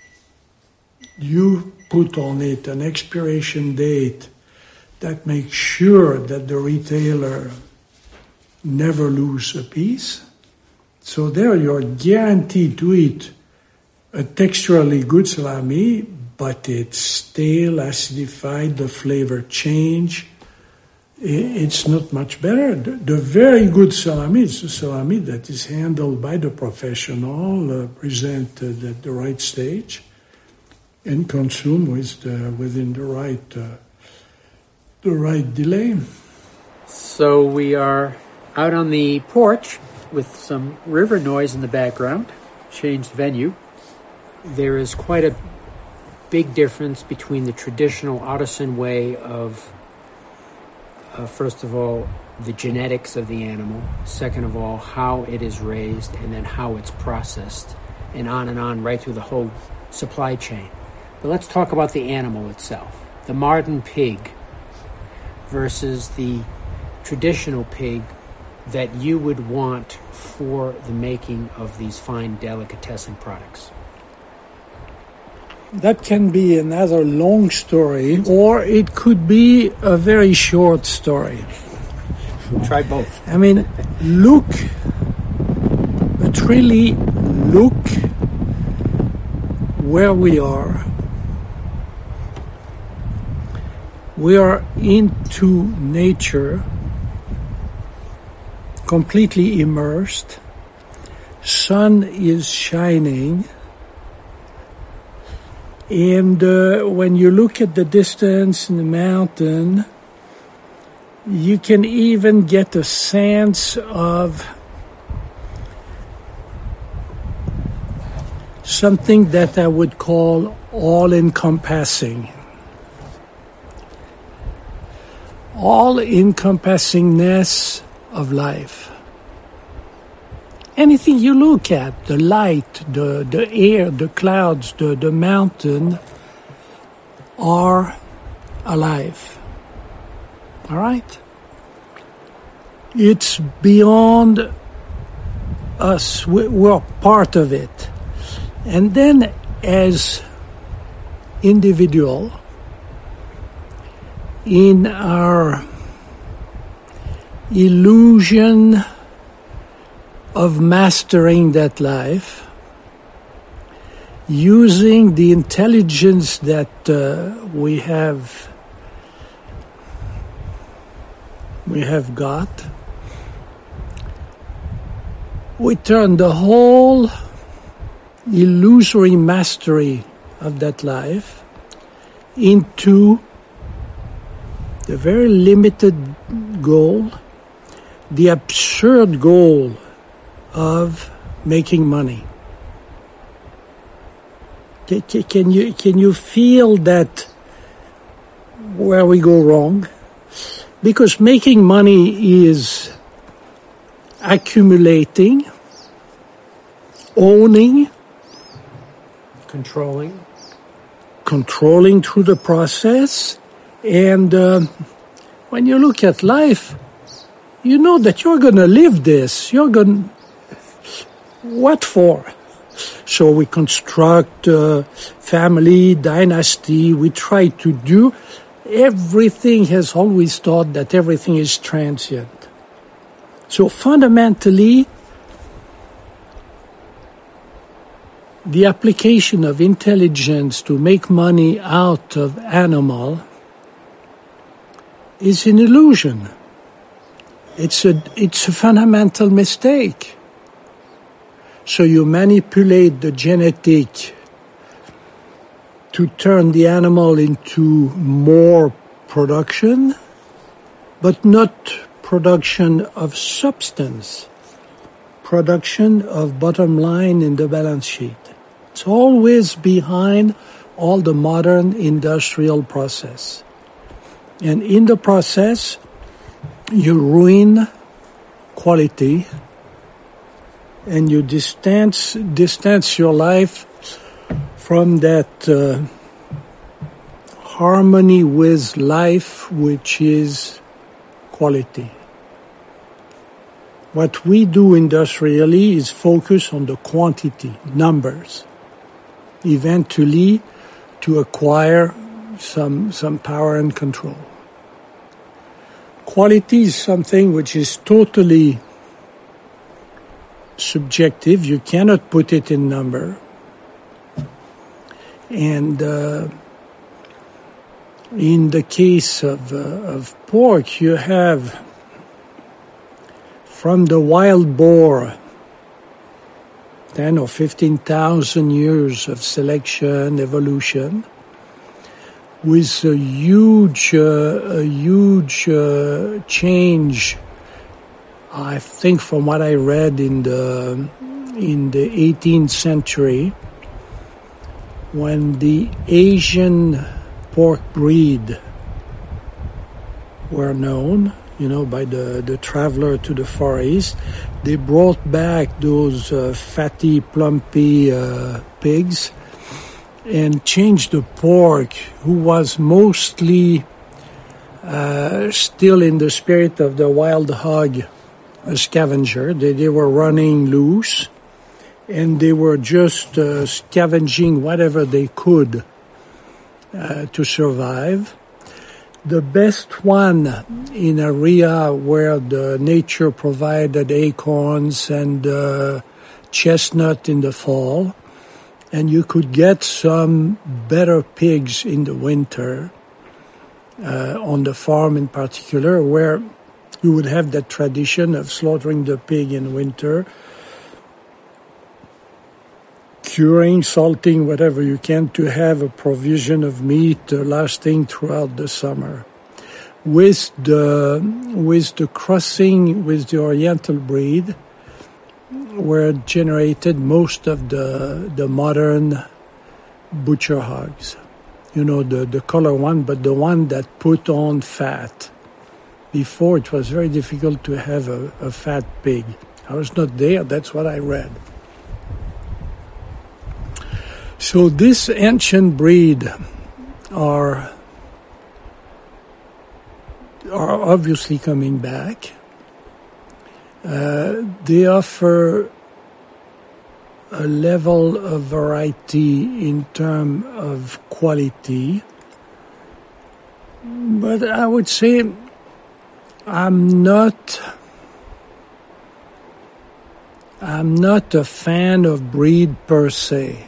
You put on it an expiration date that makes sure that the retailer never lose a piece. So there you're guaranteed to eat a texturally good salami, but it's stale, acidified, the flavor change. It's not much better. The, the very good salami is a salami that is handled by the professional, uh, presented at the right stage, and consumed with the, within the right uh, the right delay. So we are out on the porch with some river noise in the background. Changed venue. There is quite a big difference between the traditional artisan way of, uh, first of all, the genetics of the animal, second of all, how it is raised, and then how it's processed, and on and on right through the whole supply chain. But let's talk about the animal itself. The modern pig versus the traditional pig that you would want for the making of these fine delicatessen products. That can be another long story, or it could be a very short story. Try both. I mean, look, but really look where we are. We are into nature, completely immersed. Sun is shining. And uh, when you look at the distance in the mountain, you can even get a sense of something that I would call all-encompassing. All-encompassingness of life. Anything you look at, the light, the, the air, the clouds, the, the mountain, are alive. All right? It's beyond us. We're part of it. And then as individual, in our illusion of mastering that life, using the intelligence that uh, we have we have got, we turn the whole illusory mastery of that life into the very limited goal, the absurd goal of making money. Can you, can you feel that where we go wrong? Because making money is accumulating, owning, controlling, controlling through the process. And uh, when you look at life, you know that you're going to live this. You're going, what for? So we construct uh, family, dynasty. We try to do. Everything has always thought that everything is transient. So fundamentally, the application of intelligence to make money out of animal is an illusion. It's a, it's a fundamental mistake. So you manipulate the genetic to turn the animal into more production, but not production of substance, production of bottom line in the balance sheet. It's always behind all the modern industrial process. And in the process, you ruin quality and you distance distance your life from that uh, harmony with life, which is quality. What we do industrially is focus on the quantity, numbers, eventually to acquire some some power and control. Quality is something which is totally subjective. You cannot put it in number. And uh, in the case of, uh, of pork, you have from the wild boar ten or fifteen thousand years of selection, evolution, with a huge, uh, a huge uh, change. I think from what I read in the in the eighteenth century, when the Asian pork breed were known, you know, by the, the traveler to the Far East, they brought back those uh, fatty, plumpy uh, pigs and changed the pork, who was mostly uh, still in the spirit of the wild hog, a scavenger. They, they were running loose, and they were just uh, scavenging whatever they could uh, to survive. The best one in area where the nature provided acorns and uh, chestnut in the fall, and you could get some better pigs in the winter, uh, on the farm in particular, where you would have that tradition of slaughtering the pig in winter, curing, salting, whatever you can, to have a provision of meat uh, lasting throughout the summer. With the with the crossing with the Oriental breed, were generated most of the the modern butcher hogs. You know, the, the color one, but the one that put on fat. Before, it was very difficult to have a, a fat pig. I was not there, that's what I read. So this ancient breed are, are obviously coming back. Uh, they offer a level of variety in terms of quality. But I would say I'm not I'm not a fan of breed per se.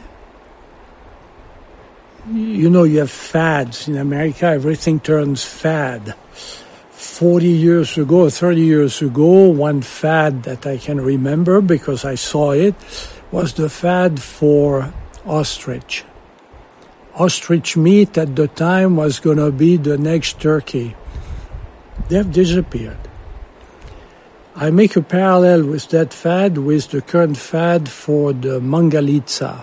You know, you have fads. In America, everything turns fad. forty years ago, thirty years ago, one fad that I can remember because I saw it was the fad for ostrich. Ostrich meat at the time was going to be the next turkey. They've disappeared. I make a parallel with that fad with the current fad for the mangalitsa.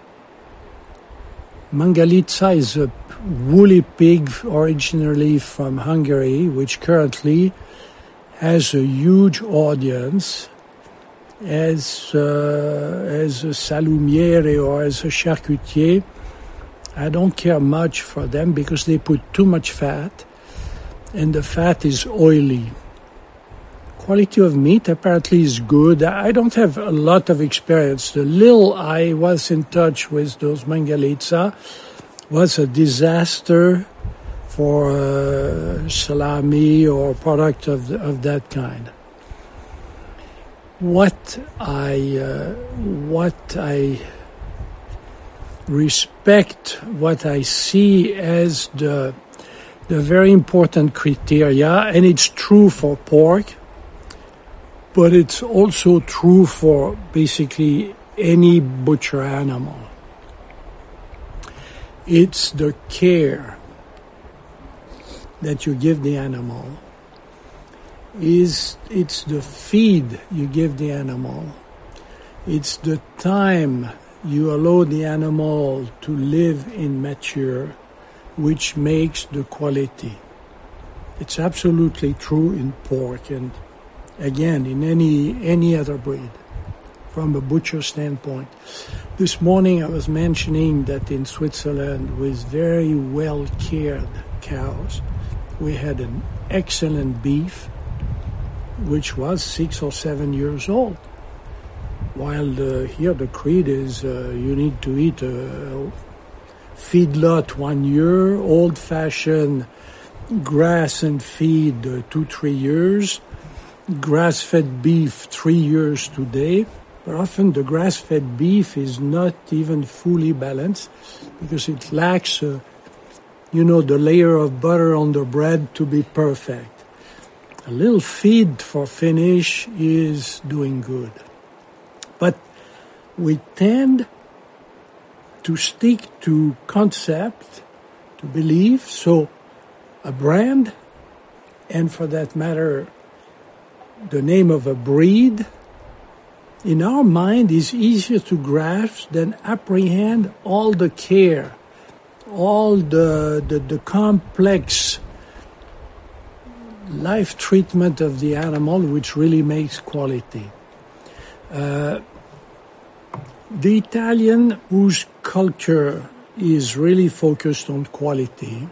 Mangalitsa is a woolly pig originally from Hungary, which currently has a huge audience as, uh, as a salumiere or as a charcutier. I don't care much for them because they put too much fat, and the fat is oily. Quality of meat apparently is good. I don't have a lot of experience. The little I was in touch with those mangalitsa was a disaster for uh, salami or product of the, of that kind. What I uh, what I respect, what I see as the the very important criteria, and it's true for pork, but it's also true for basically any butcher animal. It's the care that you give the animal. Is it's the feed you give the animal. It's the time you allow the animal to live in mature, which makes the quality. It's absolutely true in pork and, again, in any any other breed, from a butcher standpoint. This morning I was mentioning that in Switzerland, with very well-cared cows, we had an excellent beef, which was six or seven years old. While the, here the creed is uh, you need to eat a feedlot one year, old-fashioned grass and feed uh, two, three years, grass-fed beef three years today. But often the grass-fed beef is not even fully balanced because it lacks, uh, you know, the layer of butter on the bread to be perfect. A little feed for finish is doing good. But we tend to stick to concept, to belief. So a brand, and for that matter, the name of a breed, in our mind is easier to grasp than apprehend all the care, all the, the, the complex life treatment of the animal, which really makes quality. Uh, the Italian, whose culture is really focused on quality,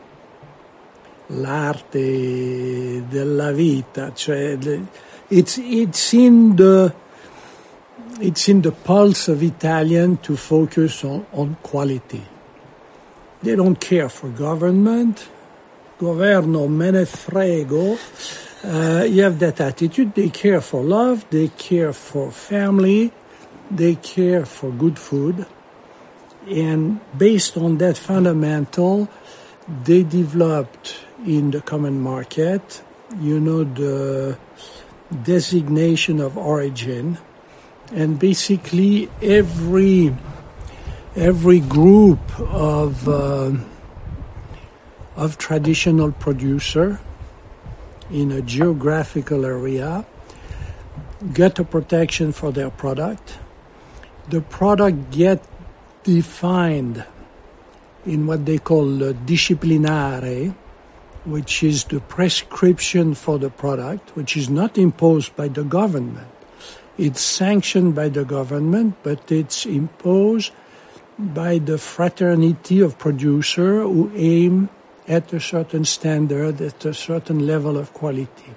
l'arte della vita, cioè the, it's it's in the it's in the pulse of Italian to focus on, on quality. They don't care for government. Governo me ne frego. Uh, you have that attitude. They care for love. They care for family. They care for good food. And based on that fundamental, they developed in the common market, you know, the designation of origin. And basically every every group of uh, of traditional producer in a geographical area get a protection for their product. The product get defined in what they call uh, disciplinare, which is the prescription for the product, which is not imposed by the government. It's sanctioned by the government, but it's imposed by the fraternity of producers who aim at a certain standard, at a certain level of quality.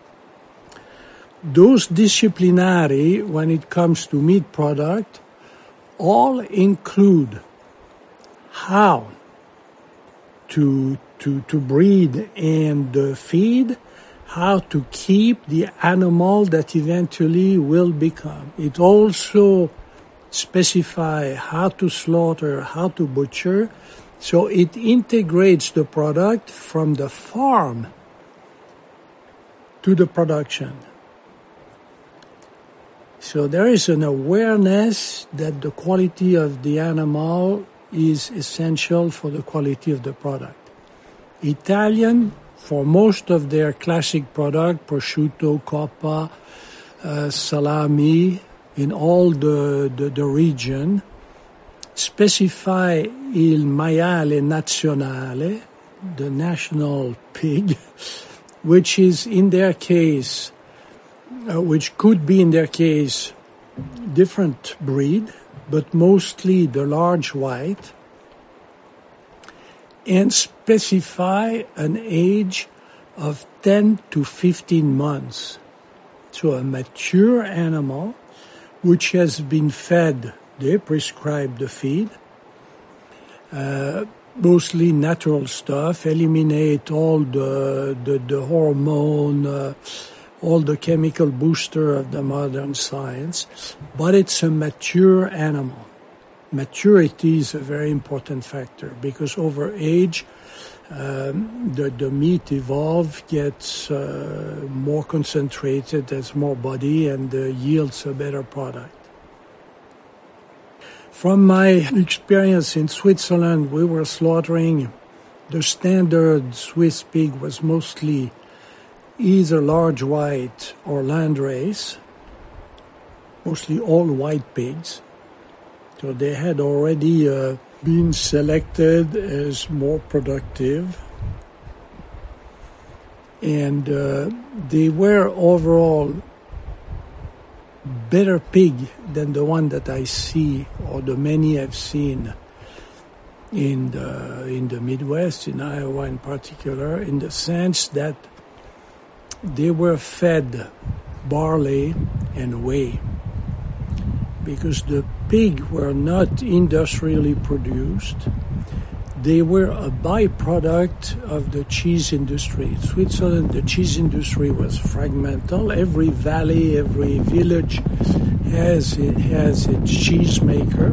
Those disciplinary, when it comes to meat product, all include how to to to breed and uh, feed, how to keep the animal that eventually will become. It also specifies how to slaughter, how to butcher. So it integrates the product from the farm to the production. So there is an awareness that the quality of the animal is essential for the quality of the product. Italian, for most of their classic product, prosciutto, coppa, uh, salami, in all the, the, the region, specify il maiale nazionale, the national pig, which is in their case, uh, which could be in their case different breed, but mostly the large white, and specify an age of ten to fifteen months. So a mature animal which has been fed, they prescribe the feed, uh, mostly natural stuff, eliminate all the, the, the hormone, uh, all the chemical booster of the modern science, but it's a mature animal. Maturity is a very important factor because over age, um, the, the meat evolves, gets uh, more concentrated, has more body, and uh, yields a better product. From my experience in Switzerland, we were slaughtering, the standard Swiss pig was mostly either large white or landrace, mostly all white pigs. So they had already uh, been selected as more productive. And uh, they were overall better pig than the one that I see, or the many I've seen in the, in the Midwest, in Iowa in particular, in the sense that they were fed barley and whey, because the pig were not industrially produced. They were a byproduct of the cheese industry. In Switzerland, the cheese industry was fragmental. Every valley, every village has it has its cheesemaker.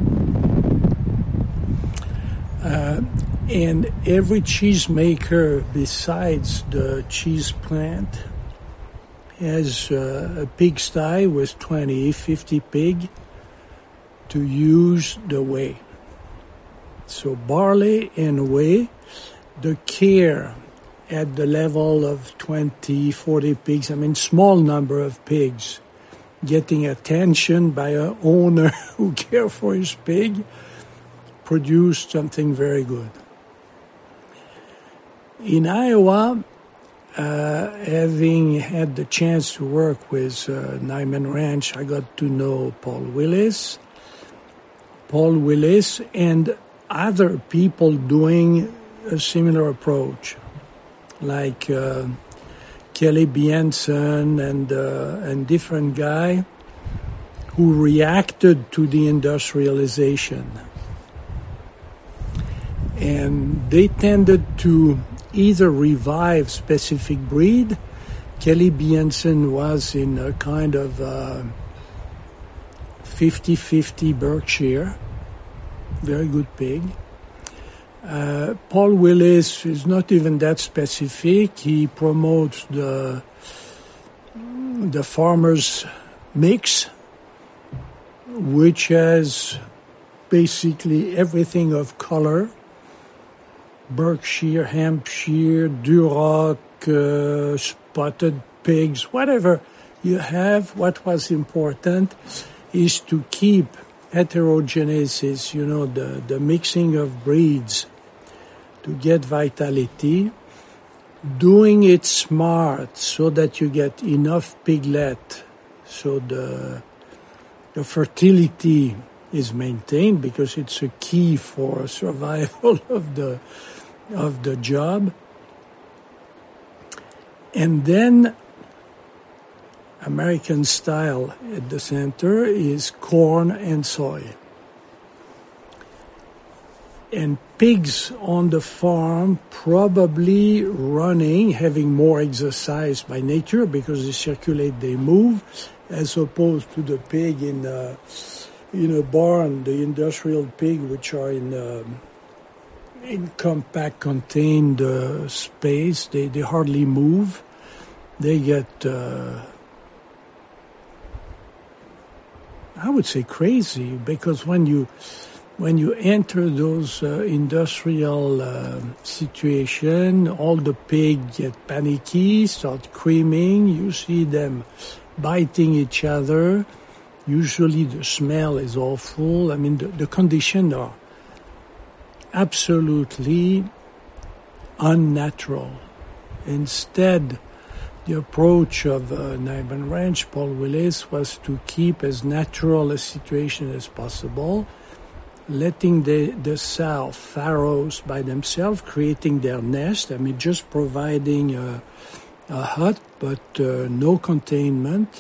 Uh, and every cheesemaker, besides the cheese plant, has uh, a pigsty with twenty, fifty pig to use the whey. So barley and whey, the care at the level of twenty, forty pigs, I mean small number of pigs, getting attention by an owner who cares for his pig, produced something very good. In Iowa, uh, having had the chance to work with uh, Nyman Ranch, I got to know Paul Willis, Paul Willis, and other people doing a similar approach, like uh, Kelly Bienson and uh, and different guy who reacted to the industrialization. And they tended to either revive specific breed. Kelly Bienson was in a kind of uh, fifty-fifty Berkshire, very good pig. Uh, Paul Willis is not even that specific. He promotes the the farmer's mix, which has basically everything of color: Berkshire, Hampshire, Duroc, uh, spotted pigs, whatever you have. What was important is to keep heterogenesis, you know, the, the mixing of breeds to get vitality, doing it smart so that you get enough piglet, so the the fertility is maintained, because it's a key for survival of the of the job. And then American style at the center is corn and soy. And pigs on the farm probably running, having more exercise by nature because they circulate, they move, as opposed to the pig in a, in a barn, the industrial pig, which are in um, in compact, contained uh, space. They, they hardly move. they get, uh, I would say, crazy, because when you when you enter those uh, industrial uh, situation, all the pigs get panicky, start screaming. You see them biting each other. Usually the smell is awful. I mean, the, the conditions are absolutely unnatural. Instead, the approach of uh, Niben Ranch, Paul Willis, was to keep as natural a situation as possible, letting the, the sow farrows by themselves, creating their nest. I mean, just providing a, a hut, but uh, no containment.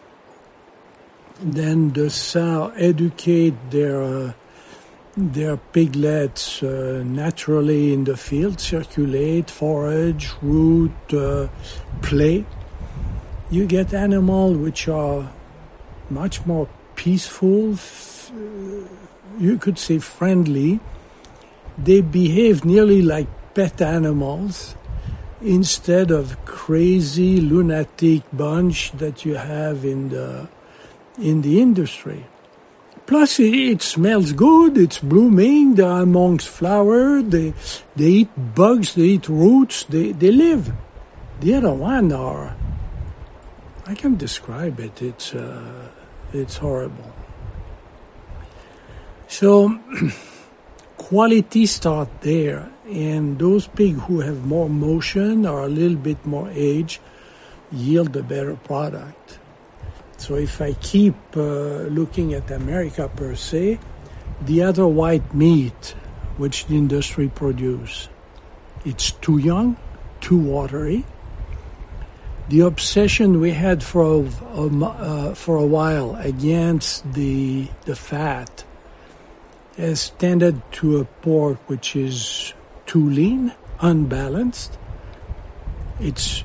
Then the sow educate their uh, their piglets uh, naturally in the field, circulate, forage, root, uh, play. You get animals which are much more peaceful, f- you could say friendly. They behave nearly like pet animals instead of crazy lunatic bunch that you have in the in the industry. Plus, it, it smells good, it's blooming, they're amongst flowers, they, they eat bugs, they eat roots, they, they live. The other one are, I can describe it, it's, uh, it's horrible. So, quality start there, and those pigs who have more motion or a little bit more age yield a better product. So if I keep uh, looking at America per se, the other white meat which the industry produce, it's too young, too watery. The obsession we had for a, a, uh, for a while against the the fat has tended to a pork which is too lean, unbalanced. It's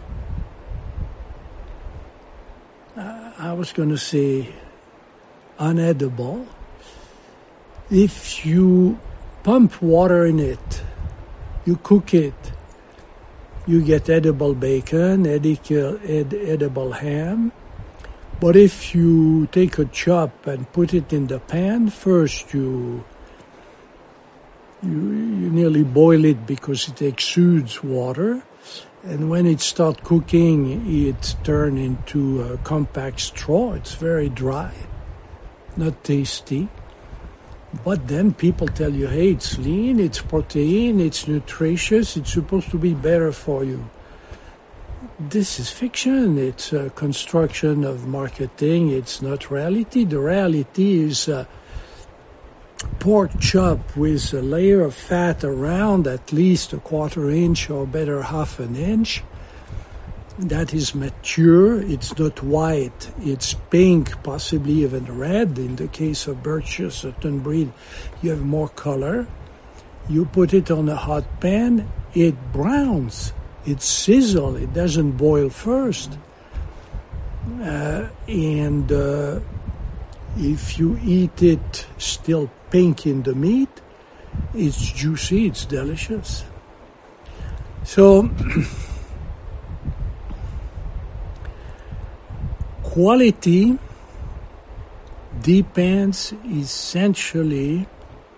I was going to say unedible. If you pump water in it, you cook it, you get edible bacon, edible, ed, edible ham. But if you take a chop and put it in the pan, first you, you, you nearly boil it because it exudes water. And when it starts cooking, it turns into a compact straw. It's very dry, not tasty. But then people tell you, hey, it's lean, it's protein, it's nutritious, it's supposed to be better for you. This is fiction. It's a construction of marketing. It's not reality. The reality is uh, pork chop with a layer of fat around at least a quarter inch or better half an inch. That is mature. It's not white. It's pink, possibly even red. In the case of Berkshire, certain breed, you have more color. You put it on a hot pan, it browns. It sizzles. It doesn't boil first. Uh, and uh, if you eat it still pink in the meat, it's juicy, it's delicious. So, quality depends essentially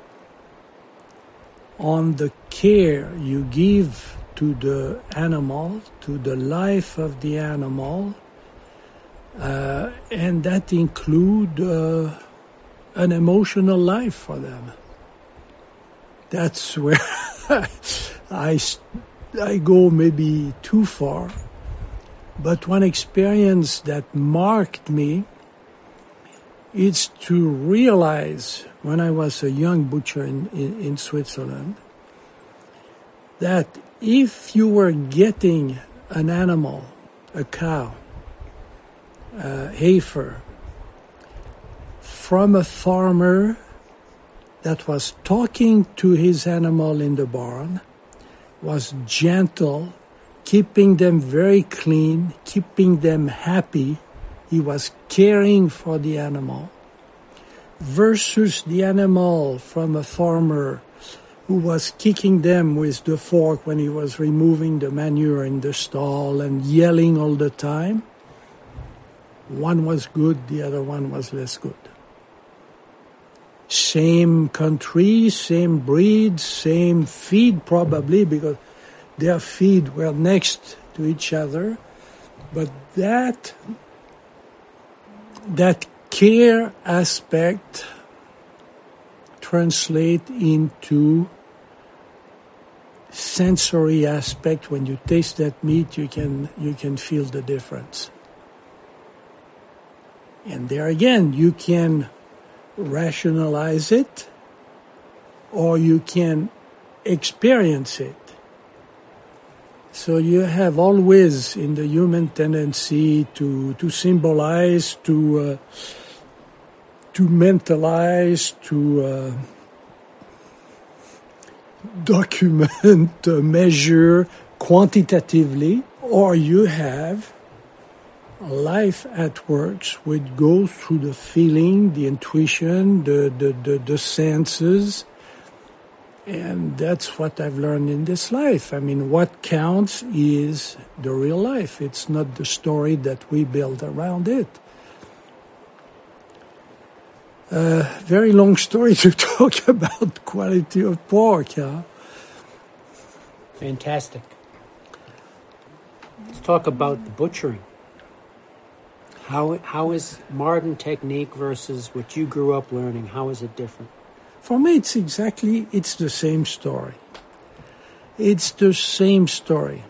on the care you give to the animal, to the life of the animal, uh, and that includes uh, an emotional life for them. That's where I, I go maybe too far. But one experience that marked me is to realize when I was a young butcher in, in, in Switzerland that if you were getting an animal, a cow, a heifer, from a farmer that was talking to his animal in the barn, was gentle, keeping them very clean, keeping them happy. He was caring for the animal, versus the animal from a farmer who was kicking them with the fork when he was removing the manure in the stall and yelling all the time. One was good, the other one was less good. Same country, same breed, same feed probably, because their feed were next to each other. But that, that care aspect translate into sensory aspect. When you taste that meat, you can you can feel the difference. And there again, you can rationalize it, or you can experience it. So you have always in the human tendency to to symbolize, to uh, to mentalize, to uh, document, uh, measure quantitatively, or you have life at work, which goes through the feeling, the intuition, the, the, the, the senses. And that's what I've learned in this life. I mean, what counts is the real life. It's not the story that we build around it. Uh, very long story to talk about quality of pork, huh? Fantastic. Let's talk about the butchering. How how is modern technique versus what you grew up learning? How is it different? For me, it's exactly, it's the same story. It's the same story.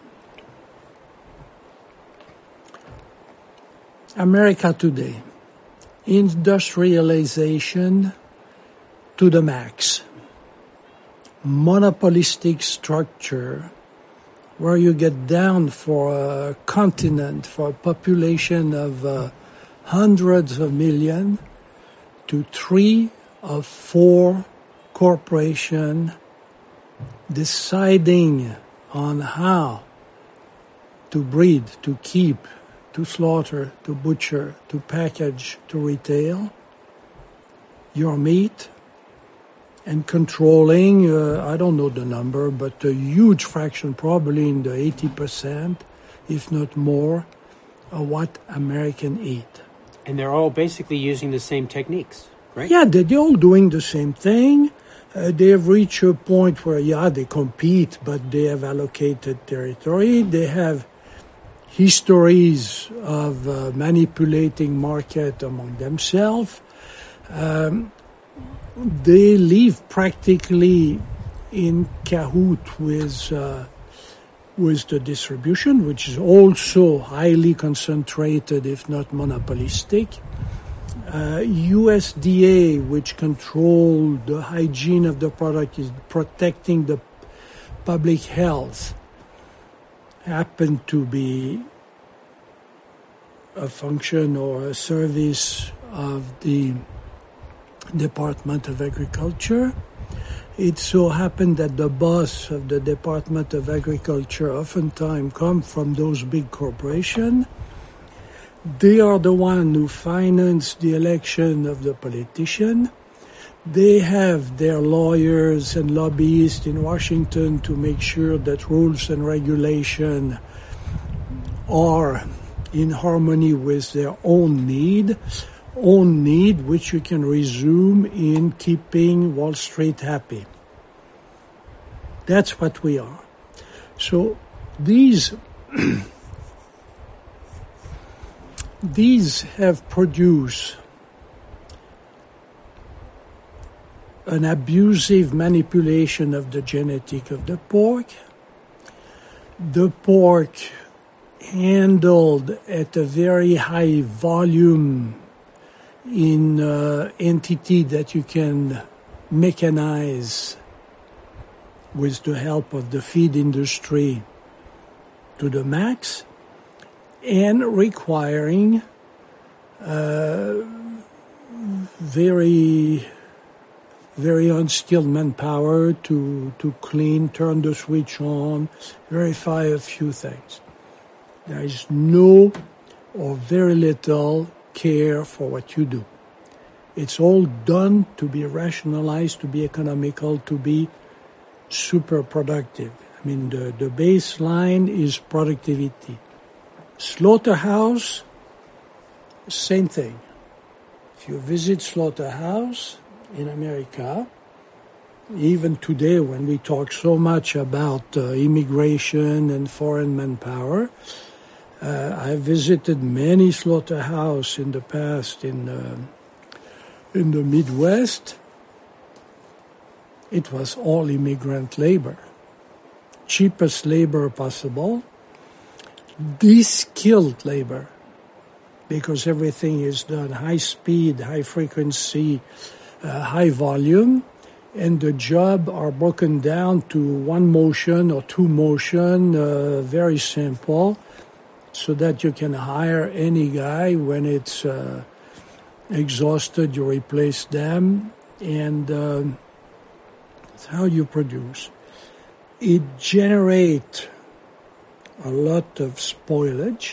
America today, industrialization to the max. Monopolistic structure where you get down for a continent, for a population of uh, hundreds of millions, to three of four corporations deciding on how to breed, to keep, to slaughter, to butcher, to package, to retail your meat, and controlling, uh, I don't know the number, but a huge fraction, probably in the eighty percent, if not more, of what Americans eat. And they're all basically using the same techniques, right? Yeah, they're all doing the same thing. Uh, they have reached a point where, yeah, they compete, but they have allocated territory. They have histories of uh, manipulating market among themselves. Um, They live practically in cahoot with uh, with the distribution, which is also highly concentrated, if not monopolistic. Uh, U S D A, which control the hygiene of the product, is protecting the public health, happen to be a function or a service of the Department of Agriculture. It so happened that the boss of the Department of Agriculture oftentimes come from those big corporations. They are the one who finance the election of the politician. They have their lawyers and lobbyists in Washington to make sure that rules and regulation are in harmony with their own need. own need, which you can resume in keeping Wall Street happy. That's what we are. So these these have produced an abusive manipulation of the genetic of the pork. The pork handled at a very high volume in uh, entity that you can mechanize with the help of the feed industry to the max, and requiring uh, very, very unskilled manpower to, to clean, turn the switch on, verify a few things. There is no or very little care for what you do. It's all done to be rationalized, to be economical, to be super productive. I mean, the, the baseline is productivity. Slaughterhouse, same thing. If you visit slaughterhouse in America, even today when we talk so much about uh, immigration and foreign manpower, uh, I visited many slaughterhouses in the past in, uh, in the Midwest. It was all immigrant labor. Cheapest labor possible, de-skilled labor, because everything is done high speed, high frequency, uh, high volume, and the job are broken down to one motion or two motion, uh, very simple, so that you can hire any guy when it's uh, exhausted, you replace them, and uh, that's how you produce. It generates a lot of spoilage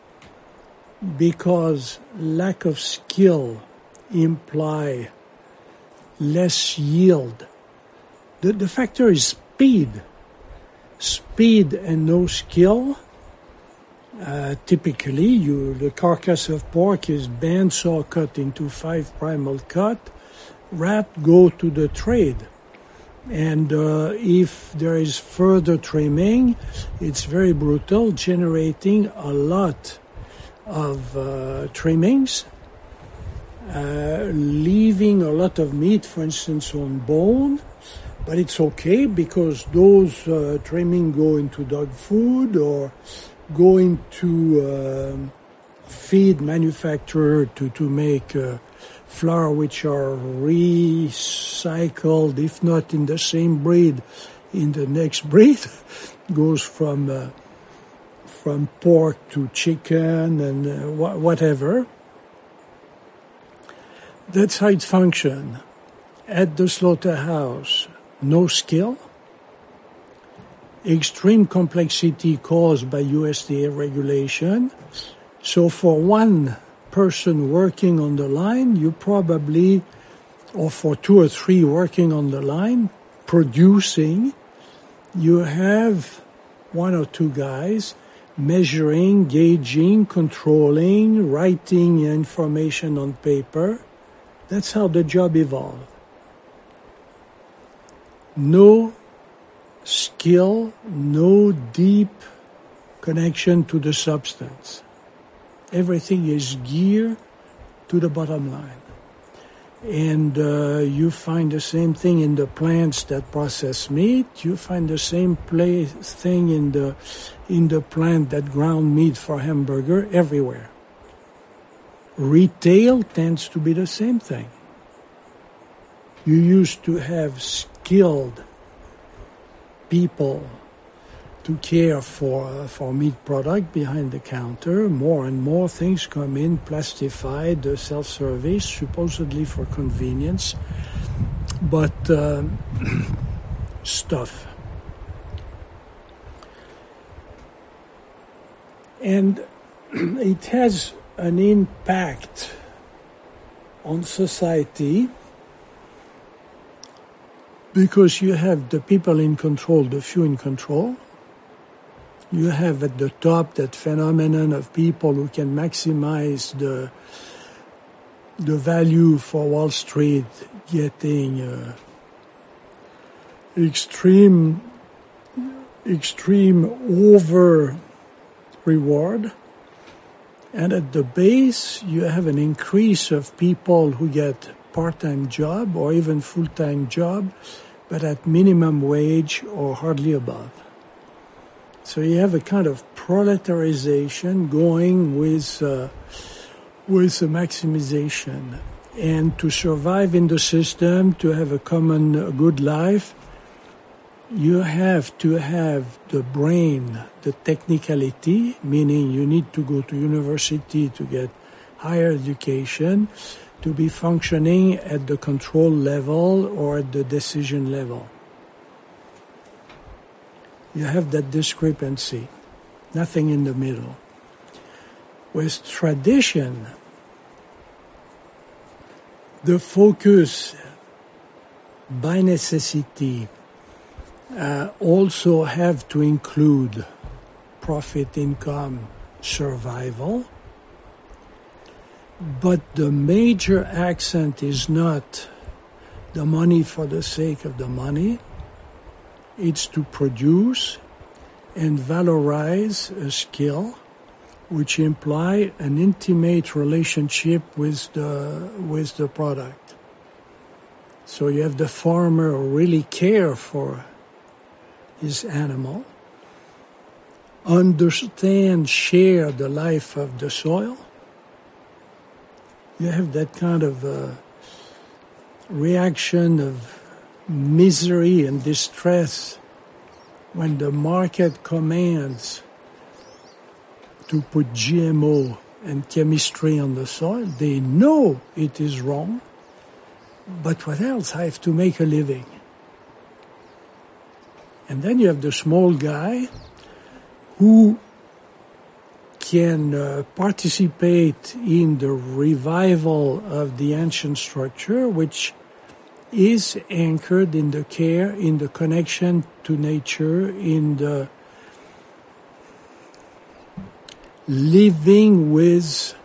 because lack of skill imply less yield. The, the factor is speed. Speed and no skill. Uh, typically, you the carcass of pork is bandsaw cut into five primal cut. Rat go to the trade. And uh, if there is further trimming, it's very brutal, generating a lot of uh, trimmings, uh, leaving a lot of meat, for instance, on bone. But it's okay because those uh, trimming go into dog food or go into uh, feed manufacturer to, to make uh, flour which are recycled, if not in the same breed, in the next breed. Goes from uh, from pork to chicken and uh, wh- whatever. That's how it functions. At the slaughterhouse, no skill, extreme complexity caused by U S D A regulation. So for one person working on the line, you probably, or for two or three working on the line, producing, you have one or two guys measuring, gauging, controlling, writing information on paper. That's how the job evolved. No skill, no deep connection to the substance. Everything is geared to the bottom line. And uh, you find the same thing in the plants that process meat. You find the same place, thing in the in the plant that ground meat for hamburger, everywhere. Retail tends to be the same thing. You used to have skilled people to care for uh, for meat product behind the counter. More and more things come in, plastified, uh, self-service, supposedly for convenience, but uh, stuff. And it has an impact on society because you have the people in control, the few in control. You have at the top that phenomenon of people who can maximize the the value for Wall Street, getting uh, extreme extreme over reward. And at the base, you have an increase of people who get part-time job or even full-time job, but at minimum wage or hardly above. So you have a kind of proletarization going with uh, with a maximization. And to survive in the system, to have a common uh, good life, you have to have the brain, the technicality, meaning you need to go to university to get higher education, to be functioning at the control level or at the decision level. You have that discrepancy, nothing in the middle. With tradition, the focus by necessity uh, also have to include profit, income, survival. But the major accent is not the money for the sake of the money. It's to produce and valorize a skill which imply an intimate relationship with the with the product. So you have the farmer who really care for his animal, understand, share the life of the soil. You have that kind of uh, reaction of misery and distress when the market commands to put G M O and chemistry on the soil. They know it is wrong, but what else? I have to make a living. And then you have the small guy who can uh, participate in the revival of the ancient structure, which is anchored in the care, in the connection to nature, in the living with,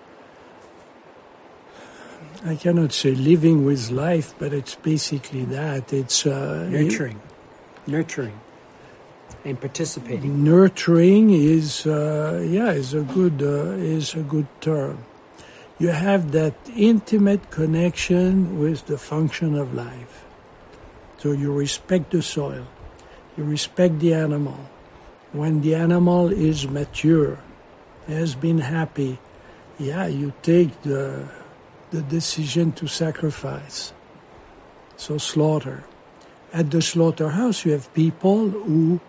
I cannot say living with life, but it's basically that. It's uh, nurturing, it, nurturing, and participating. Nurturing is, uh, yeah, is a good uh, is a good term. You have that intimate connection with the function of life. So you respect the soil, you respect the animal. When the animal is mature, has been happy, yeah, you take the the decision to sacrifice. So slaughter. At the slaughterhouse, you have people who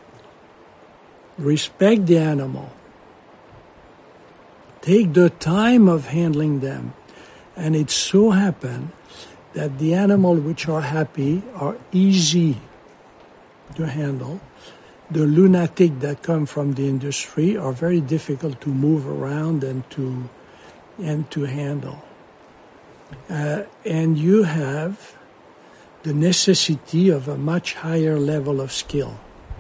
respect the animal, take the time of handling them, and it so happens that the animals which are happy are easy to handle. The lunatic that come from the industry are very difficult to move around and to and to handle. Uh, and you have the necessity of a much higher level of skill.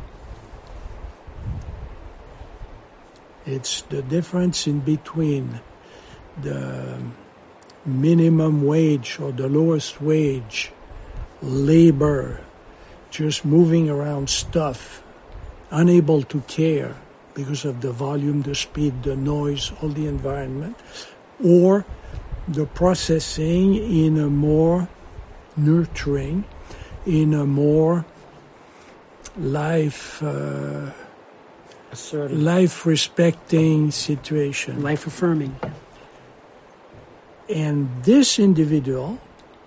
It's the difference in between the minimum wage or the lowest wage labor, just moving around stuff, unable to care because of the volume, the speed, the noise, all the environment, or the processing in a more nurturing, in a more life uh, life-respecting situation. Life-affirming. And this individual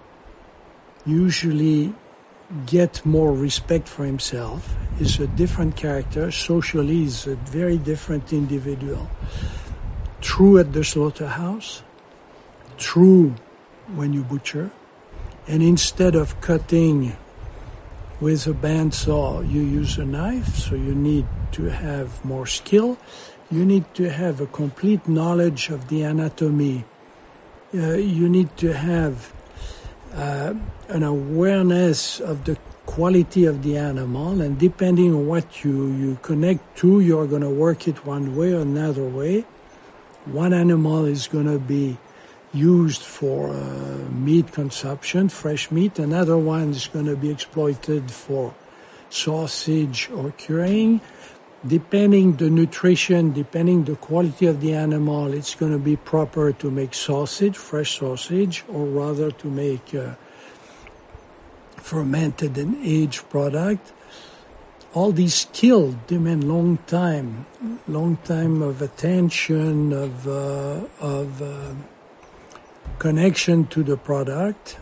usually get more respect for himself, is a different character, socially is a very different individual. True at the slaughterhouse, true when you butcher, and instead of cutting with a bandsaw, you use a knife, so you need to have more skill. You need to have a complete knowledge of the anatomy. Uh, you need to have uh, an awareness of the quality of the animal, and depending on what you, you connect to, you're going to work it one way or another way. One animal is going to be used for uh, meat consumption, fresh meat. Another one is going to be exploited for sausage or curing. Depending the nutrition, depending the quality of the animal, it's going to be proper to make sausage, fresh sausage, or rather to make uh, fermented and aged product. All these skills demand long time, long time of attention, of uh, of uh, connection to the product,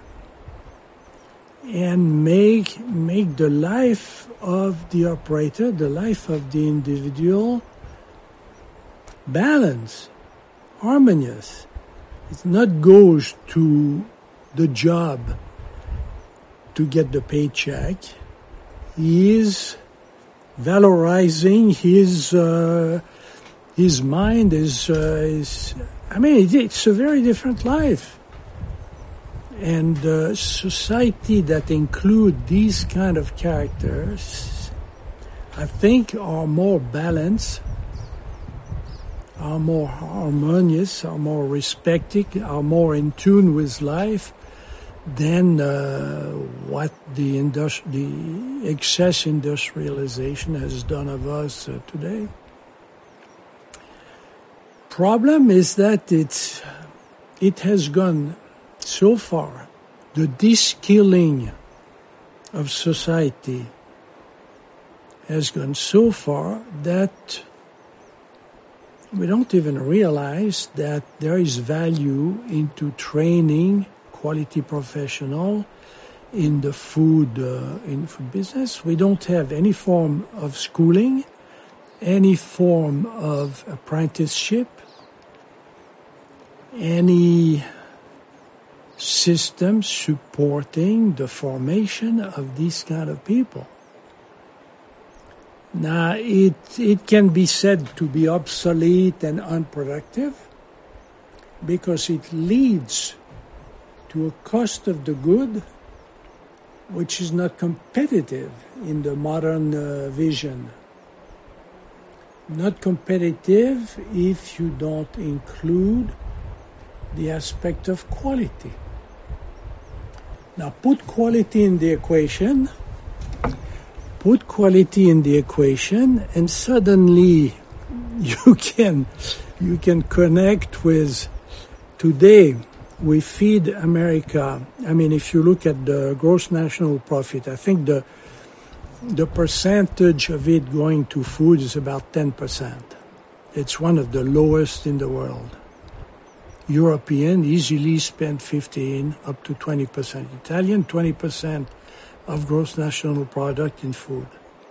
and make make the life of the operator, the life of the individual, balanced, harmonious. It not goes to the job to get the paycheck. He is valorizing his uh, his mind. Is uh, is I mean, it's a very different life. And uh, society that include these kind of characters, I think, are more balanced, are more harmonious, are more respected, are more in tune with life than uh, what the, industri- the excess industrialization has done of us uh, today. Problem is that it's, it has gone so far, the de-skilling of society has gone so far that we don't even realize that there is value into training quality professional in the food uh, in food business. We don't have any form of schooling, any form of apprenticeship, any system supporting the formation of these kind of people. Now, it it can be said to be obsolete and unproductive because it leads to a cost of the good which is not competitive in the modern uh, vision. Not competitive if you don't include the aspect of quality. Now, put quality in the equation, put quality in the equation, and suddenly you can you can connect with today. We feed America. I mean, if you look at the gross national profit, I think the the percentage of it going to food is about ten percent. It's one of the lowest in the world. European easily spend fifteen up to twenty percent. Italian, twenty percent of gross national product in food.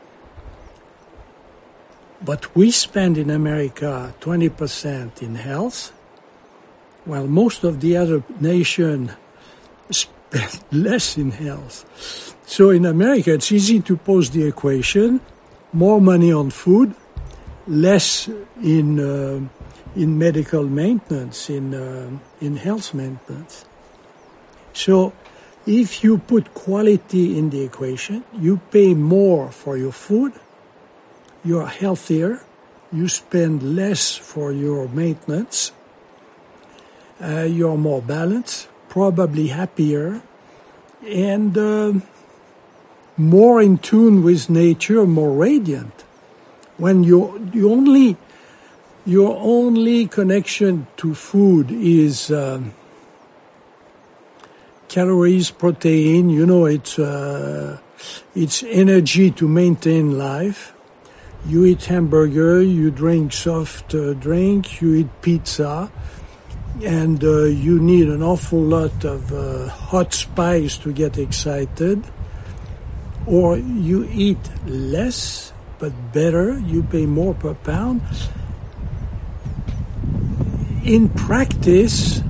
But we spend in America twenty percent in health, while most of the other nations spend less in health. So in America, it's easy to pose the equation, more money on food, less in uh, in medical maintenance, in uh, in health maintenance. So if you put quality in the equation, you pay more for your food, you're healthier, you spend less for your maintenance, uh, you're more balanced, probably happier, and uh, more in tune with nature, more radiant. When you you only your only connection to food is um, calories, protein, you know, it's uh, it's energy to maintain life. You eat hamburger, you drink soft uh, drink, you eat pizza, and uh, you need an awful lot of uh, hot spice to get excited. Or you eat less, but better, you pay more per pound. In practice,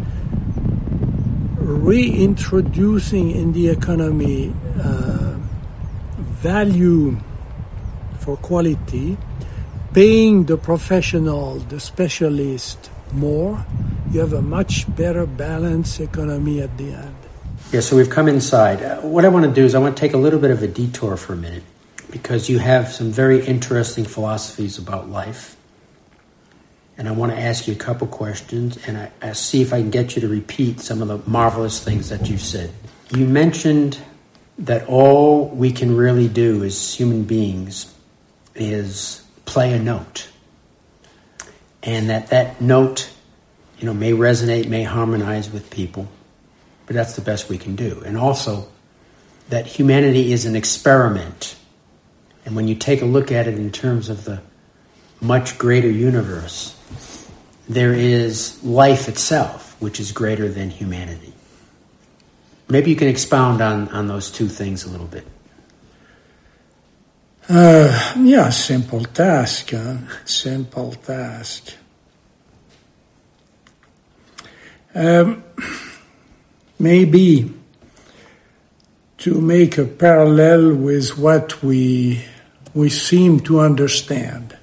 reintroducing in the economy uh, value for quality, paying the professional, the specialist more, you have a much better balanced economy at the end. Yeah, so we've come inside. Uh, what I want to do is I want to take a little bit of a detour for a minute because you have some very interesting philosophies about life. And I want to ask you a couple questions and I, I see if I can get you to repeat some of the marvelous things that you've said. You mentioned that all we can really do as human beings is play a note. And that that note, you know, may resonate, may harmonize with people, but that's the best we can do. And also that humanity is an experiment. And when you take a look at it in terms of the much greater universe, there is life itself, which is greater than humanity. Maybe you can expound on, on those two things a little bit. Uh, yeah, simple task. Huh? Simple task. Um, maybe to make a parallel with what we we seem to understand.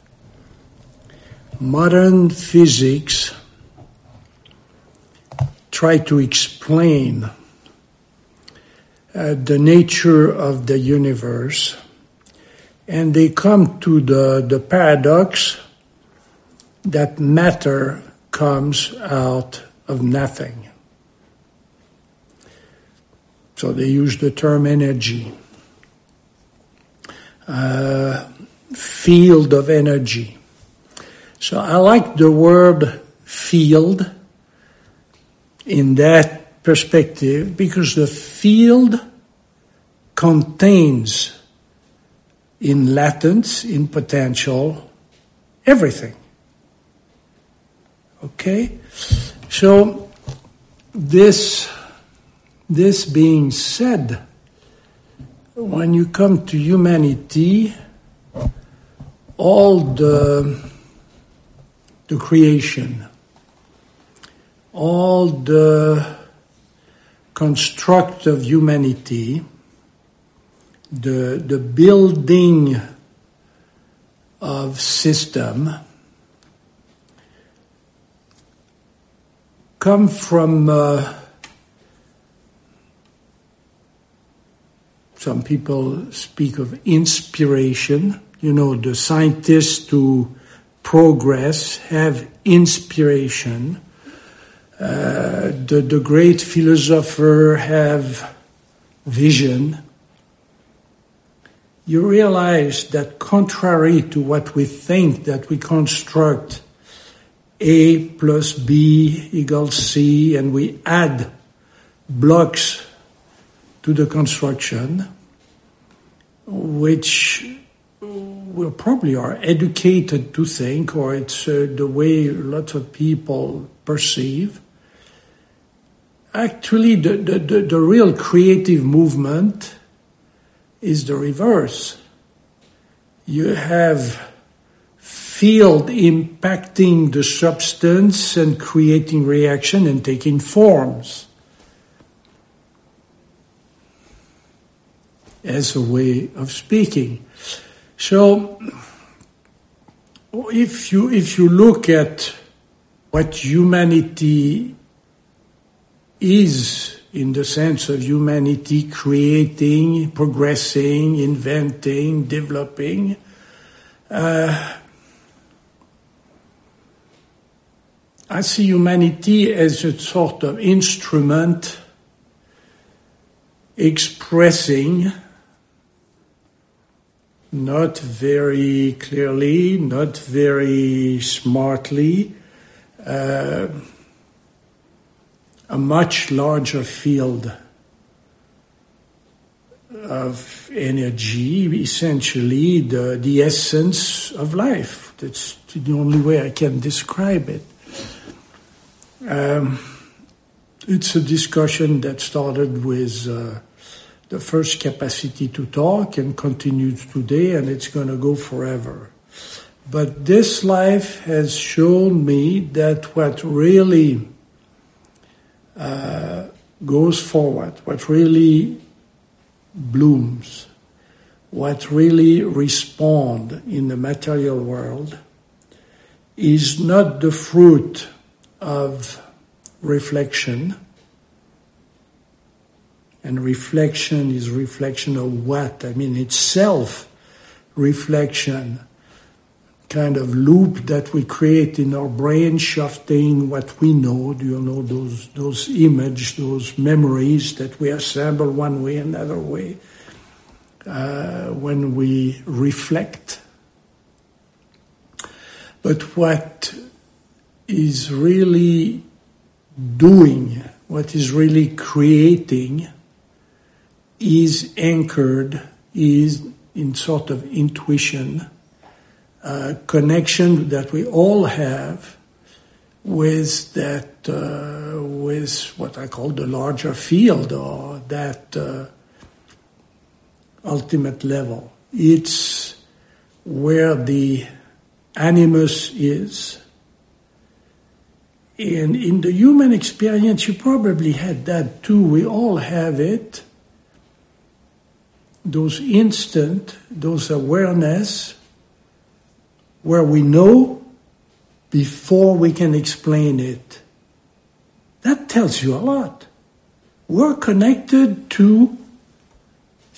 Modern physics try to explain uh, the nature of the universe, and they come to the, the paradox that matter comes out of nothing. So they use the term energy, uh, field of energy. So I like the word field in that perspective because the field contains in latence, in potential, everything. Okay? So this, this being said, when you come to humanity, all the, the creation, all the construct of humanity, the, the building of system come from uh, some people speak of inspiration. You know, the scientists who progress have inspiration. Uh, the, the great philosopher have vision. You realize that contrary to what we think, that we construct A plus B equals C, and we add blocks to the construction, which we probably are educated to think, or it's uh, the way lots of people perceive. Actually, the, the, the, the real creative movement is the reverse. You have field impacting the substance and creating reaction and taking forms as a way of speaking. So if you if you look at what humanity is, in the sense of humanity creating, progressing, inventing, developing, uh, I see humanity as a sort of instrument expressing, not very clearly, not very smartly, uh, a much larger field of energy, essentially the, the essence of life. That's the only way I can describe it. Um, it's a discussion that started with uh, the first capacity to talk and continues today, and it's going to go forever. But this life has shown me that what really uh, goes forward, what really blooms, what really responds in the material world is not the fruit of reflection. And reflection is reflection of what? I mean, it's self-reflection, kind of loop that we create in our brain, shifting what we know. Do you know those those images, those memories that we assemble one way, another way, uh, when we reflect. But what is really doing, what is really creating, is anchored, is in sort of intuition, uh, connection that we all have with that, uh, with what I call the larger field, or that uh, ultimate level. It's where the animus is. And in the human experience, you probably had that too. We all have it. Those instant, those awareness, where we know before we can explain it. That tells you a lot. We're connected to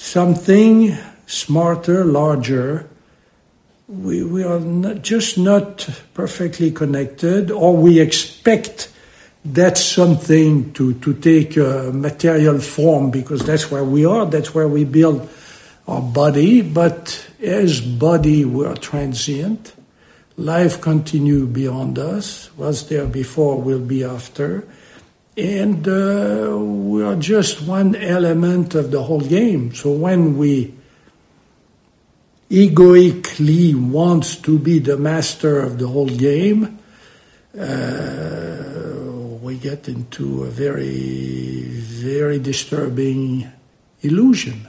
something smarter, larger. We, we are not, just not perfectly connected, or we expect that something to, to take a material form because that's where we are, that's where we build our body. But as body, we are transient. Life continues beyond us. Was there before, will be after. And uh, we are just one element of the whole game. So when we egoically wants to be the master of the whole game, uh, we get into a very, very disturbing illusion.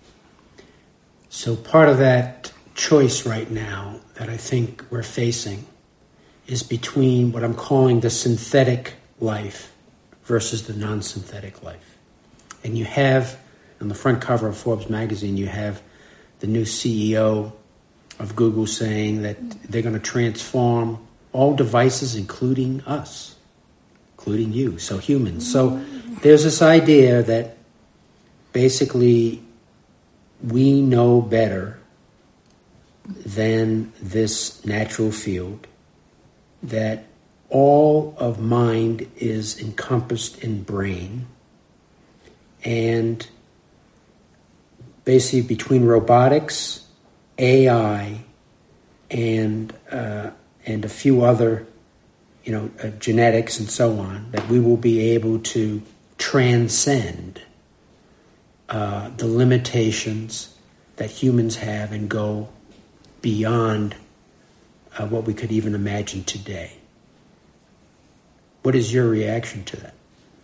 So part of that choice right now that I think we're facing is between what I'm calling the synthetic life versus the non-synthetic life. And you have, on the front cover of Forbes magazine, you have the new C E O of Google saying that they're going to transform all devices, including us, including you, so humans. So there's this idea that basically we know better than this natural field, that all of mind is encompassed in brain, and basically between robotics, A I, and uh, and a few other, you know, uh, genetics and so on, that we will be able to transcend uh, the limitations that humans have and go beyond uh, what we could even imagine today. What is your reaction to that?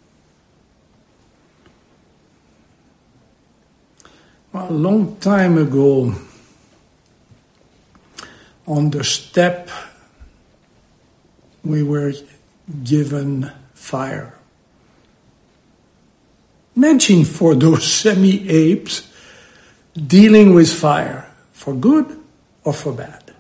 Well, a long time ago, on the step, we were given fire. Imagine for those semi-apes dealing with fire, for good or for bad.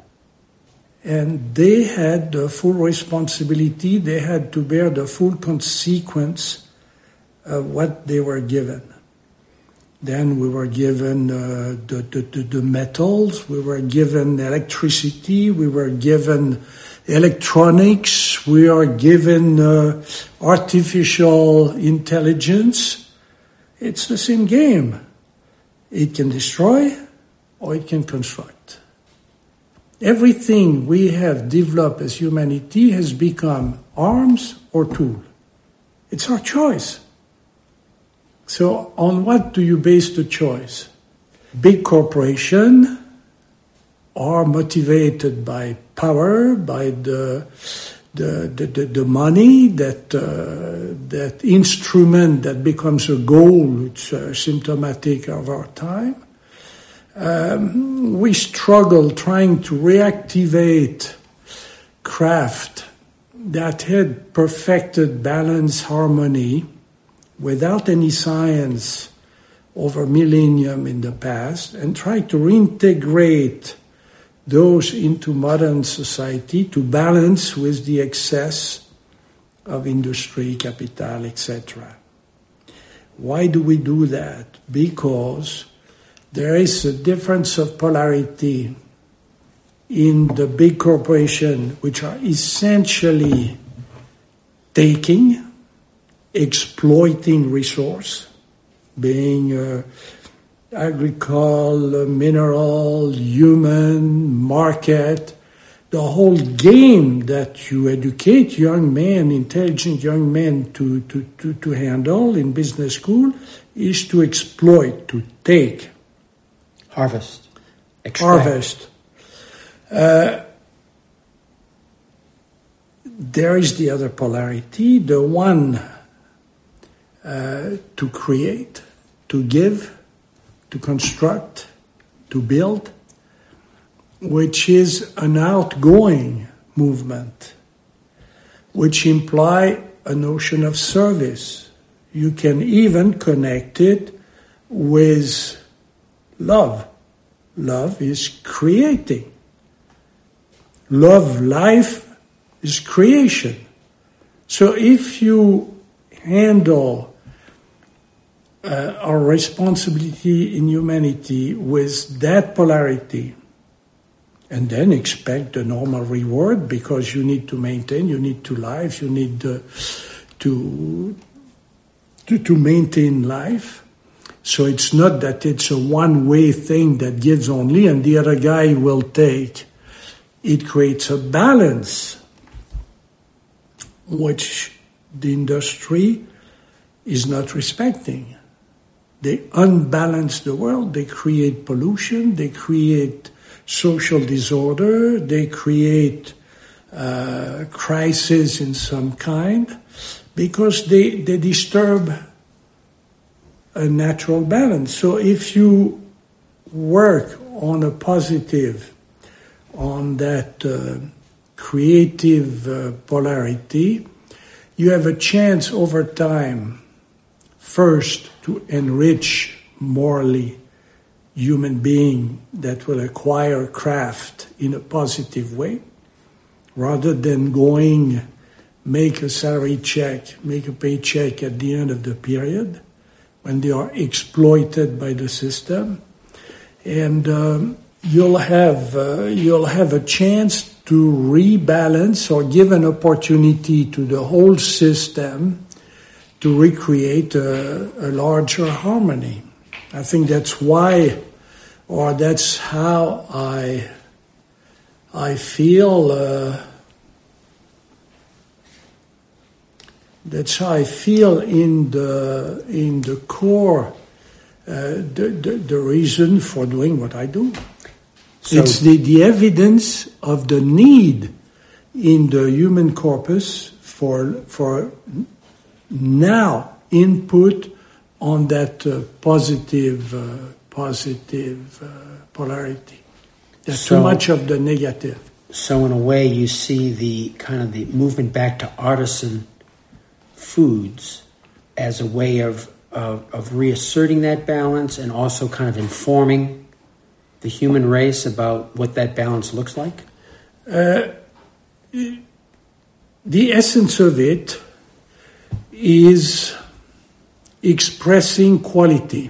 And they had the full responsibility, they had to bear the full consequence of what they were given. Then we were given uh, the, the, the metals, we were given electricity, we were given electronics, we are given uh, artificial intelligence. It's the same game. It can destroy or it can construct. Everything we have developed as humanity has become arms or tool. It's our choice. So on what do you base the choice? Big corporations are motivated by power, by the the the, the, the money, that uh, that instrument that becomes a goal. It's uh, symptomatic of our time. Um, we struggle trying to reactivate craft that had perfected balance, harmony, without any science over millennium in the past, and try to reintegrate those into modern society to balance with the excess of industry, capital, et cetera. Why do we do that? Because there is a difference of polarity in the big corporations, which are essentially taking, exploiting resource, being uh, agricole, mineral, human, market, the whole game that you educate young men, intelligent young men to, to, to, to handle in business school is to exploit, to take. Harvest. Extract. Harvest. Uh, there is the other polarity, the one uh, to create, to give, to construct, to build, which is an outgoing movement, which imply a notion of service. You can even connect it with love. Love is creating. Love, life is creation. So if you handle uh, our responsibility in humanity with that polarity, and then expect the normal reward, because you need to maintain, you need to live, you need uh, to, to to maintain life. So it's not that it's a one-way thing that gives only and the other guy will take. It creates a balance, which the industry is not respecting. They unbalance the world, they create pollution, they create social disorder, they create uh, crisis in some kind, because they, they disturb a natural balance. So if you work on a positive, on that uh, creative uh, polarity, you have a chance over time, first, to enrich morally human being that will acquire craft in a positive way, rather than going make a salary check, make a paycheck at the end of the period when they are exploited by the system. And um, you'll have uh, you'll have a chance to rebalance or give an opportunity to the whole system to recreate a, a larger harmony. I think that's why, or that's how I I feel. Uh, that's how I feel in the in the core. Uh, the, the the reason for doing what I do. So it's the, the evidence of the need in the human corpus for for now input on that uh, positive uh, positive uh, polarity. There's so, too much of the negative. So in a way, you see the kind of the movement back to artisan foods as a way of Of, of reasserting that balance and also kind of informing the human race about what that balance looks like? Uh, the essence of it is expressing quality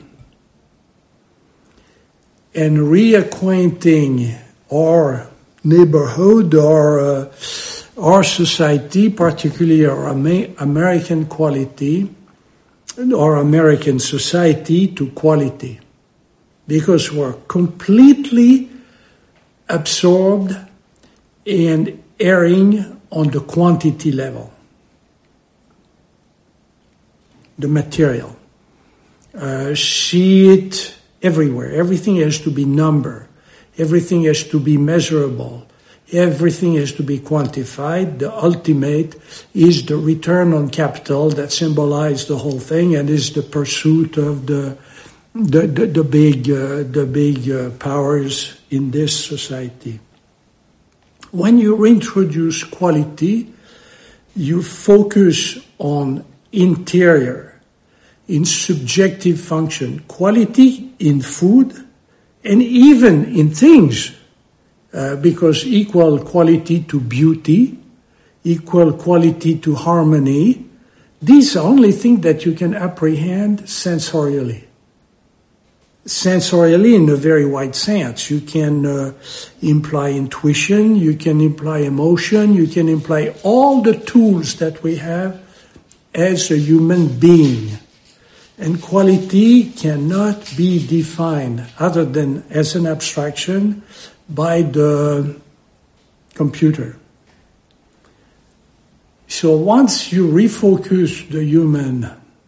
and reacquainting our neighborhood or uh, our society, particularly our American quality, or American society, to quality, because we're completely absorbed and erring on the quantity level, the material. Uh, see it everywhere. Everything has to be number. Everything has to be measurable. Everything has to be quantified. The ultimate is the return on capital that symbolizes the whole thing and is the pursuit of the the the, the big uh, the big uh, powers in this society. When you reintroduce quality, you focus on interior, in subjective function, quality in food, and even in things. Uh, because equal quality to beauty, equal quality to harmony, these are only things that you can apprehend sensorially. Sensorially in a very wide sense. You can uh, imply intuition, you can imply emotion, you can imply all the tools that we have as a human being. And quality cannot be defined other than as an abstraction by the computer. So once you refocus the human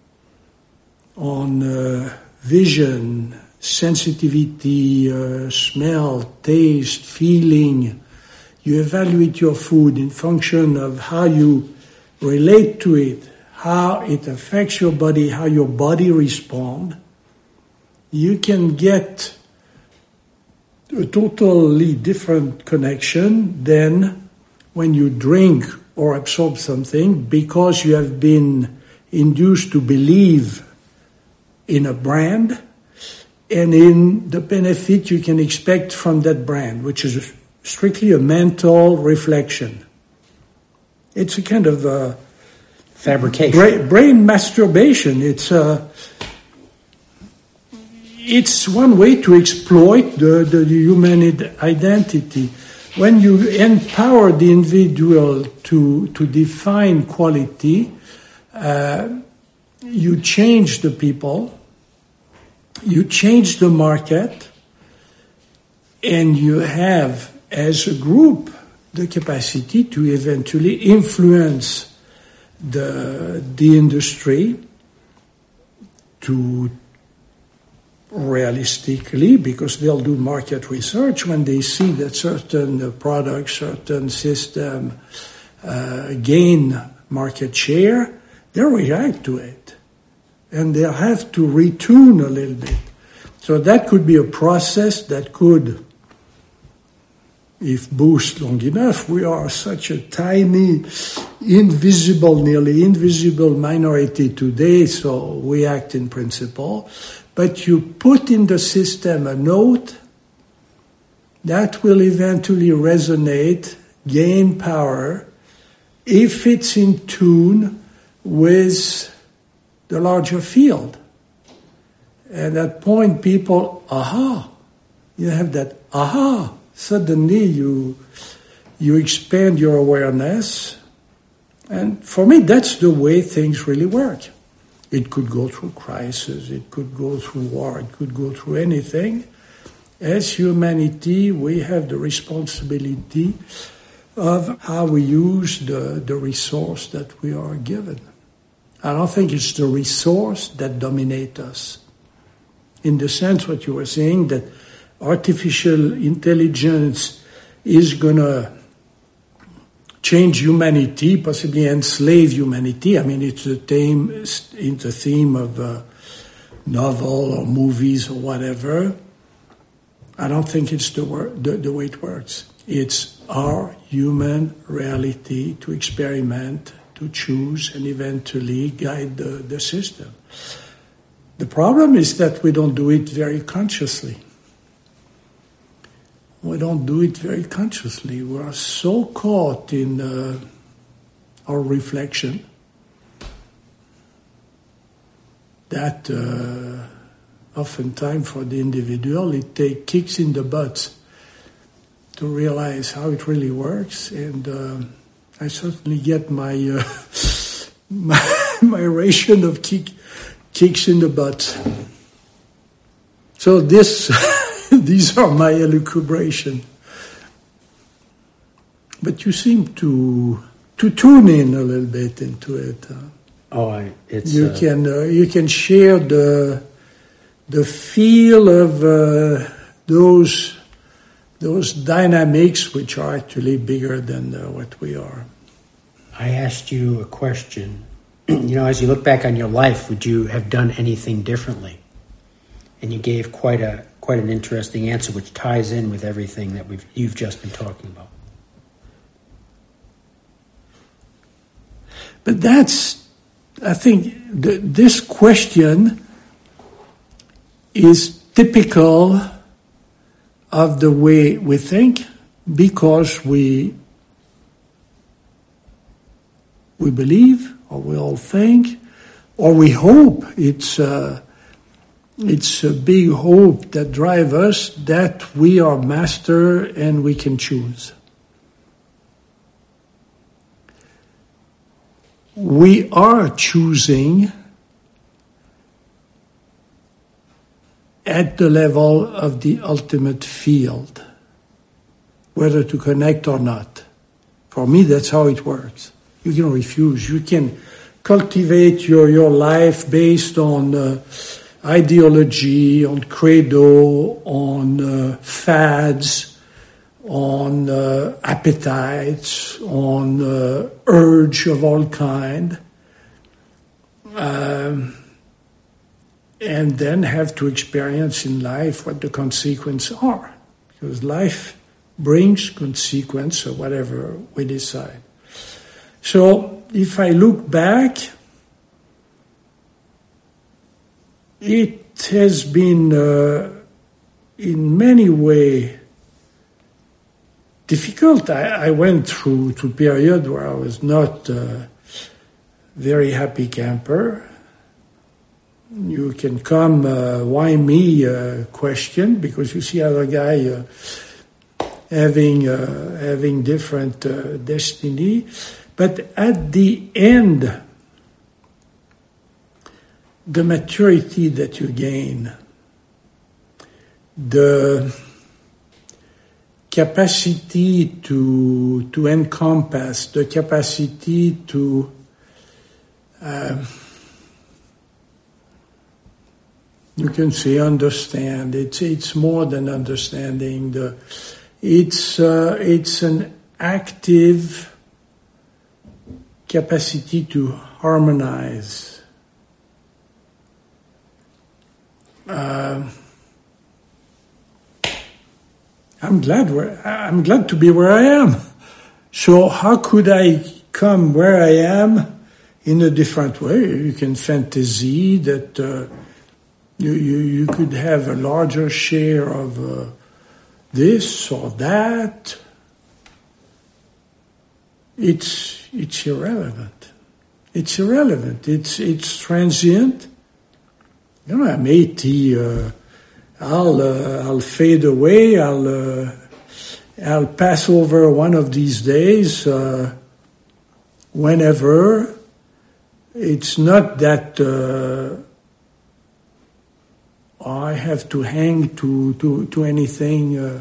on uh, vision, sensitivity, uh, smell, taste, feeling, you evaluate your food in function of how you relate to it, how it affects your body, how your body responds, you can get a totally different connection than when you drink or absorb something because you have been induced to believe in a brand and in the benefit you can expect from that brand, which is strictly a mental reflection. It's a kind of a fabrication. Brain, brain masturbation. It's a it's one way to exploit the, the human identity. When you empower the individual to, to define quality, uh, you change the people, you change the market, and you have, as a group, the capacity to eventually influence the, the industry to realistically, because they'll do market research when they see that certain products, certain system uh, gain market share, they'll react to it. And they'll have to retune a little bit. So that could be a process that could, if boost long enough, we are such a tiny, invisible, nearly invisible minority today, so we act in principle. But you put in the system a note that will eventually resonate, gain power, if it's in tune with the larger field. At that point, people, aha, you have that aha. Suddenly you you expand your awareness. And for me, that's the way things really work. It could go through crisis, it could go through war, it could go through anything. As humanity, we have the responsibility of how we use the, the resource that we are given. I don't think it's the resource that dominates us. In the sense what you were saying, that artificial intelligence is going to change humanity, possibly enslave humanity. I mean, it's the theme, it's the theme of a novel or movies or whatever. I don't think it's the, wor- the, the way it works. It's our human reality to experiment, to choose, and eventually guide the, the system. The problem is that we don't do it very consciously. We don't do it very consciously. We are so caught in uh, our reflection that uh, oftentimes for the individual it takes kicks in the butt to realize how it really works. And uh, I certainly get my, uh, my my ration of kick, kicks in the butt. So this... These are my elucubration. But you seem to to tune in a little bit into it. Huh? Oh, I, it's you uh, can uh, you can share the the feel of uh, those those dynamics, which are actually bigger than uh, what we are. I asked you a question. You know, as you look back on your life, would you have done anything differently? And you gave quite a quite an interesting answer, which ties in with everything that we've you've just been talking about. But that's, I think, the, this question is typical of the way we think, because we we believe, or we all think, or we hope. It's uh, it's a big hope that drives us that we are master and we can choose. We are choosing at the level of the ultimate field, whether to connect or not. For me, that's how it works. You can refuse. You can cultivate your, your life based on uh, ideology, on credo, on uh, fads, on uh, appetites, on uh, urge of all kind, um, and then have to experience in life what the consequences are, because life brings consequence or whatever we decide. So if I look back, it has been uh, in many ways difficult. I, I went through to a period where I was not a very happy camper. you can come, uh, why me uh, question, because you see other guy uh, having uh, having different uh, destiny. But at the end, the maturity that you gain, the capacity to to encompass, the capacity to uh, you can say understand. It's it's more than understanding. The it's uh, it's an active capacity to harmonize. Uh, I'm glad where I'm glad to be where I am. So how could I come where I am in a different way? You can fantasy that uh, you, you you could have a larger share of uh, this or that. It's it's irrelevant. It's irrelevant. It's it's transient. You know, I'm eighty. Uh, I'll uh, I'll fade away. I'll uh, I'll pass over one of these days. Uh, whenever. It's not that uh, I have to hang to to to anything. Uh,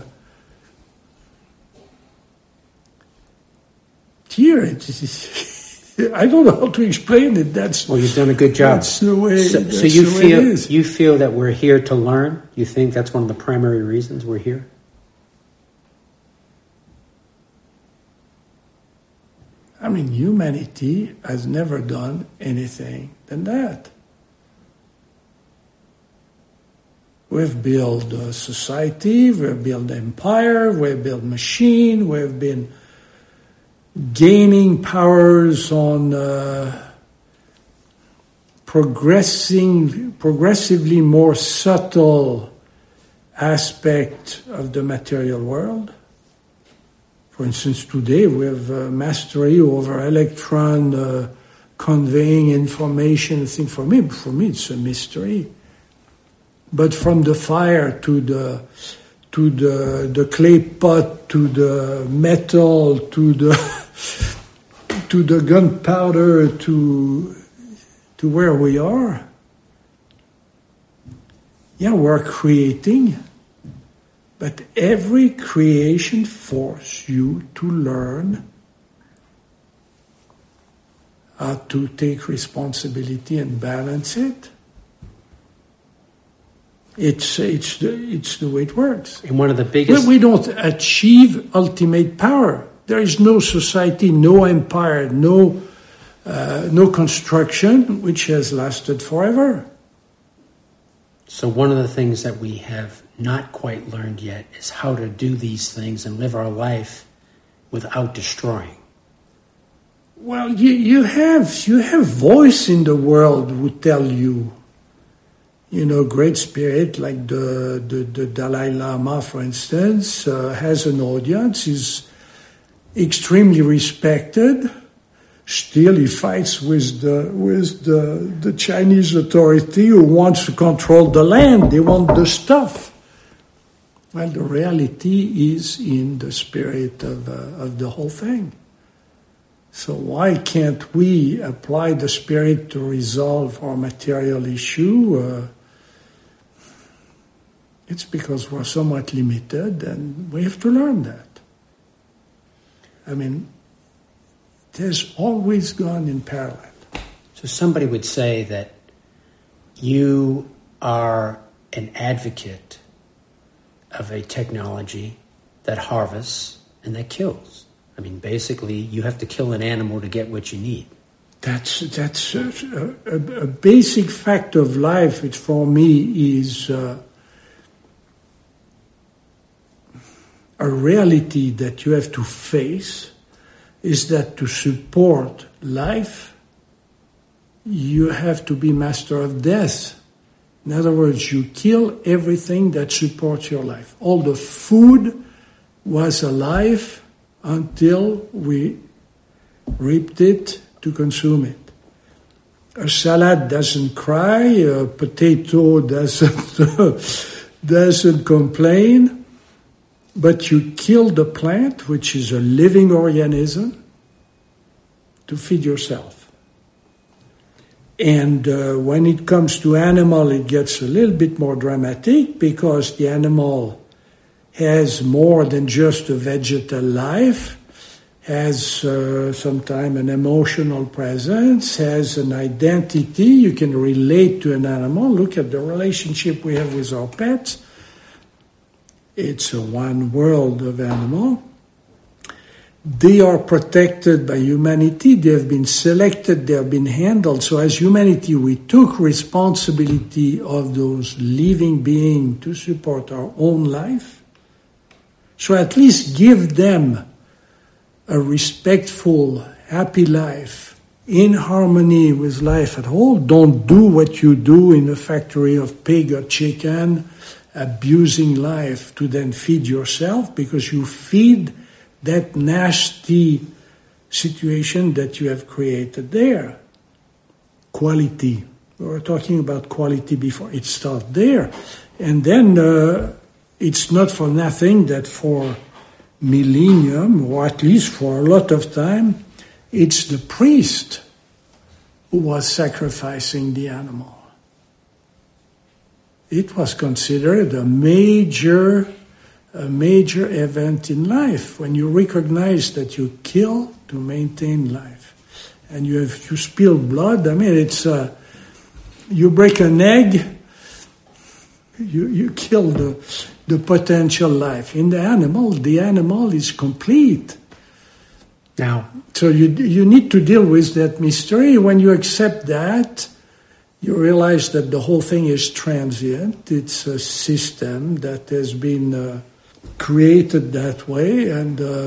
here, it is, I don't know how to explain it. That's well, you've done a good job. That's the way. So, that's so you the way feel it is. you feel that we're here to learn. You think that's one of the primary reasons we're here? I mean, humanity has never done anything than that. We've built a society, we've built empire, we've built machine, we've been gaining powers on uh, progressing, progressively more subtle aspect of the material world. For instance, today we have uh, mastery over electron uh, conveying information. I think for me, for me, it's a mystery. But from the fire to the to the the clay pot to the metal to the to the gunpowder to to where we are, yeah, we're creating. But every creation forces you to learn how to take responsibility and balance it. It's it's the, it's the way it works. And one of the biggest... We, we don't achieve ultimate power. There is no society, no empire, no uh, no construction which has lasted forever. So one of the things that we have not quite learned yet is how to do these things and live our life without destroying. Well, you, you have you have voice in the world who tell you, you know, great spirit like the the, the Dalai Lama, for instance, uh, has an audience, is extremely respected. Still, he fights with the with the, the Chinese authority who wants to control the land. They want the stuff. Well, the reality is in the spirit of uh, of the whole thing. So why can't we apply the spirit to resolve our material issue? Uh, it's because we're somewhat limited, and we have to learn that. I mean, it has always gone in parallel. So somebody would say that you are an advocate of a technology that harvests and that kills. I mean, basically, you have to kill an animal to get what you need. That's that's a, a, a basic fact of life, which for me is uh, a reality that you have to face, is that to support life, you have to be master of death. In other words, you kill everything that supports your life. All the food was alive until we reaped it to consume it. A salad doesn't cry, a potato doesn't, doesn't complain, but you kill the plant, which is a living organism, to feed yourself. And uh, when it comes to animal, it gets a little bit more dramatic because the animal has more than just a vegetal life, has uh, sometimes an emotional presence, has an identity. You can relate to an animal. Look at the relationship we have with our pets. It's a one world of animal. They are protected by humanity. They have been selected. They have been handled. So as humanity, we took responsibility of those living beings to support our own life. So at least give them a respectful, happy life in harmony with life at all. Don't do what you do in a factory of pig or chicken, abusing life to then feed yourself, because you feed that nasty situation that you have created there. Quality. We were talking about quality before. It starts there. And then uh, it's not for nothing that for millennium, or at least for a lot of time, it's the priest who was sacrificing the animal. It was considered a major, a major event in life when you recognize that you kill to maintain life, and you have you spill blood. I mean, it's uh, you break an egg, you you kill the. the potential life. In the animal, the animal is complete. Now, so you you need to deal with that mystery. When you accept that, you realize that the whole thing is transient. It's a system that has been uh, created that way, and uh,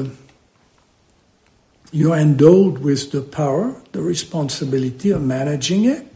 you're endowed with the power, the responsibility of managing it,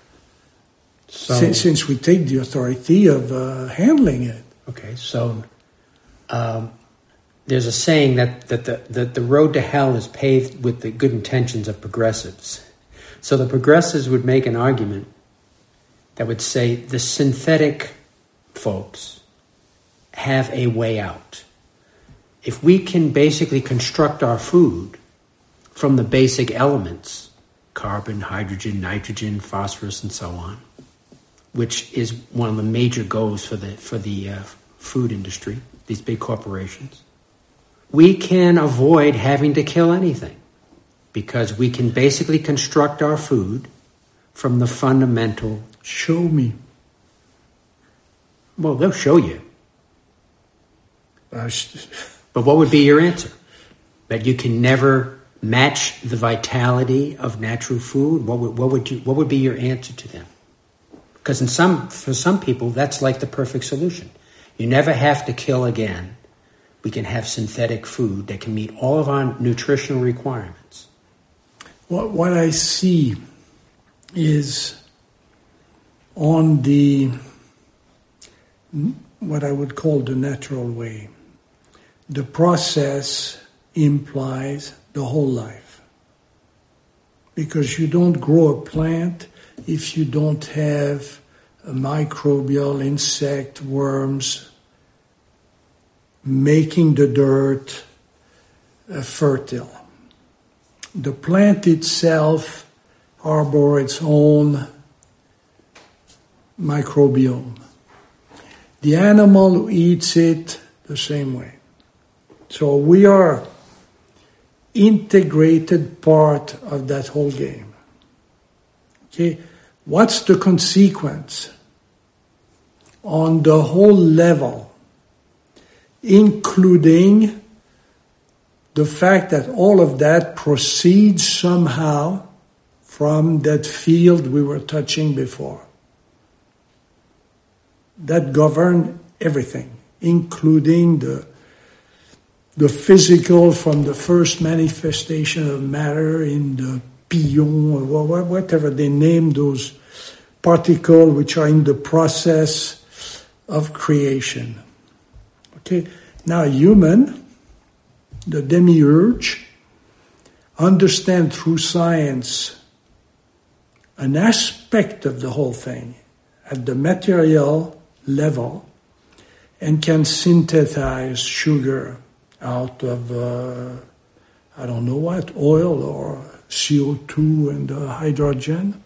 so, since, since we take the authority of uh, handling it. Okay, so um, there's a saying that, that, the, that the road to hell is paved with the good intentions of progressives. So the progressives would make an argument that would say the synthetic folks have a way out. If we can basically construct our food from the basic elements, carbon, hydrogen, nitrogen, phosphorus, and so on, which is one of the major goals for the for the uh, food industry, these big corporations, we can avoid having to kill anything because we can basically construct our food from the fundamental. Show me. Well, they'll show you. Uh, st- but what would be your answer? That you can never match the vitality of natural food? What would, what would you? What would be your answer to them? Because in some, for some people, that's like the perfect solution. You never have to kill again. We can have synthetic food that can meet all of our nutritional requirements. What, what I see is on the, what I would call the natural way. The process implies the whole life. Because you don't grow a plant if you don't have a microbial, insect, worms, making the dirt uh, fertile. The plant itself harbors its own microbiome. The animal who eats it the same way. So we are integrated part of that whole game. Okay, what's the consequence on the whole level, including the fact that all of that proceeds somehow from that field we were touching before? That governs everything, including the the physical from the first manifestation of matter in the pion, or whatever they name those particles which are in the process of creation. Okay, now human, the demiurge, understand through science an aspect of the whole thing at the material level and can synthesize sugar out of, uh, I don't know what, oil or C O two and uh, hydrogen,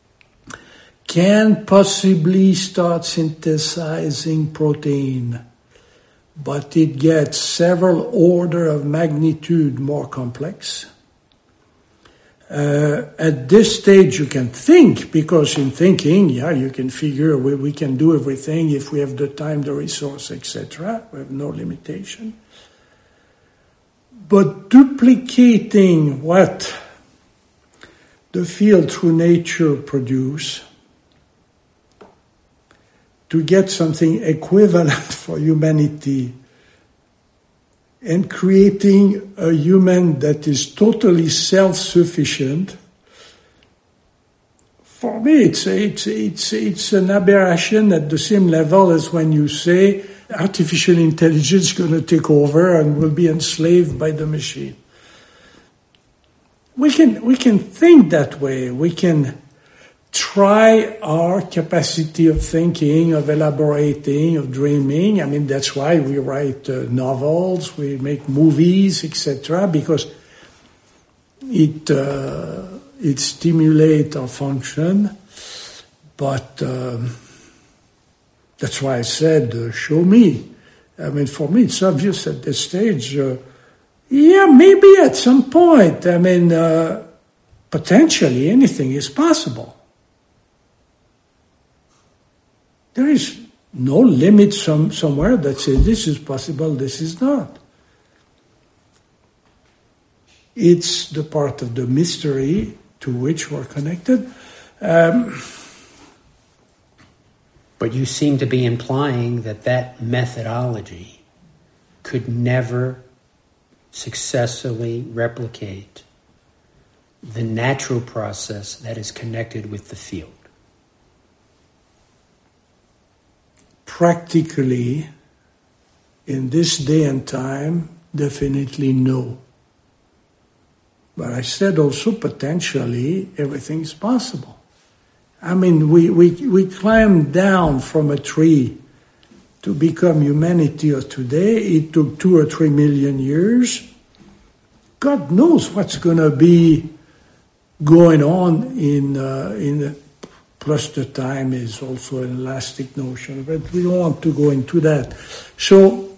can possibly start synthesizing protein, but it gets several order of magnitude more complex. Uh, at this stage, you can think, because in thinking, yeah, you can figure we, we can do everything if we have the time, the resource, et cetera. We have no limitation. But duplicating what the field through nature produce to get something equivalent for humanity and creating a human that is totally self-sufficient, for me, it's, it's, it's, it's an aberration at the same level as when you say artificial intelligence is going to take over and will be enslaved by the machine. We can, we can think that way. We can try our capacity of thinking, of elaborating, of dreaming. I mean, that's why we write uh, novels, we make movies, et cetera, because it uh, it stimulates our function. But um, that's why I said, uh, show me. I mean, for me, it's obvious at this stage. Uh, yeah, maybe at some point. I mean, uh, potentially anything is possible. There is no limit some, somewhere that says this is possible, this is not. It's the part of the mystery to which we're connected. Um, but you seem to be implying that that methodology could never successfully replicate the natural process that is connected with the field. Practically, in this day and time, definitely no. But I said also potentially everything is possible. I mean, we, we, we climbed down from a tree to become humanity of today. It took two or three million years. God knows what's going to be going on in uh, in the plus the time is also an elastic notion, but we don't want to go into that. So,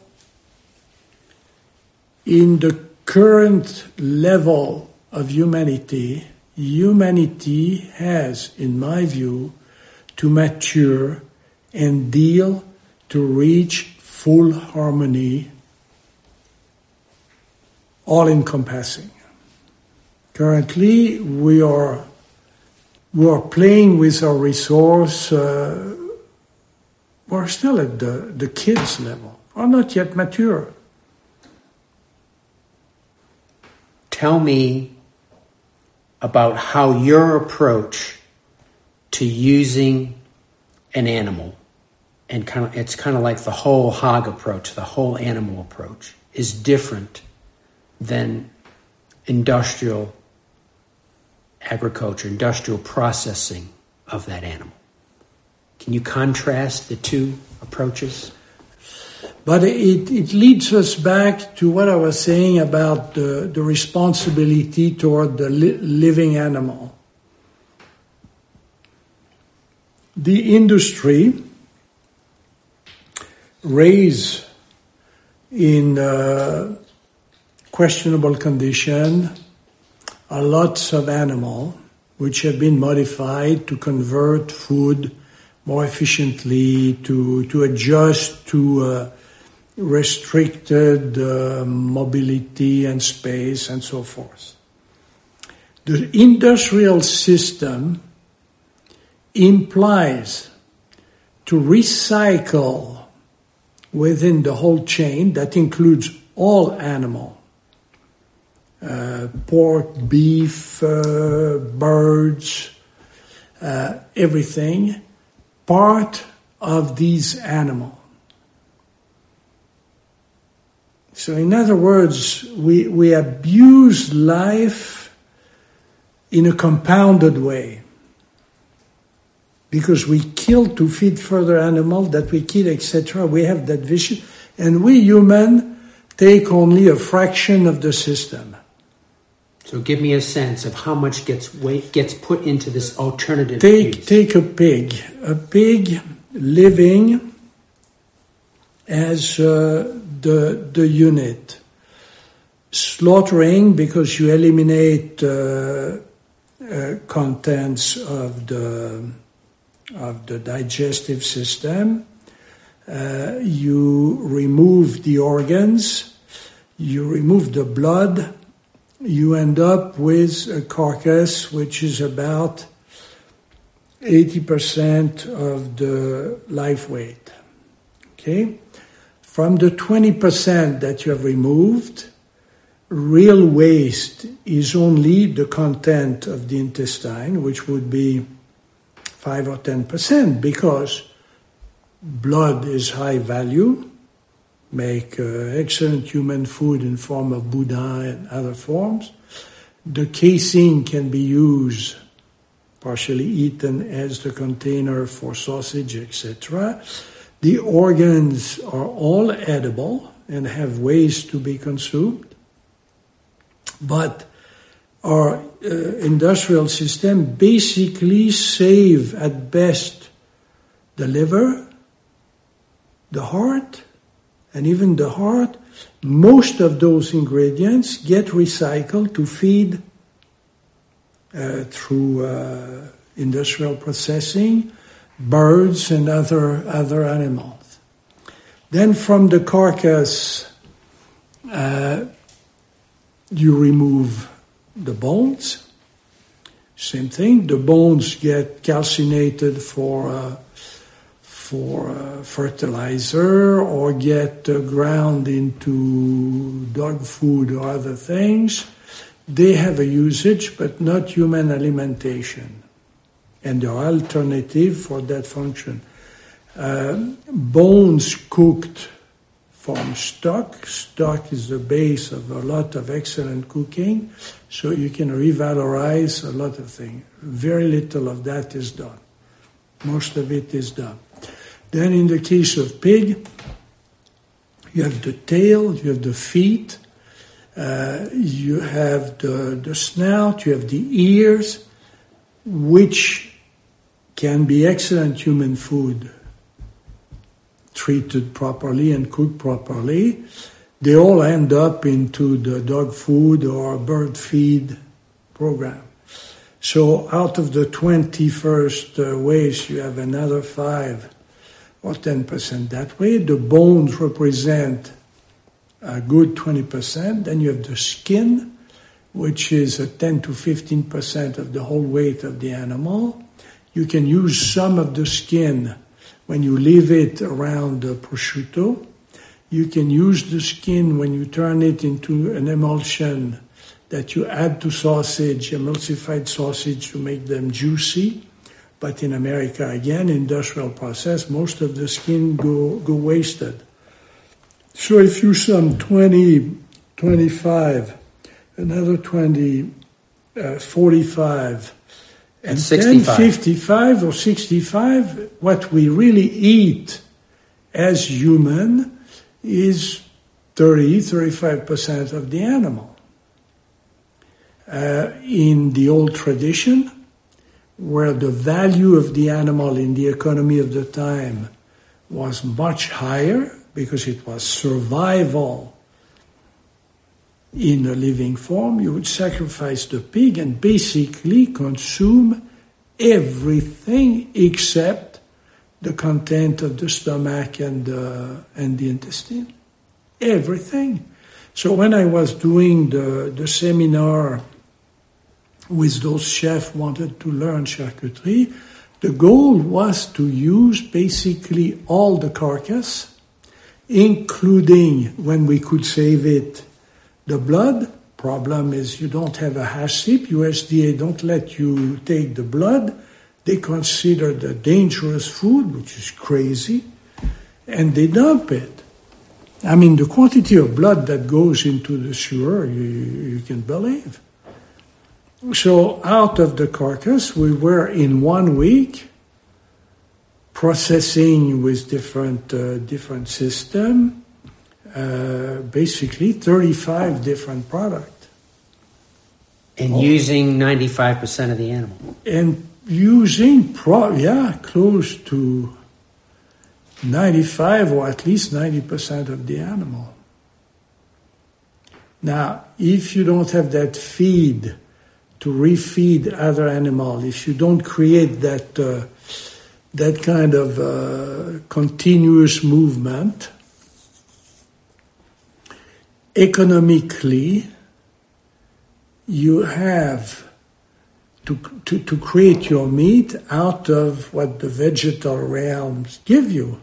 in the current level of humanity, humanity has, in my view, to mature and deal to reach full harmony, all-encompassing. Currently, we are We are playing with our resource. Uh, we're still at the, the kids' level. We're not yet mature. Tell me about how your approach to using an animal, and kind of, it's kind of like the whole hog approach, the whole animal approach, is different than industrial agriculture, industrial processing of that animal. Can you contrast the two approaches? But it, it leads us back to what I was saying about the, the responsibility toward the li- living animal. The industry raise in uh, questionable condition are lots of animals which have been modified to convert food more efficiently, to, to adjust to uh, restricted uh, mobility and space and so forth. The industrial system implies to recycle within the whole chain, that includes all animals, Uh, pork, beef, uh, birds, uh, everything, part of these animals. So in other words, we, we abuse life in a compounded way. because we kill to feed further animals, that we kill, et cetera. We have that vision. And we human take only a fraction of the system. So give me a sense of how much gets weight, gets put into this alternative Take use. Take a pig. A pig living as uh, the, the unit. Slaughtering, because you eliminate uh, uh, contents of the of the digestive system. Uh, you remove the organs, you remove the blood, you end up with a carcass which is about eighty percent of the live weight. Okay? From the twenty percent that you have removed, real waste is only the content of the intestine, which would be five or ten percent, because blood is high value, make uh, excellent human food in form of boudin and other forms. The casing can be used, partially eaten as the container for sausage, et cetera. The organs are all edible and have ways to be consumed. But our uh, industrial system basically save at best the liver, the heart, and even the heart. Most of those ingredients get recycled to feed uh, through uh, industrial processing, birds and other other animals. Then from the carcass, uh, you remove the bones. Same thing. The bones get calcinated for uh, for uh, fertilizer, or get uh, ground into dog food or other things. They have a usage, but not human alimentation. And there are alternatives for that function. Uh, bones cooked from stock. Stock is the base of a lot of excellent cooking, so you can revalorize a lot of things. Very little of that is done. Most of it is done. Then in the case of pig, you have the tail, you have the feet, uh, you have the, the snout, you have the ears, which can be excellent human food, treated properly and cooked properly. They all end up into the dog food or bird feed program. So out of the twenty-first uh, ways, you have another five or ten percent that way. The bones represent a good twenty percent. Then you have the skin, which is a ten to fifteen percent of the whole weight of the animal. You can use some of the skin when you leave it around the prosciutto. You can use the skin when you turn it into an emulsion that you add to sausage, emulsified sausage, to make them juicy. But in America, again, industrial process, most of the skin go, go wasted. So if you sum twenty, twenty-five, another twenty, uh, forty-five, and then fifty-five or sixty-five, what we really eat as human is thirty, thirty-five percent of the animal. Uh, in the old tradition, where the value of the animal in the economy of the time was much higher because it was survival in a living form, you would sacrifice the pig and basically consume everything except the content of the stomach and, uh, and the intestine. Everything. So when I was doing the, the seminar with those chefs wanted to learn charcuterie, the goal was to use basically all the carcass, including, when we could save it, the blood. Problem is you don't have a hash tip. U S D A don't let you take the blood. They consider it a dangerous food, which is crazy, and they dump it. I mean, the quantity of blood that goes into the sewer, you, you can believe. So out of the carcass, we were in one week processing with different uh, different system, uh, basically thirty-five different products. And oh. using ninety-five percent of the animal. And using, pro- yeah, close to ninety-five or at least ninety percent of the animal. Now, if you don't have that feed to refeed other animals, if you don't create that uh, that kind of uh, continuous movement, economically, you have to, to, to create your meat out of what the vegetal realms give you.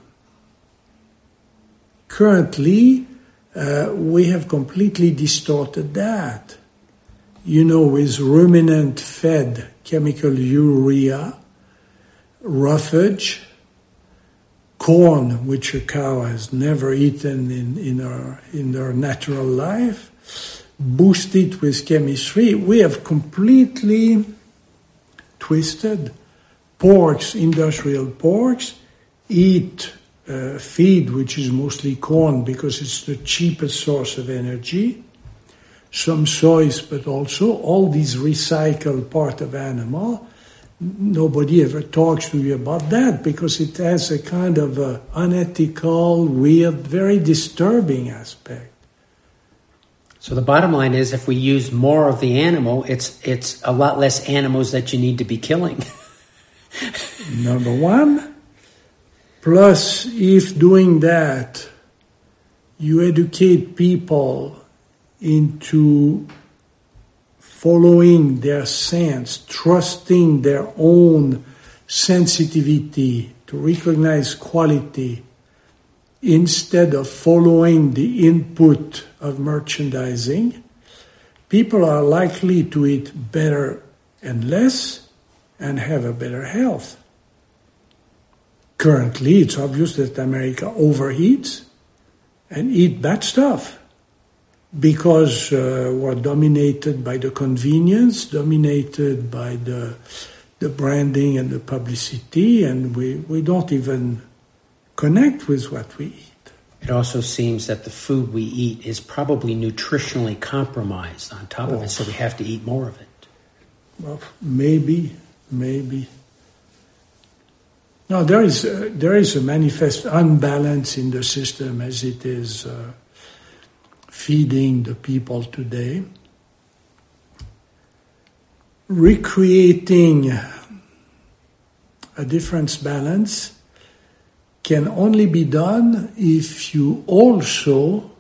Currently, uh, we have completely distorted that. You know, with ruminant-fed chemical urea, roughage, corn, which a cow has never eaten in, in, her, in her natural life, boosted with chemistry, we have completely twisted. Porks, industrial porks, eat uh, feed, which is mostly corn because it's the cheapest source of energy. Some soys, but also all these recycled part of animal. Nobody ever talks to you about that because it has a kind of a unethical, weird, very disturbing aspect. So the bottom line is, if we use more of the animal, it's it's a lot less animals that you need to be killing. Number one. Plus, if doing that, you educate people into following their sense, trusting their own sensitivity to recognize quality, instead of following the input of merchandising, people are likely to eat better and less and have a better health. Currently, it's obvious that America overeats and eat bad stuff because uh, we're dominated by the convenience, dominated by the the branding and the publicity, and we, we don't even connect with what we eat. It also seems that the food we eat is probably nutritionally compromised on top oh. of it, so we have to eat more of it. Well, maybe, maybe. No, there is a, there is a manifest unbalance in the system as it is uh, feeding the people today. Recreating a difference balance can only be done if you also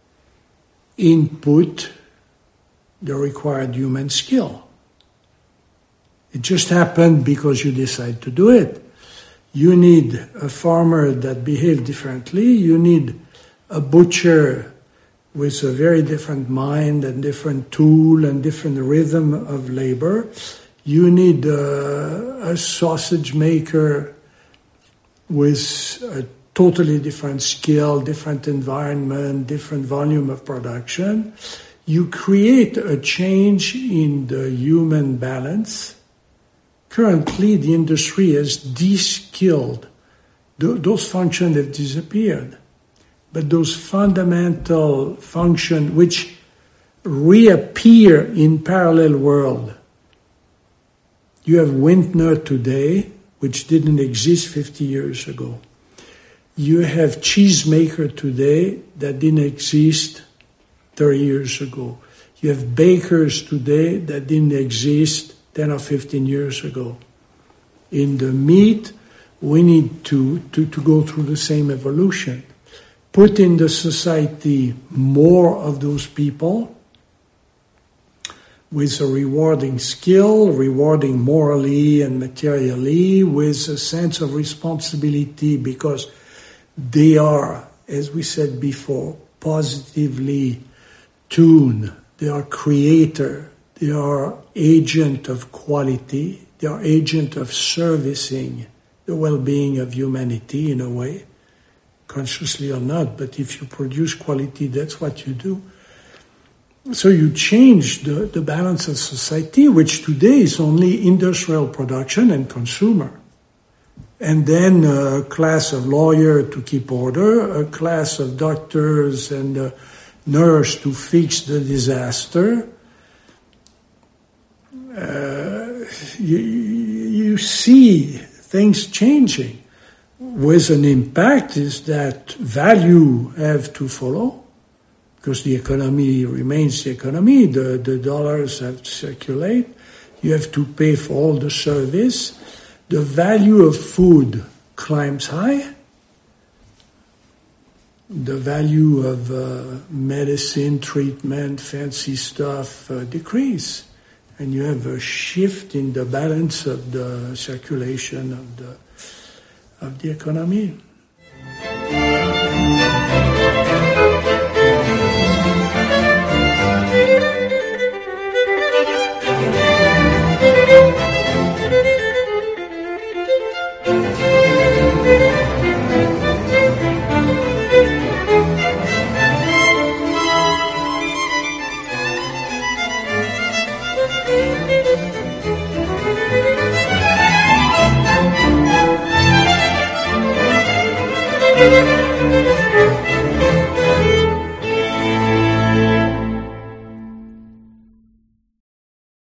input the required human skill. It just happened because you decide to do it. You need a farmer that behaves differently. You need a butcher with a very different mind and different tool and different rhythm of labor. You need uh, a sausage maker with a totally different skill, different environment, different volume of production. You create a change in the human balance. Currently, the industry has de-skilled. Those functions have disappeared. But those fundamental functions which reappear in parallel world. You have vintner today, which didn't exist fifty years ago. You have cheesemaker today that didn't exist thirty years ago. You have bakers today that didn't exist ten or fifteen years ago. In the meat, we need to, to, to go through the same evolution. Put in the society more of those people with a rewarding skill, rewarding morally and materially, with a sense of responsibility because they are, as we said before, positively tuned. They are creator. They are agent of quality. They are agent of servicing the well-being of humanity in a way, consciously or not. But if you produce quality, that's what you do. So you change the, the balance of society, which today is only industrial production and consumer. and then a class of lawyers to keep order, a class of doctors and a nurse to fix the disaster. Uh, you, you see things changing with an impact is that value have to follow because the economy remains the economy, the, the dollars have to circulate, you have to pay for all the service, the value of food climbs high, the value of uh, medicine, treatment, fancy stuff uh, decrease. And you have a shift in the balance of the circulation of the of the economy. Thank you.